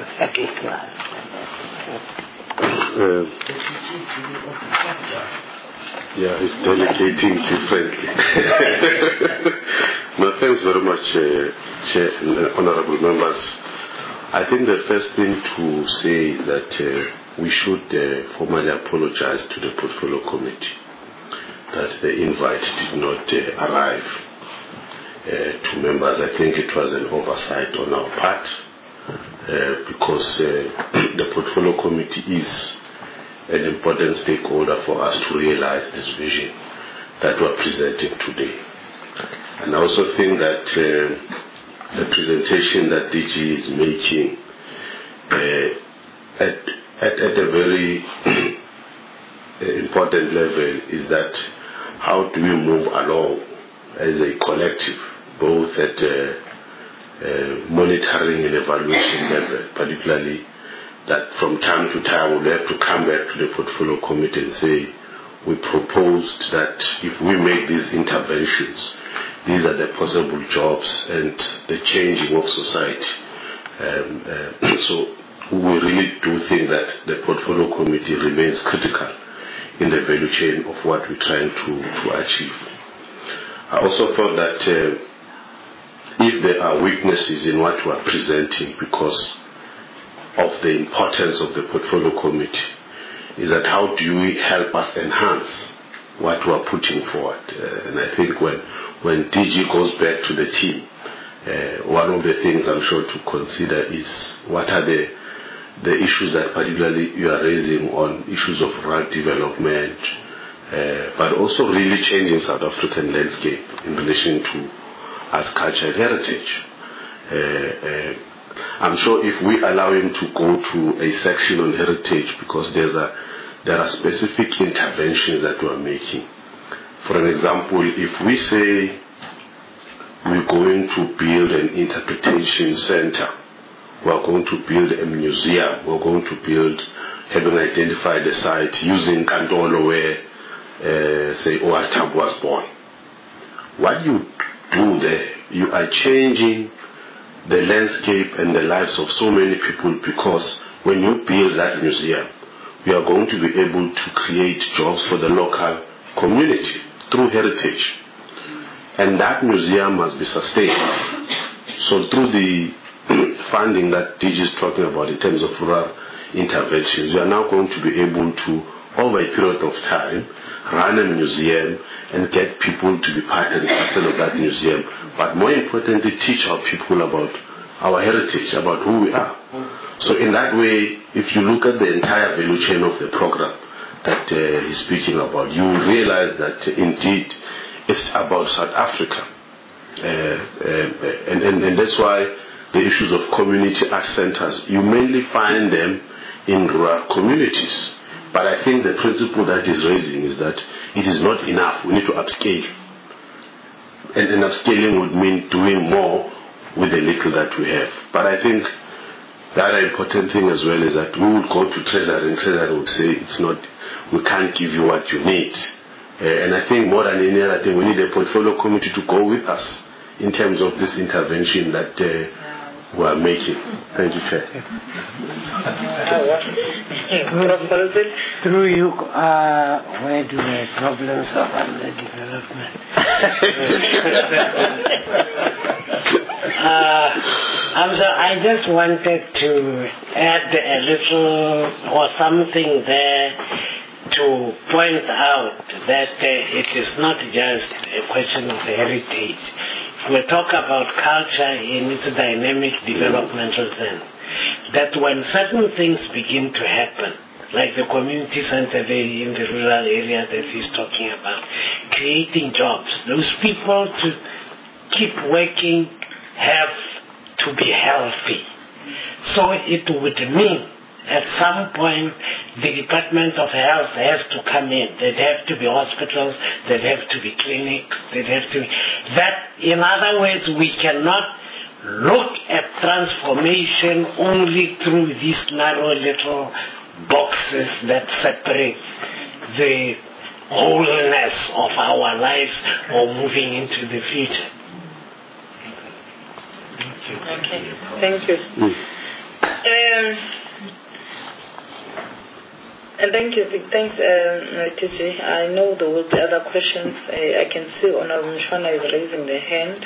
It's delegating differently. No, thanks very much, Chair and honorable members. I think the first thing to say is that we should formally apologize to the portfolio committee that the invite did not arrive to members. I think it was an oversight on our part because the portfolio committee is an important stakeholder for us to realize this vision that we're presenting today. And I also think that the presentation that DG is making at a very important level is that how do we move along as a collective, both at monitoring and evaluation level, particularly that from time to time we'll have to come back to the portfolio committee and say, we proposed that if we make these interventions, these are the possible jobs and the changing of society. So we really do think that the portfolio committee remains critical in the value chain of what we're trying to achieve. I also thought that if there are weaknesses in what we are presenting because of the importance of the portfolio committee, is that how do we help us enhance what we are putting forward? And I think when DG goes back to the team, one of the things I'm sure to consider is what are the issues that particularly you are raising on issues of rural development, but also really changing South African landscape in relation to as culture and heritage. I'm sure if we allow him to go to a section on heritage, because there are specific interventions that we are making. For an example, if we say we're going to build an interpretation center, we're going to build a museum, we're going to build, having identified the site, using Kandolo where, say, OR Tambo was born. What you do there, you are changing the landscape and the lives of so many people, because when you build that museum, we are going to be able to create jobs for the local community through heritage. And that museum must be sustained. So through the funding that DG is talking about in terms of rural interventions, we are now going to be able to, over a period of time, run a museum and get people to be part and parcel of that museum. But more importantly, teach our people about our heritage, about who we are. So in that way, if you look at the entire value chain of the program that he's speaking about, you will realize that indeed it's about South Africa. And that's why the issues of community art centers, you mainly find them in rural communities. But I think the principle that he's raising is that it is not enough. We need to upscale. And upscaling would mean doing more with the little that we have. But I think the other important thing as well is that we would go to Treasury and Treasury would say it's not, we can't give you what you need. And I think more than any other thing, we need a portfolio committee to go with us in terms of this intervention that we are making. Thank you, Chair. Through you, where do the problems of underdevelopment? I just wanted to add a little or something there to point out that it is not just a question of heritage. We talk about culture in its dynamic developmental sense. That when certain things begin to happen, like the community center in the rural area that he's talking about, creating jobs, those people to keep working have to be healthy. So it would mean at some point the Department of Health has to come in. There'd have to be hospitals, there'd have to be clinics, there'd have to be... That, in other words, we cannot look at transformation only through these narrow little boxes that separate the wholeness of our lives or moving into the future. Okay, thank you. And thanks, TG. I know there will be other questions. I can see Honorable Mshwana is raising the hand.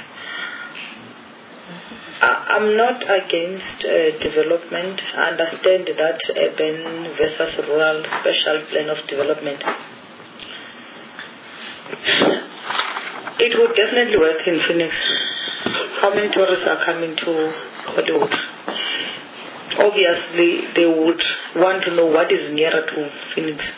I'm not against development. I understand that urban versus rural special plan of development. It would definitely work in Phoenix. How many tourists are coming to Hollywood? Obviously, they would want to know what is nearer to Phoenix.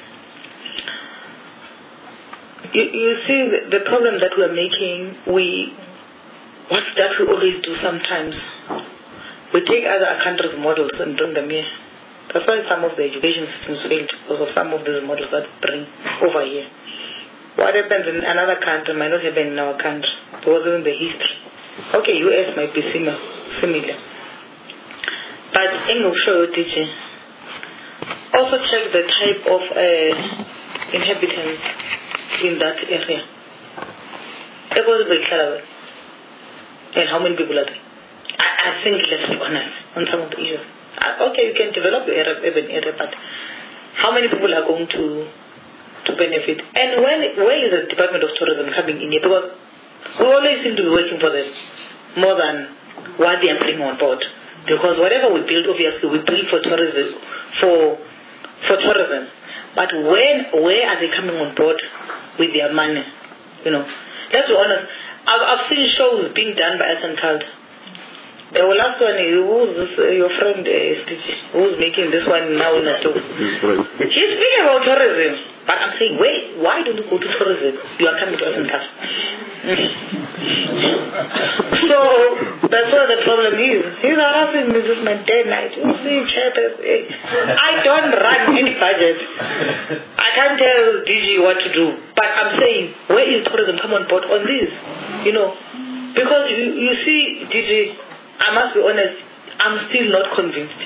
You see, the problem that we're making, what that we always do sometimes, we take other countries' models and bring them here. That's why some of the education systems failed, because of some of these models that bring over here. What happens in another country might not happen in our country, because of the history. Okay, US might be similar. But in show teaching, also check the type of inhabitants in that area. It was very clever. And how many people are there? I think, let's be honest, on some of the issues. Okay, you can develop your urban area, but how many people are going to benefit? And where is the Department of Tourism coming in here? Because we always seem to be working for them more than what they are bringing on board. Because whatever we build, obviously, we build for tourism, for tourism. But where are they coming on board with their money? You know, let's be honest. I've seen shows being done by Arts and Culture. The last one, who's this, your friend, who's making this one now in a talk? He's speaking about tourism. But I'm saying, wait, why don't you go to tourism? You are coming to Arts and Culture. So that's what the problem is. He's harassing me this man day and night. You see, I don't run any budget. I can't tell DG what to do. But I'm saying, where is tourism come on board on this? You know, because you see, DG, I must be honest, I'm still not convinced.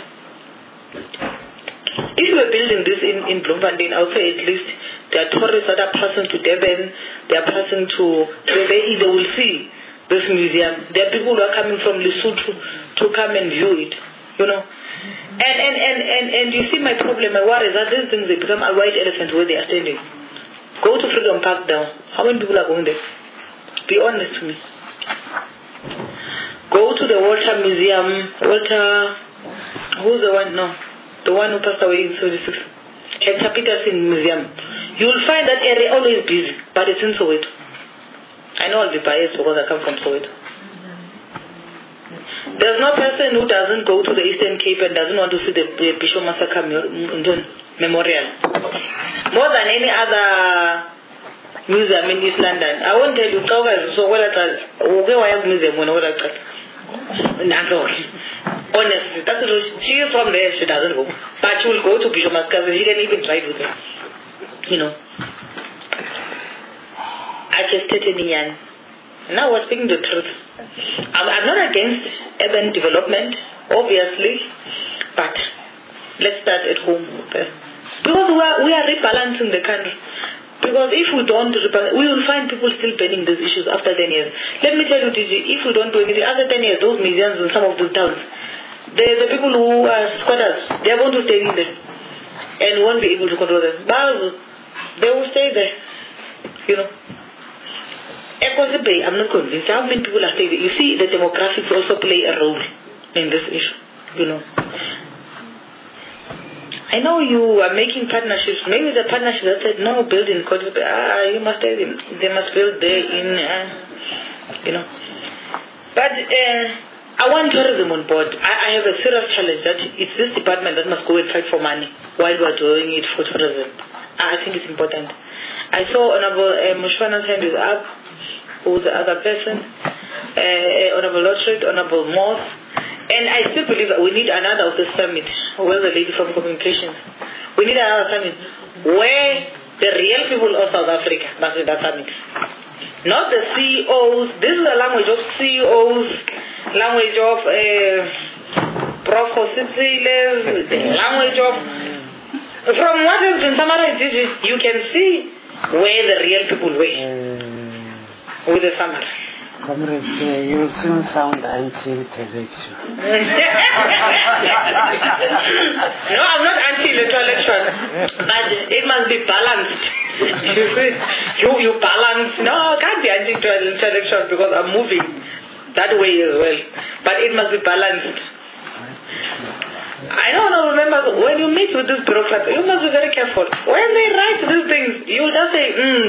If we were building this in Bloemfontein, I'll say at least there are tourists that are passing to Durban, they are passing to they will see this museum. There are people who are coming from Lesotho to come and view it, you know. And you see my problem, my worry is that these things, they become white elephants where they are standing. Go to Freedom Park now. How many people are going there? Be honest to me. Go to the Walter Museum. Walter, who's the one? No, the one who passed away in 76. Hector Peterson Museum. You will find that area always busy, but it's in Soweto. I know I'll be biased because I come from Soweto. There's no person who doesn't go to the Eastern Cape and doesn't want to see the Bishop Massacre Memorial. More than any other museum in East London. I won't tell you, so well, museum honestly, that's what she is from there, she doesn't go. But she will go to Bishop Massacre, she can even drive with her. You know. I just stated in Yan. And I was speaking the truth. I'm not against urban development, obviously, but let's start at home first. Because we are rebalancing the country. Because if we don't rebalance, we will find people still pending these issues after 10 years. Let me tell you, DG, if we don't do anything, after 10 years, those museums in some of these towns, the people who are squatters, they are going to stay in there and won't be able to control them. But they will stay there, you know. I'm not convinced. How many people are staying there? You see, the demographics also play a role in this issue, you know. I know you are making partnerships. Maybe the partnership that said, no, build in Kotzebue. You must stay there. They must build there in, you know. But I want tourism on board. I have a serious challenge that it's this department that must go and fight for money while we are doing it for tourism. I think it's important. I saw Honorable Mushwana's hand is up. Who's the other person? Honorable Lotrit, Honorable Moss. And I still believe that we need another of the summit. Where's the lady from communications? We need another summit where the real people of South Africa must be that summit. Not the CEOs. This is the language of CEOs, language of Prof. Hositziles, the language of... From what has been summarized, you can see where the real people were. With the summary. Comrades, you soon sound anti-intellectual. No, I'm not anti-intellectual. But it must be balanced. You see, you balance. No, I can't be anti-intellectual because I'm moving that way as well. But it must be balanced. I don't remember, when you meet with these bureaucrats, you must be very careful. When they write these things, you just say,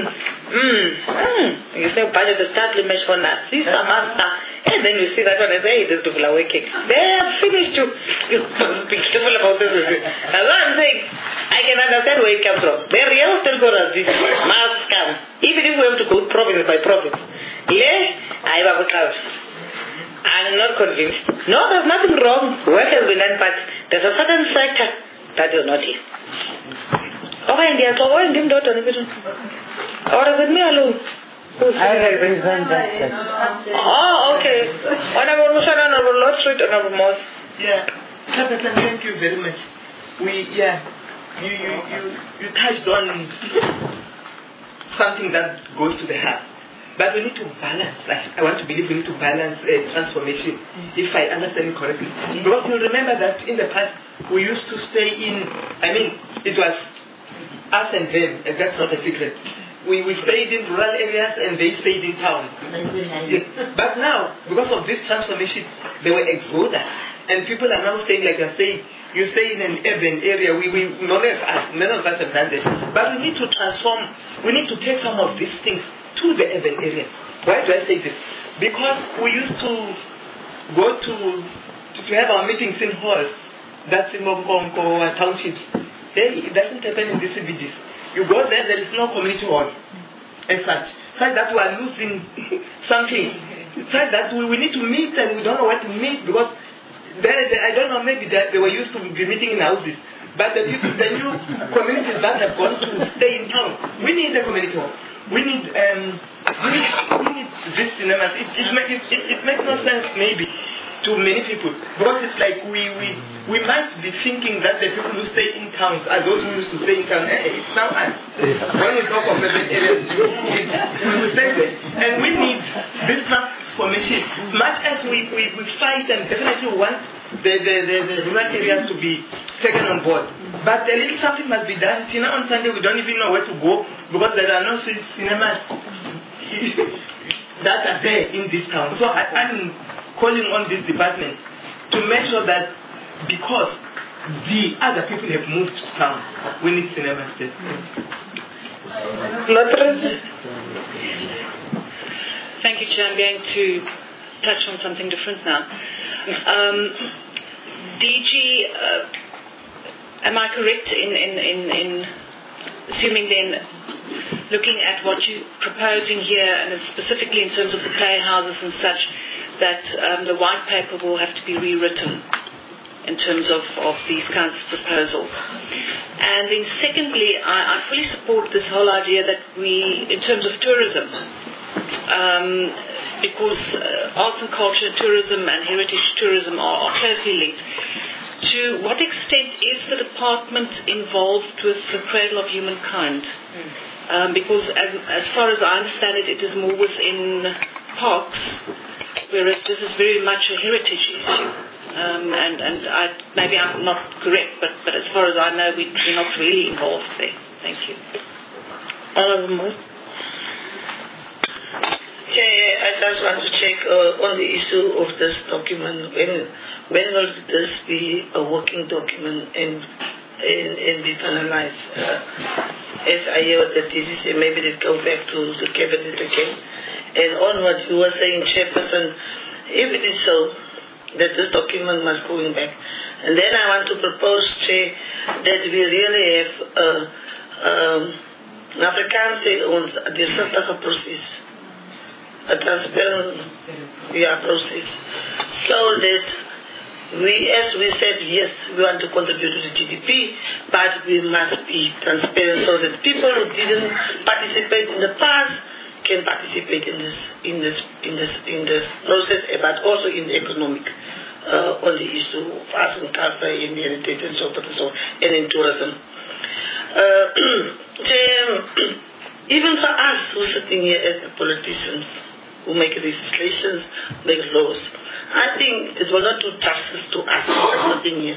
You say budget establishment for Nasisa master, and then you see that one and say, hey, these people are working. They have finished you. You must be careful about this. That's what I'm saying. I can understand where it comes from. The real stakeholders must come. Even if we have to go province by province. I'm not convinced. No, there's nothing wrong. Work has been done, but there's a certain sector that is not here. Or is it me alone? I represent that sector. Oh, okay. Honorable Mushan, Honorable Lord Street, Honorable Moss. Yeah. Captain, thank you very much. You touched on something that goes to the heart. But we need to balance. I want to believe we need to balance transformation, if I understand it correctly. Because you remember that in the past, we used to stay in, it was us and them, and that's not a secret. We stayed in rural areas and they stayed in town. But now, because of this transformation, they were exodus. And people are now saying, like you're saying, you stay in an urban area, none of us have done that. But we need to transform, we need to take some of these things to the urban areas. Why do I say this? Because we used to go to have our meetings in halls. That's in Mobongo townships. It doesn't happen in the CBDs. You go there, there is no community hall as such. Such that we are losing something. Such that we need to meet and we don't know where to meet because I don't know, maybe they were used to be meeting in houses. But the new communities that have gone to stay in town, we need the community hall. We need this cinemas. It makes no sense maybe to many people because it's like we might be thinking that the people who stay in towns are those who used to stay in town. It's now us. When we talk of urban areas, we stay there, and we need this transformation. Much as we fight and definitely want the rural areas to be taken on board. But a little something must be done. On Sunday we don't even know where to go because there are no cinemas. that are there in this town. So I'm calling on this department to make sure that because the other people have moved to town, we need cinema state. Thank you, Chair. I'm going to touch on something different now. DG, am I correct in assuming then, looking at what you're proposing here, and specifically in terms of the playhouses and such, that the white paper will have to be rewritten in terms of these kinds of proposals? And then secondly, I fully support this whole idea that we, in terms of tourism, because arts and culture, tourism and heritage tourism are closely linked. To what extent is the department involved with the Cradle of Humankind? Because as far as I understand it, it is more within parks, whereas this is very much a heritage issue. And maybe I'm not correct, but as far as I know, we're not really involved there. Thank you. Honourable Moss. Chair, I just want to check on the issue of this document. When will this be a working document and be finalized? As I hear the DCC, maybe they go back to the cabinet again. And on what you were saying, Chairperson, if it is so, that this document must go back. And then I want to propose, Chair, that we really have Afrikaans the certain process, a transparent process, so that we, as we said, yes, we want to contribute to the GDP, but we must be transparent so that people who didn't participate in the past can participate in this process, but also in the economic, on the issue of arts and culture, in heritage and so forth and so on, and in tourism. Even for us who are sitting here as the politicians, who make legislations, make laws, I think it will not do justice to us who are sitting here.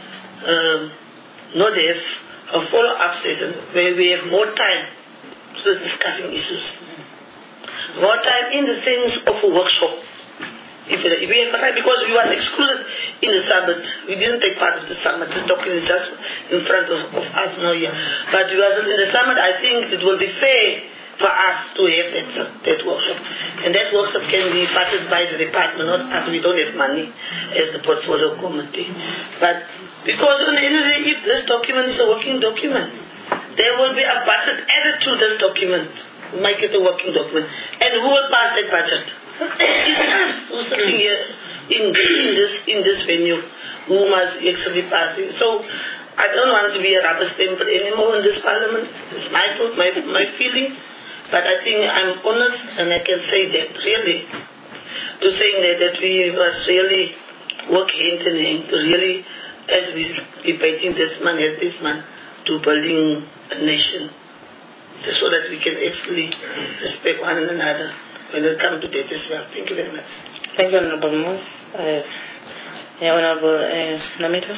Not have a follow-up session where we have more time to discussing issues. More time in the sense of a workshop. If we have right, because we were excluded in the summit. We didn't take part of the summit. This document is just in front of us now here. But we were in the summit. I think it will be fair for us to have that workshop. And that workshop can be funded by the department, not us. We don't have money as the portfolio committee. But because on the end of the day, if this document is a working document, there will be a budget added to this document. Make it a working document. And who will pass that budget? It's us who's sitting here in this venue who must actually pass it. So I don't want to be a rubber stamp anymore in this parliament. It's my fault, my feeling. But I think I'm honest and I can say that really, to saying that we must really work hand in hand to really, as we debating this man, to building a nation. Just so that we can actually respect one another when it comes to that as well. Thank you very much. Thank you, Honorable Moss. Honorable Namita.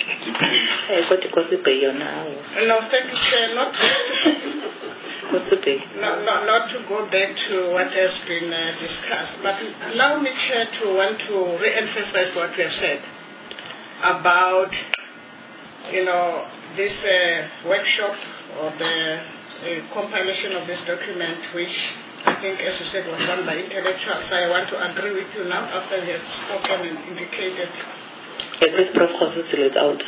No, thank you, Chair. Not to go back to what has been discussed, but allow me, Chair, to want to re-emphasize what we have said about, this workshop or the compilation of this document, which I think, as you said, was done by intellectuals. I want to agree with you now after you have spoken and indicated. This Prof. Khositsile is out.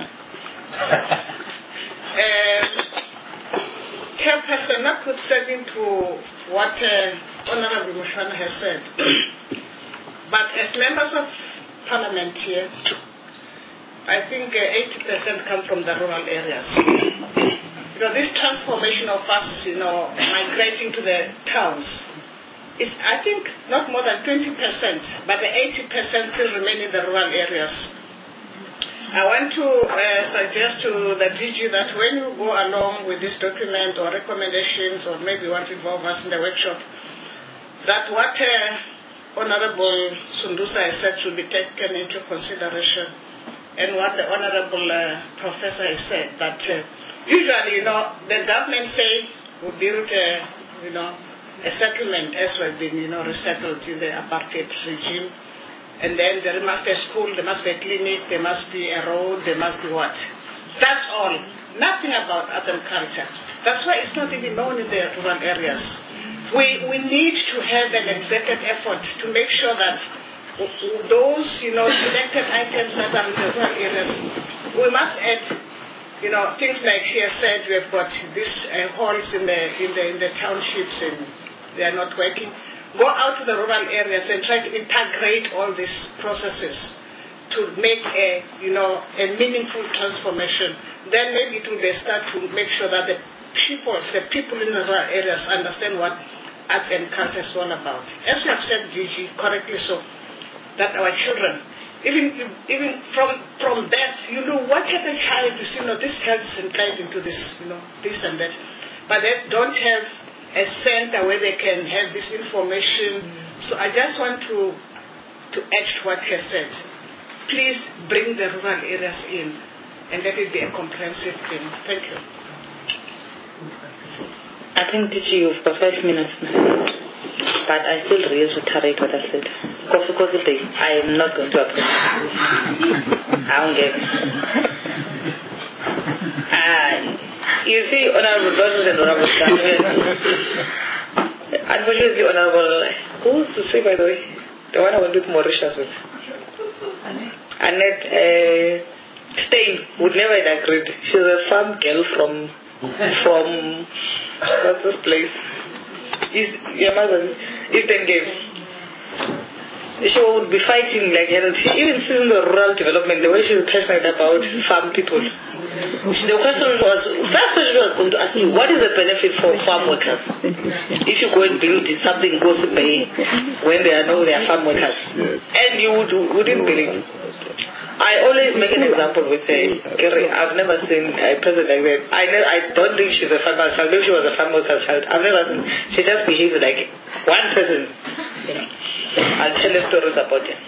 Chairperson, notwithstanding to what Honorable Mushwana has said, but as members of Parliament here, I think 80% come from the rural areas. This transformation of us, migrating to the towns, is, I think, not more than 20%, but the 80% still remain in the rural areas. I want to suggest to the DG that when you go along with this document or recommendations, or maybe want to involve us in the workshop, that what Honorable Sundusa has said should be taken into consideration, and what the Honorable Professor has said, that usually, the government say we build, a settlement as well been, resettled in the apartheid regime. And then there must be a school, there must be a clinic, there must be a road, there must be what? That's all. Nothing about arts and culture. That's why it's not even known in the rural areas. We need to have an executive effort to make sure that those, selected items that are in the rural areas, we must add, things like she has said, we have got these halls in the townships and they are not working. Go out to the rural areas and try to integrate all these processes to make a meaningful transformation. Then maybe it will be a start to make sure that the people in the rural areas understand what arts and culture is all about. As you have said, DG, correctly so, that our children, even from birth, what can a child, this child is inclined into this, this and that. But they don't have a center where they can have this information. So I just want to add to what he said. Please bring the rural areas in and let it be a comprehensive thing. Thank you. I think, DG, you've got 5 minutes now. But I still reiterate what I said. Because I am not going to approach. I don't get it. You see, Honorable Brothers and Honorable Samuel. Unfortunately, Honorable, who's the say, by the way? The one I went with Mauritius with. Annette Stein would never have agreed. She's a farm girl from what's this place? Your mother's Eastern Cape. She would be fighting like her. She even sees the rural development, the way she's passionate about farm people. The question was, first question was going to ask me, what is the benefit for farm workers? If you go and build something in Gossip Bay when they are farm workers. Yes. And you wouldn't believe. I always make an example with Kerry. I've never seen a person like that. I don't think she's a farmer child. Maybe she was a farm worker's child. I've never seen. She just behaves like one person. I'll tell you stories about it.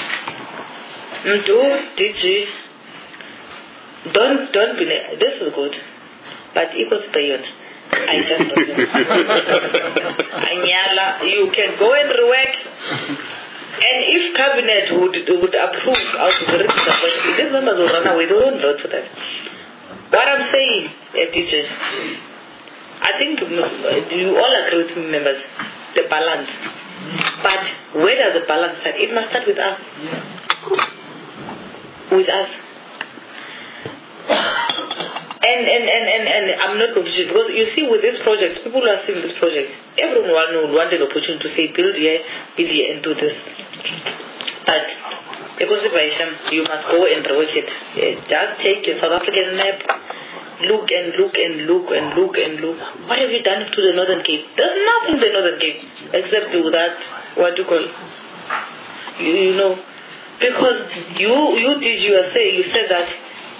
DG, don't be. This is good, but equals payon. I just don't know. Anyala, you can go and rework. And if cabinet would approve out of the register, these members will run away. They won't vote for that. What I'm saying, teachers, I think you all agree with me, members, the balance. But where does the balance start? It must start with us. With us. And I'm not going to, because you see with these projects, people who are seeing these projects, everyone will want an opportunity to say build here, and do this. But because of Vaisham, you must go and rework it. Just take a South African map, look and look and look and look and look. What have you done to the Northern Cape? There's nothing in the Northern Cape except do that, what do you call, because you said that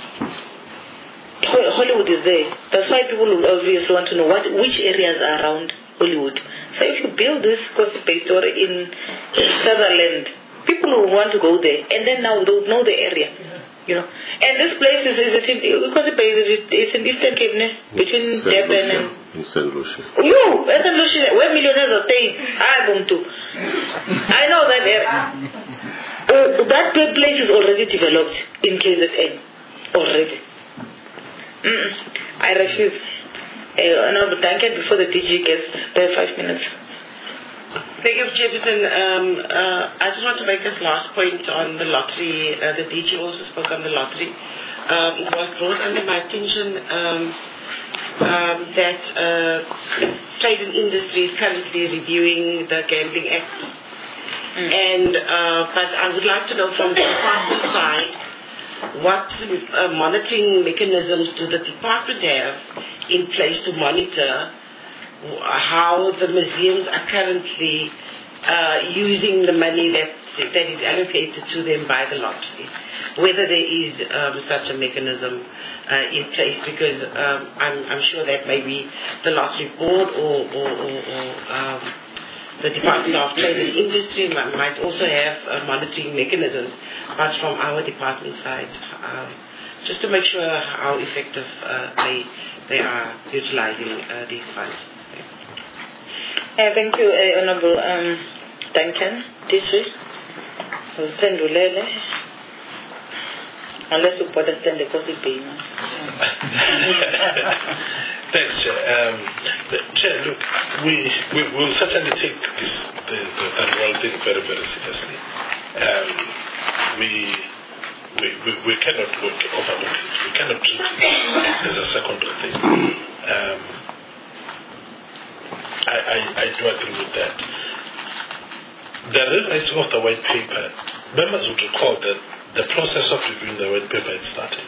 Hollywood is there. That's why people will obviously want to know which areas are around Hollywood. So if you build this gossip-based story in Sutherland, people will want to go there, and then now they'll know the area. And this place it's in Eastern Cape, between Durban and in St. Lucia. St. Lucia, where millionaires are staying. I know that area. That place is already developed in KZN. Already. I refuse. No, thank you before the DG gets there 5 minutes. Thank you, Chairperson. I just want to make this last point on the lottery. The DG also spoke on the lottery. It was brought under my attention that Trade and Industry is currently reviewing the Gambling Act. And but I would like to know from the department side, what monitoring mechanisms do the department have in place to monitor how the museums are currently using the money that is allocated to them by the lottery? Whether there is such a mechanism in place, because I'm sure that maybe the lottery board or the Department of Trade and Industry might also have monitoring mechanisms, but from our department side, just to make sure how effective they are utilizing these funds. Thank you, Honorable Duncan. DG. Unless you understand the gossip. Thanks, Chair. Chair, look, we will certainly take that whole thing very, very seriously. We cannot overlook it. We cannot treat it as a secondary thing. I do agree with that. The rewriting of the white paper, members would recall that the process of reviewing the white paper had started.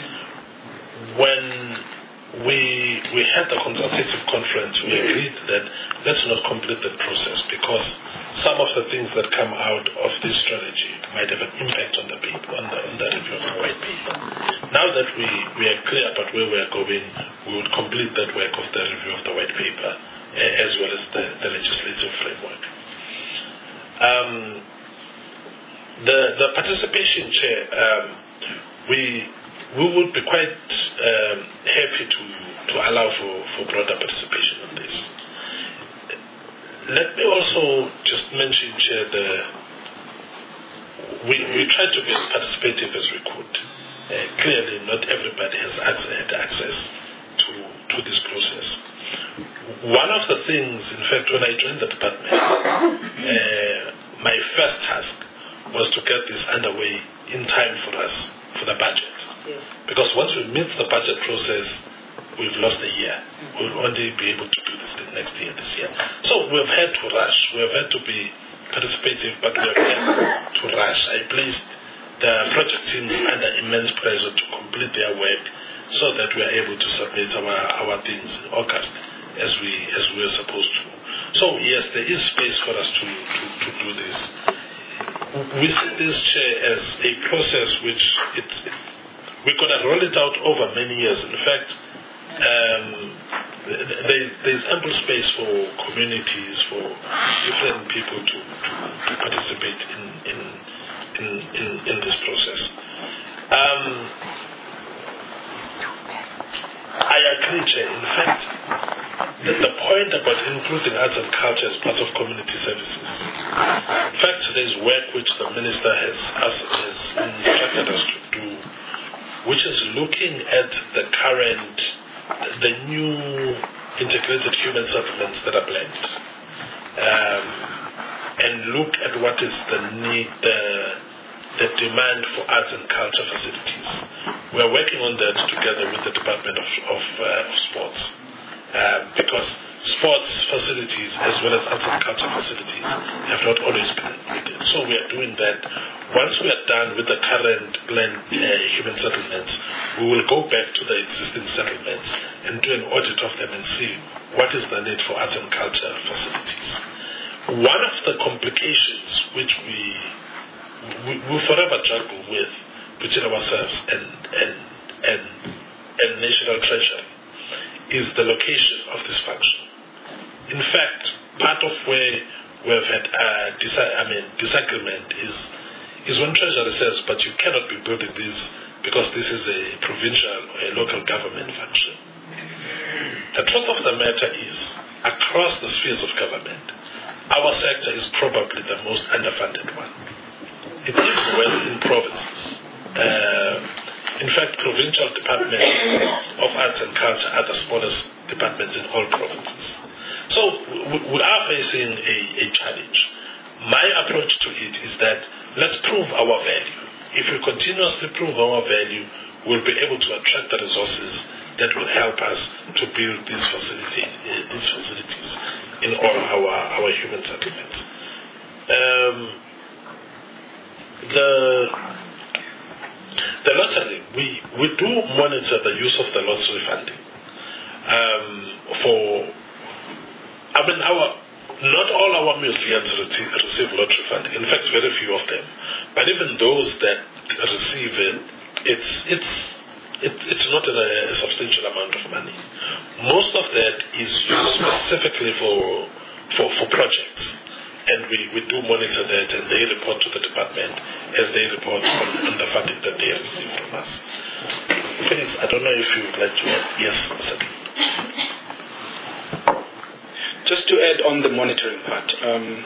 When we had the consultative conference, we agreed that let's not complete that process because some of the things that come out of this strategy might have an impact on the paper, on the review of the white paper. Now that we are clear about where we are going, we would complete that work of the review of the white paper as well as the legislative framework. The participation, Chair, we would be quite happy to allow for broader participation on this. Let me also just mention, Chair, we tried to be as participative as we could. Clearly, not everybody has had access to this process. One of the things, in fact, when I joined the department, my first task was to get this underway in time for us, for the budget. Yes. Because once we miss the budget process, we've lost a year. We'll only be able to do this next year, this year. So we've had to rush. We've had to be participative, but we have had to rush. I placed the project teams under immense pressure to complete their work so that we are able to submit our things in August as we were supposed to. So yes, there is space for us to do this. We see this, Chair, as a process which we could have rolled it out over many years. In fact, there's ample space for communities, for different people to participate in this process. I agree, Chair. In fact, the point about including arts and culture as part of community services. In fact, there's work which the Minister has instructed us to do, which is looking at the new integrated human settlements that are planned, and look at what is the need, the demand for arts and culture facilities. We are working on that together with the Department of Sports, because sports facilities as well as arts and culture facilities have not always been included. So we are doing that. Once we are done with the current planned human settlements, we will go back to the existing settlements and do an audit of them and see what is the need for arts and culture facilities. One of the complications which we forever juggle with between ourselves and National Treasury is the location of this function. In fact, part of where we've had disagreement is when Treasury says, but you cannot be building this because this is a provincial or a local government function. The truth of the matter is, across the spheres of government, our sector is probably the most underfunded one. It's even worse in provinces. In fact, provincial departments of arts and culture are the smallest departments in all provinces. So we are facing a challenge. My approach to it is that let's prove our value. If we continuously prove our value, we'll be able to attract the resources that will help us to build these facilities in all our human settlements. The lottery, we do monitor the use of the lottery funding. Not all our museums receive lottery funding. In fact, very few of them. But even those that receive it, it's not a substantial amount of money. Most of that is used specifically for projects. And we do monitor that, and they report to the department as they report on the funding that they receive from us. Felix, I don't know if you would like to add. Yes, certainly. Just to add on the monitoring part.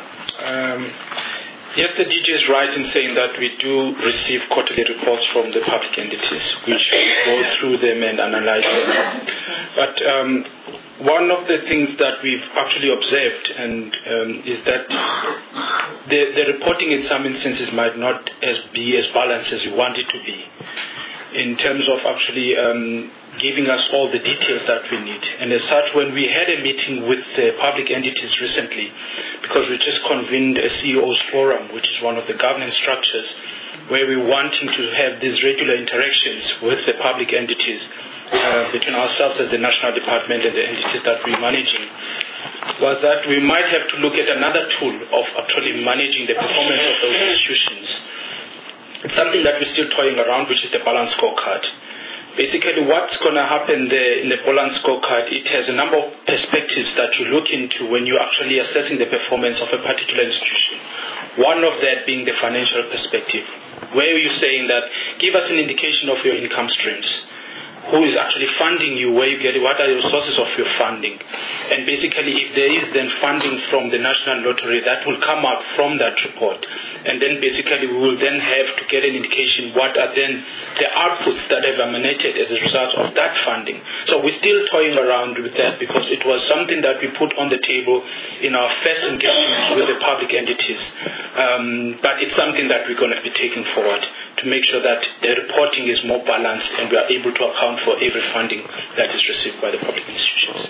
Yes, the DG is right in saying that we do receive quarterly reports from the public entities, which go through them and analyze them. But one of the things that we've actually observed is that the reporting in some instances might not be as balanced as you want it to be, in terms of actually giving us all the details that we need. And as such, when we had a meeting with the public entities recently, because we just convened a CEO's forum, which is one of the governance structures, where we're wanting to have these regular interactions with the public entities between ourselves as the national department and the entities that we're managing, was that we might have to look at another tool of actually managing the performance of those institutions. It's something that we're still toying around, which is the balance scorecard. Basically, what's going to happen there in the balance scorecard, it has a number of perspectives that you look into when you're actually assessing the performance of a particular institution. One of that being the financial perspective, where you're saying that give us an indication of your income streams. Who is actually funding you, where you get it, what are your sources of your funding. And basically, if there is then funding from the National Lottery, that will come out from that report. And then basically, we will then have to get an indication what are then the outputs that have emanated as a result of that funding. So we're still toying around with that, because it was something that we put on the table in our first engagement with the public entities. But it's something that we're going to be taking forward to make sure that the reporting is more balanced and we are able to account for every funding that is received by the public institutions.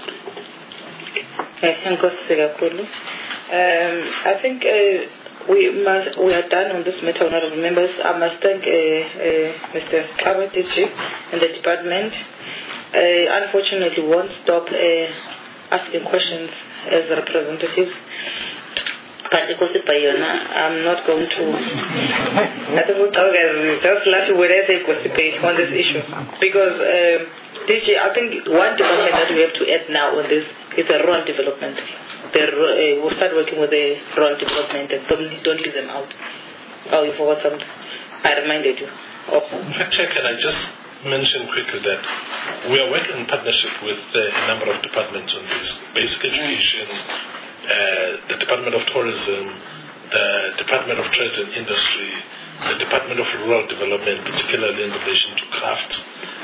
I think we are done on this matter, honourable members. I must thank Mr. Sklaba DG and the department. Unfortunately, won't stop asking questions as representatives. But because I'm not going to. I think just laughing when I say gossiping on this issue, because DG, I think one department that we have to add now on this is the rural development. We'll start working with the rural development and don't leave them out. Oh, you forgot something. I reminded you. Chair, can I just mention quickly that we are working in partnership with a number of departments on this: basic education, the Department of Tourism, the Department of Trade and Industry, the Department of Rural Development, particularly in relation to craft,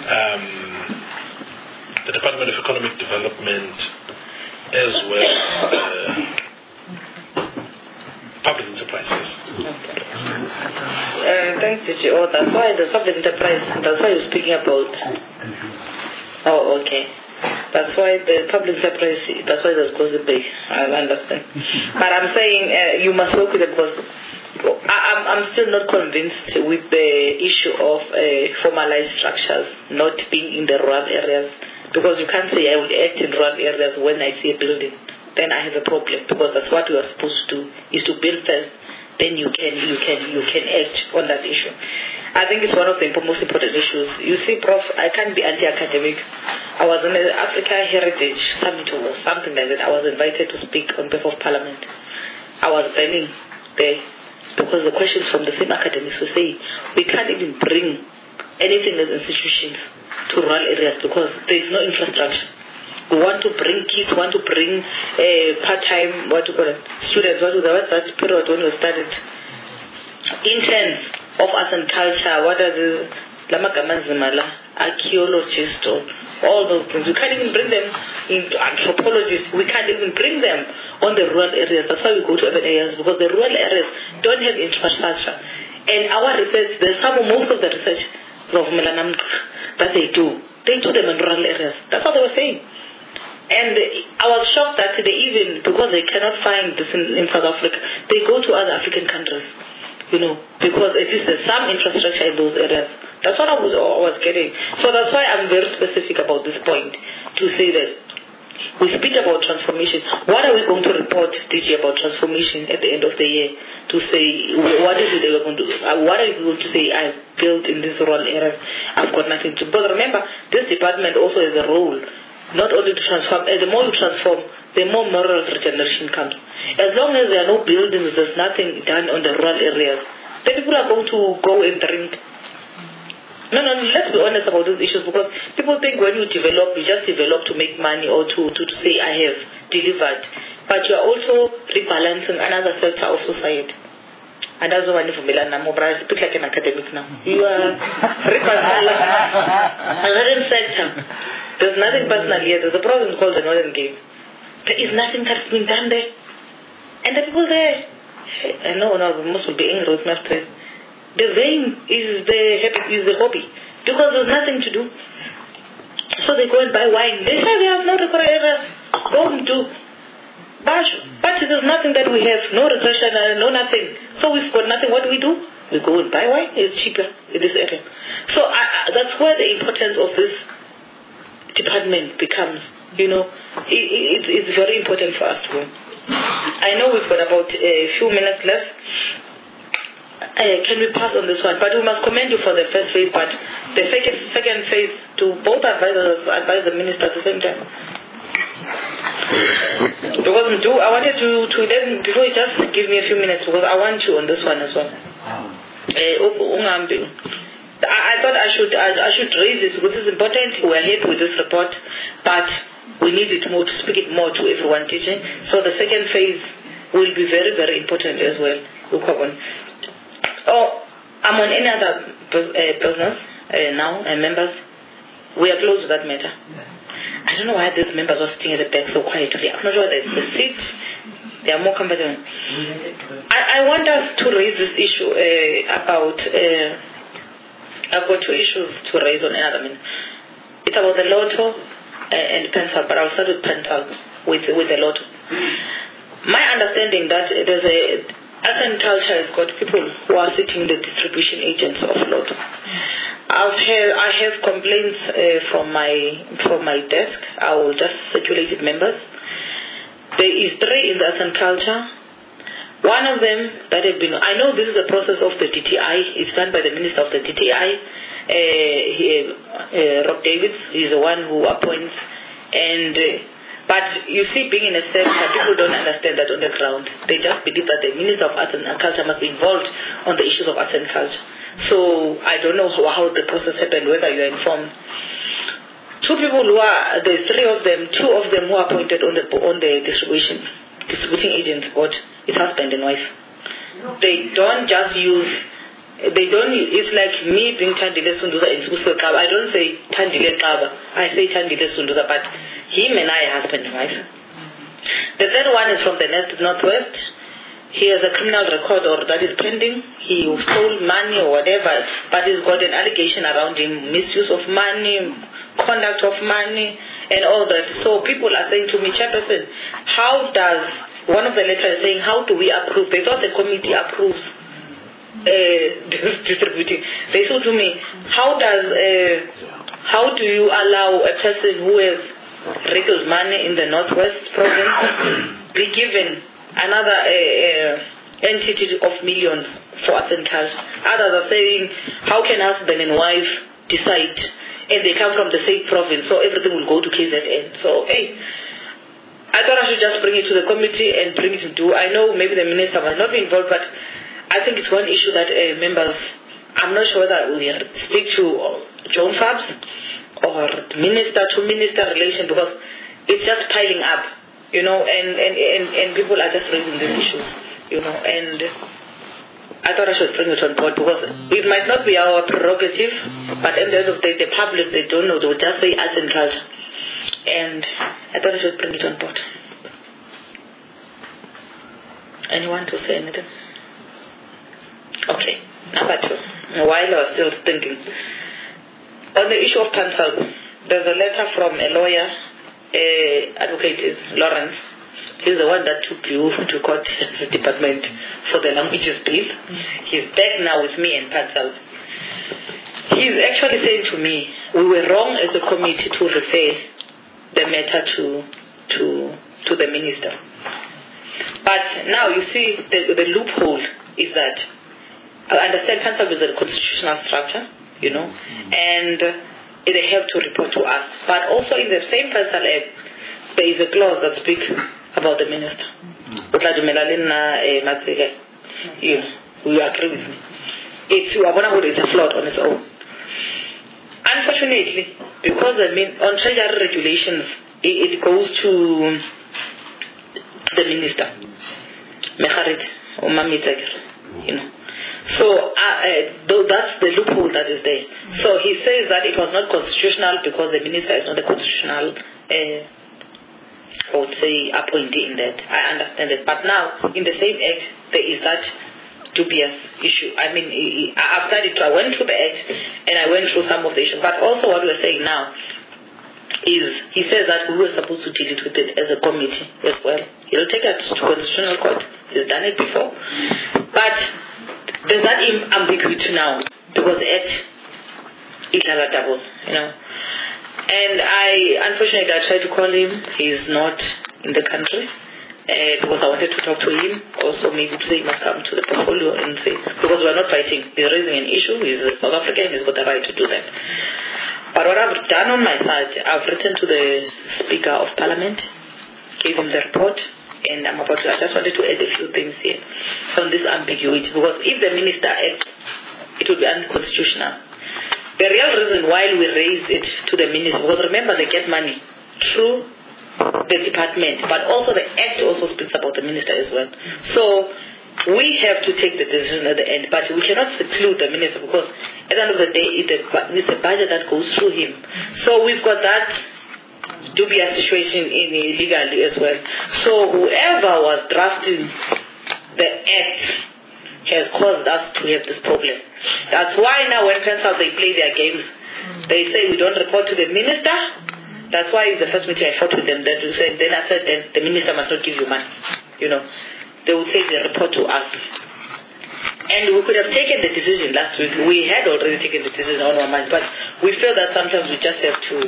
the Department of Economic Development, as well as public enterprises. Thanks, DG. Oh, that's why the public enterprise, that's why you're speaking about. Oh, okay. That's why the public enterprise, that's why there's gossip. I understand. But I'm saying you must work with them, because I'm still not convinced with the issue of formalized structures not being in the rural areas. Because you can't say I will act in rural areas when I see a building. Then I have a problem, because that's what we are supposed to do, is to build first, then you can act on that issue. I think it's one of the most important issues. You see, Prof, I can't be anti-academic. I was in the Africa Heritage Summit or something like that. I was invited to speak on behalf of Parliament. I was burning there, because the questions from the same academics were saying, we can't even bring anything as institutions to rural areas because there is no infrastructure. We want to bring kids, want to bring part-time, students, what's that period when we started? Interns of arts and culture, what are the archaeologists, or all those things. We can't even bring them into anthropologists. We can't even bring them on the rural areas. That's why we go to urban areas, because the rural areas don't have infrastructure. And our research, most of the research of Melanam that they do them in rural areas. That's what they were saying. And I was shocked that they even, because they cannot find this in South Africa, they go to other African countries, because at least there's some infrastructure in those areas. That's what I was getting. So that's why I'm very specific about this point, to say that we speak about transformation. What are we going to report, DG, about transformation at the end of the year? To say, what is it that we're going to do? What are you going to say, I've built in these rural areas, I've got nothing to do? Because remember, this department also has a role, not only to transform. The more you transform, the more moral regeneration comes. As long as there are no buildings, there's nothing done on the rural areas, then people are going to go and drink. No, let's be honest about those issues, because people think when you develop, you just develop to make money or to say, I have delivered. but you are also rebalancing another sector of society. And that's why I speak like an academic now. You are rebalancing a certain sector. There's nothing personal here. There's a province called the Northern Cape. There is nothing that's been done there. And the people there, I know most will be angry with my place. The vein is the hobby. Because there's nothing to do. So they go and buy wine. They say there's no record areas. Go and do. But there's nothing that we have. No regression, no nothing. So we've got nothing. What do? We go and buy wine. It's cheaper in this area. So that's where the importance of this department becomes. It's very important for us to go. I know we've got about a few minutes left. Can we pass on this one? But we must commend you for the first phase, but the second phase to both advisors advise the minister at the same time. Because I wanted to then, before you just give me a few minutes, because I want you on this one as well. I thought I should raise this because it's important. We're ahead with this report, but we need it more to speak it more to everyone teaching. So the second phase will be very, very important as well. I'm on any other business now, and members. We are close to that matter. I don't know why these members are sitting at the back so quietly. I'm not sure that the seat, they are more comfortable. I want us to raise this issue about. I've got two issues to raise on another minute. It's about the lotto and Pensal, but I'll start with Pensal with the lotto. My understanding that there's Arts and Culture has got people who are sitting the distribution agents of lotto. I have complaints from my desk. I will just circulate it, members. There is 3 in the Arts and Culture. One of them that have been, I know this is the process of the DTI. It's done by the Minister of the DTI, Rob Davids. He's the one who appoints. But you see, being in a sector, people don't understand that on the ground. They just believe that the Minister of Arts and Culture must be involved on the issues of arts and culture. So I don't know how the process happened, whether you are informed. 2 people there's 3 of them, 2 of them who are appointed on the distributing agents board. It's husband and wife. They don't just use, it's like me being Thandile Sunduza in Susul Kaba. I don't say Thandile Kaba, I say Thandile Sunduza, but him and I are husband and wife. The third one is from the Northwest. He has a criminal record or that is pending. He stole money or whatever, but he's got an allegation around him, misuse of money, conduct of money, and all that. So people are saying to me, Chairperson, how does, one of the letters saying, how do we approve? They thought the committee approves distributing. They said to me, how do you allow a person who has wriggled money in the Northwest province be given another entity of millions for arts and culture? Others are saying, how can husband and wife decide? And they come from the same province, so everything will go to KZN. So, I thought I should just bring it to the committee and bring it to do. I know maybe the minister might not be involved, but I think it's one issue that members, I'm not sure whether we speak to Joan Fabs or minister to minister relation, because it's just piling up, and people are just raising these issues, and I thought I should bring it on board because it might not be our prerogative, but at the end of the day, the public, they don't know, they will just say arts and culture. And I thought I should bring it on board. Anyone to say anything? Okay, number 2. While I was still thinking, on the issue of Pensal, there's a letter from a lawyer, advocate Lawrence. He's the one that took you to court as a department for the languages bill. He's back now with me and Pensal. He's actually saying to me, we were wrong as a committee to refer the matter to the minister. But now you see the loophole is that I understand Pensal is a constitutional structure, and they have to report to us. But also in the same Pensal Act, there is a clause that speaks about the minister. You agree with me? It's a flaw on its own. Unfortunately, because on treasury regulations, it goes to the minister, Mekharit or Mamitager, you know. So that's the loophole that is there. So he says that it was not constitutional because the minister is not a constitutional, I would say, appointee in that. I understand it. But now, in the same act, there is that dubious issue. I mean, I've studied, I went through the act and I went through some of the issues. But also what we're saying now is, he says that we were supposed to deal with it as a committee as well. He'll take it to constitutional court. He's done it before. But there's that ambiguity now because the act is double, you know. And unfortunately, I tried to call him. He's not in the country. Because I wanted to talk to him, also maybe to say he must come to the portfolio and say, because we are not fighting, he's raising an issue, he's a South African, he's got the right to do that. But what I've done on my side, I've written to the Speaker of Parliament, gave him the report, and I just wanted to add a few things here on this ambiguity, because if the minister acts, it would be unconstitutional. The real reason why we raised it to the minister, because remember they get money through the department, but also the act also speaks about the minister as well. So we have to take the decision at the end, but we cannot seclude the minister because at the end of the day it's a budget that goes through him. So we've got that dubious situation in legally as well. So whoever was drafting the act has caused us to have this problem. That's why now when pencils they play their games, they say we don't report to the minister. That's why the first meeting I fought with them, that we said, then I said, then the minister must not give you money. You know, they would say they report to us. And we could have taken the decision last week. We had already taken the decision on our minds, but we feel that sometimes we just have to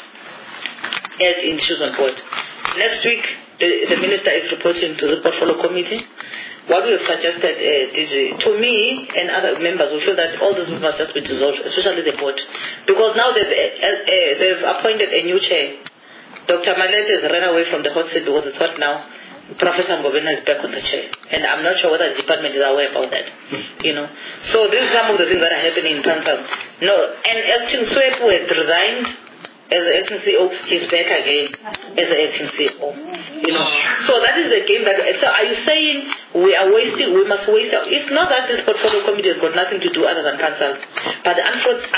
add in issues on board. Next week, the minister is reporting to the portfolio committee. What we have suggested, DG, to me and other members, we feel that all this must just be dissolved, especially the board. Because now they've appointed a new chair. Dr. Malete has run away from the hot seat because it's hot now. Professor Ngobena is back on the chair. And I'm not sure whether the department is aware about that. You know. So these are some of the things that are happening in Transvaal. No, and Elton Swepu had resigned as the acting CEO, he's back again as the acting CEO. You know, so that is the game that. So are you saying we are wasting? We must waste. It's not that this portfolio committee has got nothing to do other than Transvaal, but the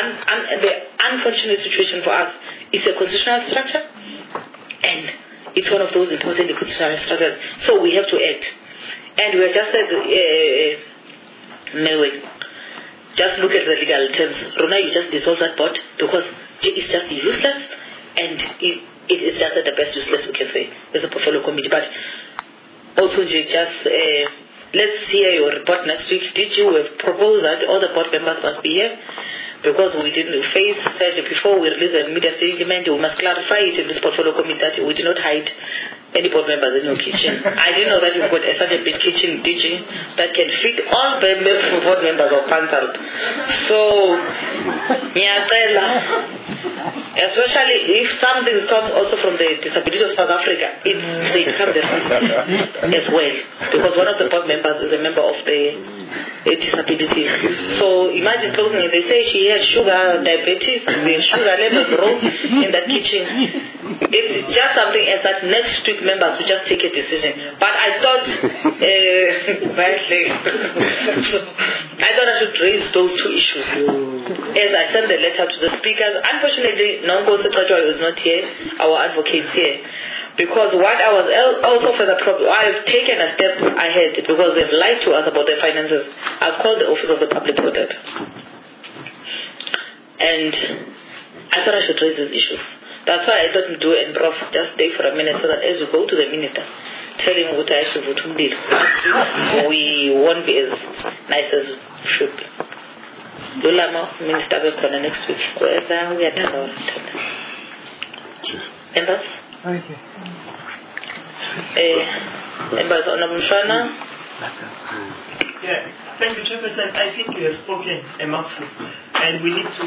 unfortunate situation for us is a constitutional structure, and it's one of those important constitutional structures. So we have to act, and we have just said, just look at the legal terms. Rona, you just dissolve that board because it's just useless, and it is just at the best useless we can say as a portfolio committee. But also just let's hear your report next week. Did you propose that all the board members must be here? Because we didn't face that before we release the media statement, we must clarify it in this portfolio committee that we did not hide any board members in your kitchen. I didn't know that you've got such a big kitchen, DG, that can fit all the board members of Transvaal. So, especially if something comes also from the disability of South Africa, they become the risk as well. Because one of the board members is a member of the disability. So imagine closing it. They say she had sugar, diabetes, the sugar levels rose in that kitchen. It's just something as that next week members will just take a decision. But I thought, I should raise those two issues. As I sent the letter to the speakers, unfortunately, Nongo Sekatwa was not here, our advocates here. Because what I was also for the problem, I've taken a step ahead because they've lied to us about their finances. I've called the Office of the Public Protector. And I thought I should raise these issues. That's why I thought do and Prof, just stay for a minute so that as we go to the minister, tell him what I should vote we won't be as nice as we should be. Lulama, Minister will come next week. Whether we are done or not. And that's Thank you. Members Honorable Shana. Yeah, thank you, Chairperson. I think you have spoken a mouthful, and we need to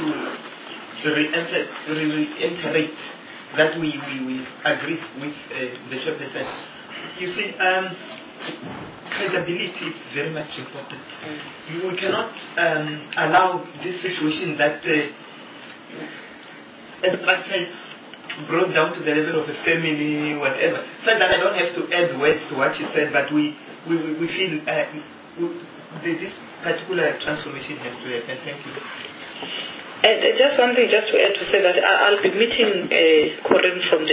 reiterate that we agree with the Chairperson. You see, credibility is very much important. We cannot allow this situation that a structure is brought down to the level of a family, whatever. So that I don't have to add words to what she said, but we feel this particular transformation has to happen. Thank you. And just one thing, just to add to say that I'll be meeting Corinne from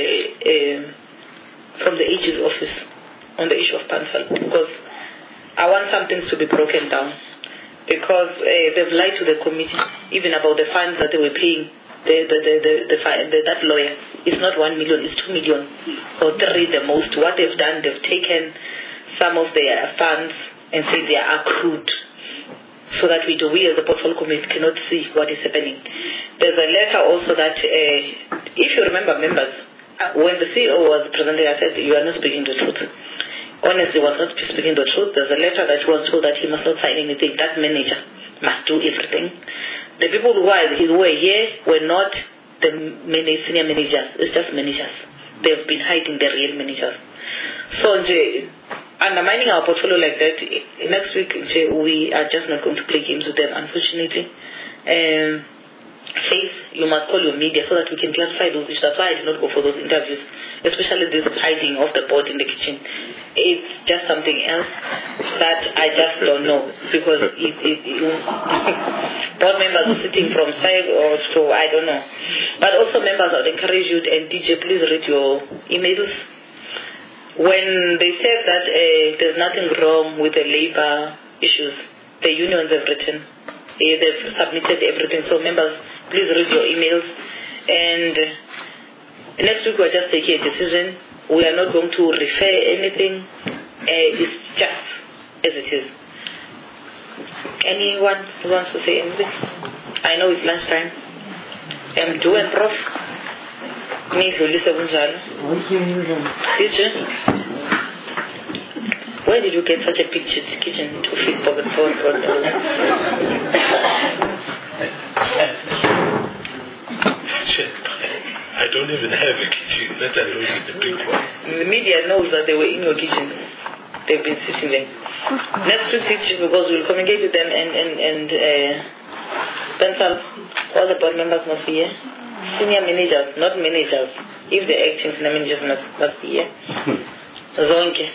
the AG's office on the issue of Pansal, because I want some things to be broken down, because they've lied to the committee even about the funds that they were paying. That lawyer, it's not 1 million, it's 2 million or 3 the most. What they've done, they've taken some of their funds and said they are accrued, so that we as the portfolio committee cannot see what is happening. There's a letter also that, if you remember, members, when the CEO was presenting, I said, you are not speaking the truth. Honestly, was not speaking the truth. There's a letter that was told that he must not sign anything. That manager must do everything. The people who were here were not the senior managers. It's just managers. They've been hiding the real managers. So, undermining our portfolio like that, next week, we are just not going to play games with them, unfortunately. Faith, you must call your media so that we can clarify those issues. That's why I did not go for those interviews, especially this hiding of the board in the kitchen. It's just something else that I just don't know, because board members are sitting from side or so, I don't know. But also members, I would encourage you, and DJ, please read your emails. When they said that there's nothing wrong with the labor issues, the unions have written, they've submitted everything. So members, please read your emails. And next week we're just taking a decision. We are not going to refer anything. It's just as it is. Anyone who wants to say anything? I know it's lunchtime. I'm doing Prof. Teacher, where did you get such a big kitchen to feed pocket for? I don't even have a kitchen, let alone the big one. The media knows that they were in your kitchen. They've been sitting there. Next week, because we'll communicate with them and Pansal, all the board members must be here. Senior managers, not managers. If they're acting, senior managers must be here. Zonke.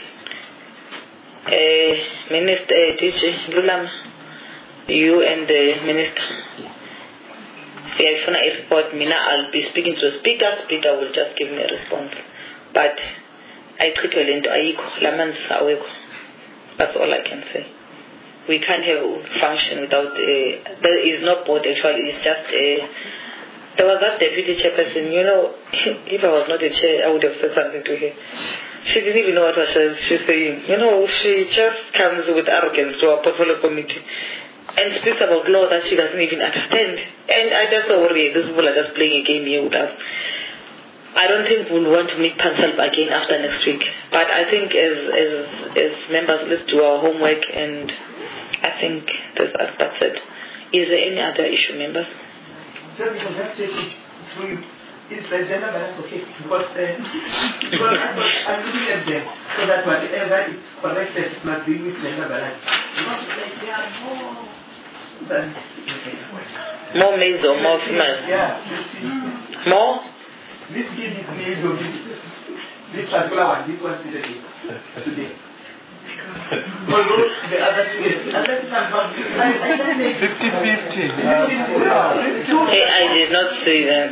Minister, DJ Lulam, you and the minister. See, if I report, I'll be speaking to the speaker. Speaker will just give me a response. But I treat well into Aiko, Lamans Aweko. That's all I can say. We can't have a function without, there is no board actually, it's just there was that deputy chairperson, if I was not a chair, I would have said something to her. She didn't even know what she's saying. She just comes with arrogance to our portfolio committee and speaks about law that she doesn't even understand. And I just worry, these people are just playing a game here with us. I don't think we'll want to meet Pansal again after next week. But I think as members, let's do our homework, and I think that's it. Is there any other issue, members? Sir, because that's just through you. Is the gender balance okay? Because I'm looking at them so that whatever is corrected must be with gender balance. More males or more females? Yeah. More? This kid is male dominated. This particular one, this one today. Although the other two, 50-50. Hey, I did not say that.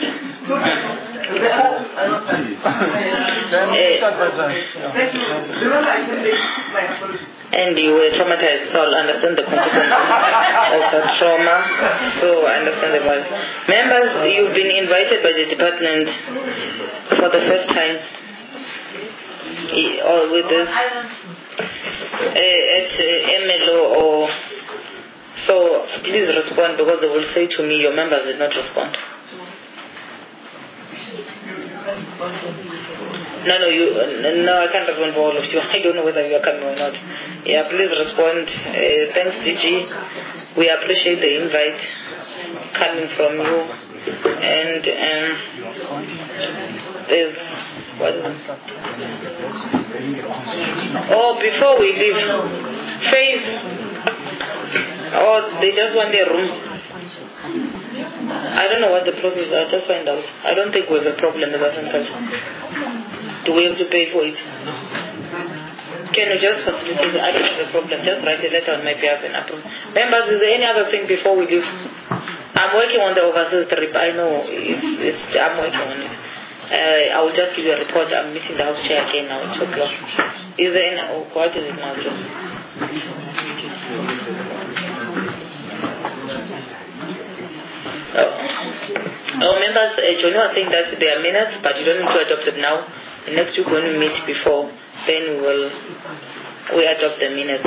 And you were traumatized, so I'll understand the consequences of the trauma. So I understand the word. Members, you've been invited by the department for the first time or with this at MLO or so. Please respond, because they will say to me your members did not respond. No, I can't respond for all of you. I don't know whether you are coming or not. Yeah, please respond. Thanks, DG. We appreciate the invite coming from you. And what is it? Oh, before we leave, Faith. Oh, they just want their room. I don't know what the process is. I'll just find out. I don't think we have a problem with Arts and Culture. Do we have to pay for it? Can you just facilitate it? I don't have a problem. Just write a letter on my behalf and approve. Members, is there any other thing before we leave? I'm working on the overseas trip. I know. I'm working on it. I will just give you a report. I'm meeting the house chair again now at 2 o'clock. Is there any... Oh, what is it now, Joe? Oh, members, Johnny was saying that there are minutes, but you don't need to adopt it now. And next week when we meet before, then we adopt the minutes.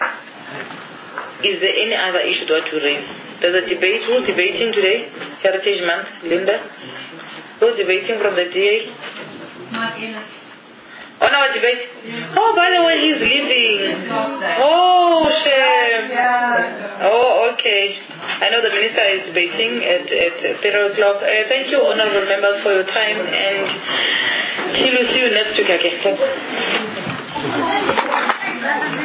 Is there any other issue that we raise? There's a debate. Who's debating today? Heritage Month, Linda? Who's debating from the DA? Mark Ellis. On our debate? Yes. Oh, by the way, he's leaving. Oh, shame. Oh, okay. I know the minister is debating at 3 o'clock. Thank you, honorable members, for your time, and till we see you next week again. Thanks.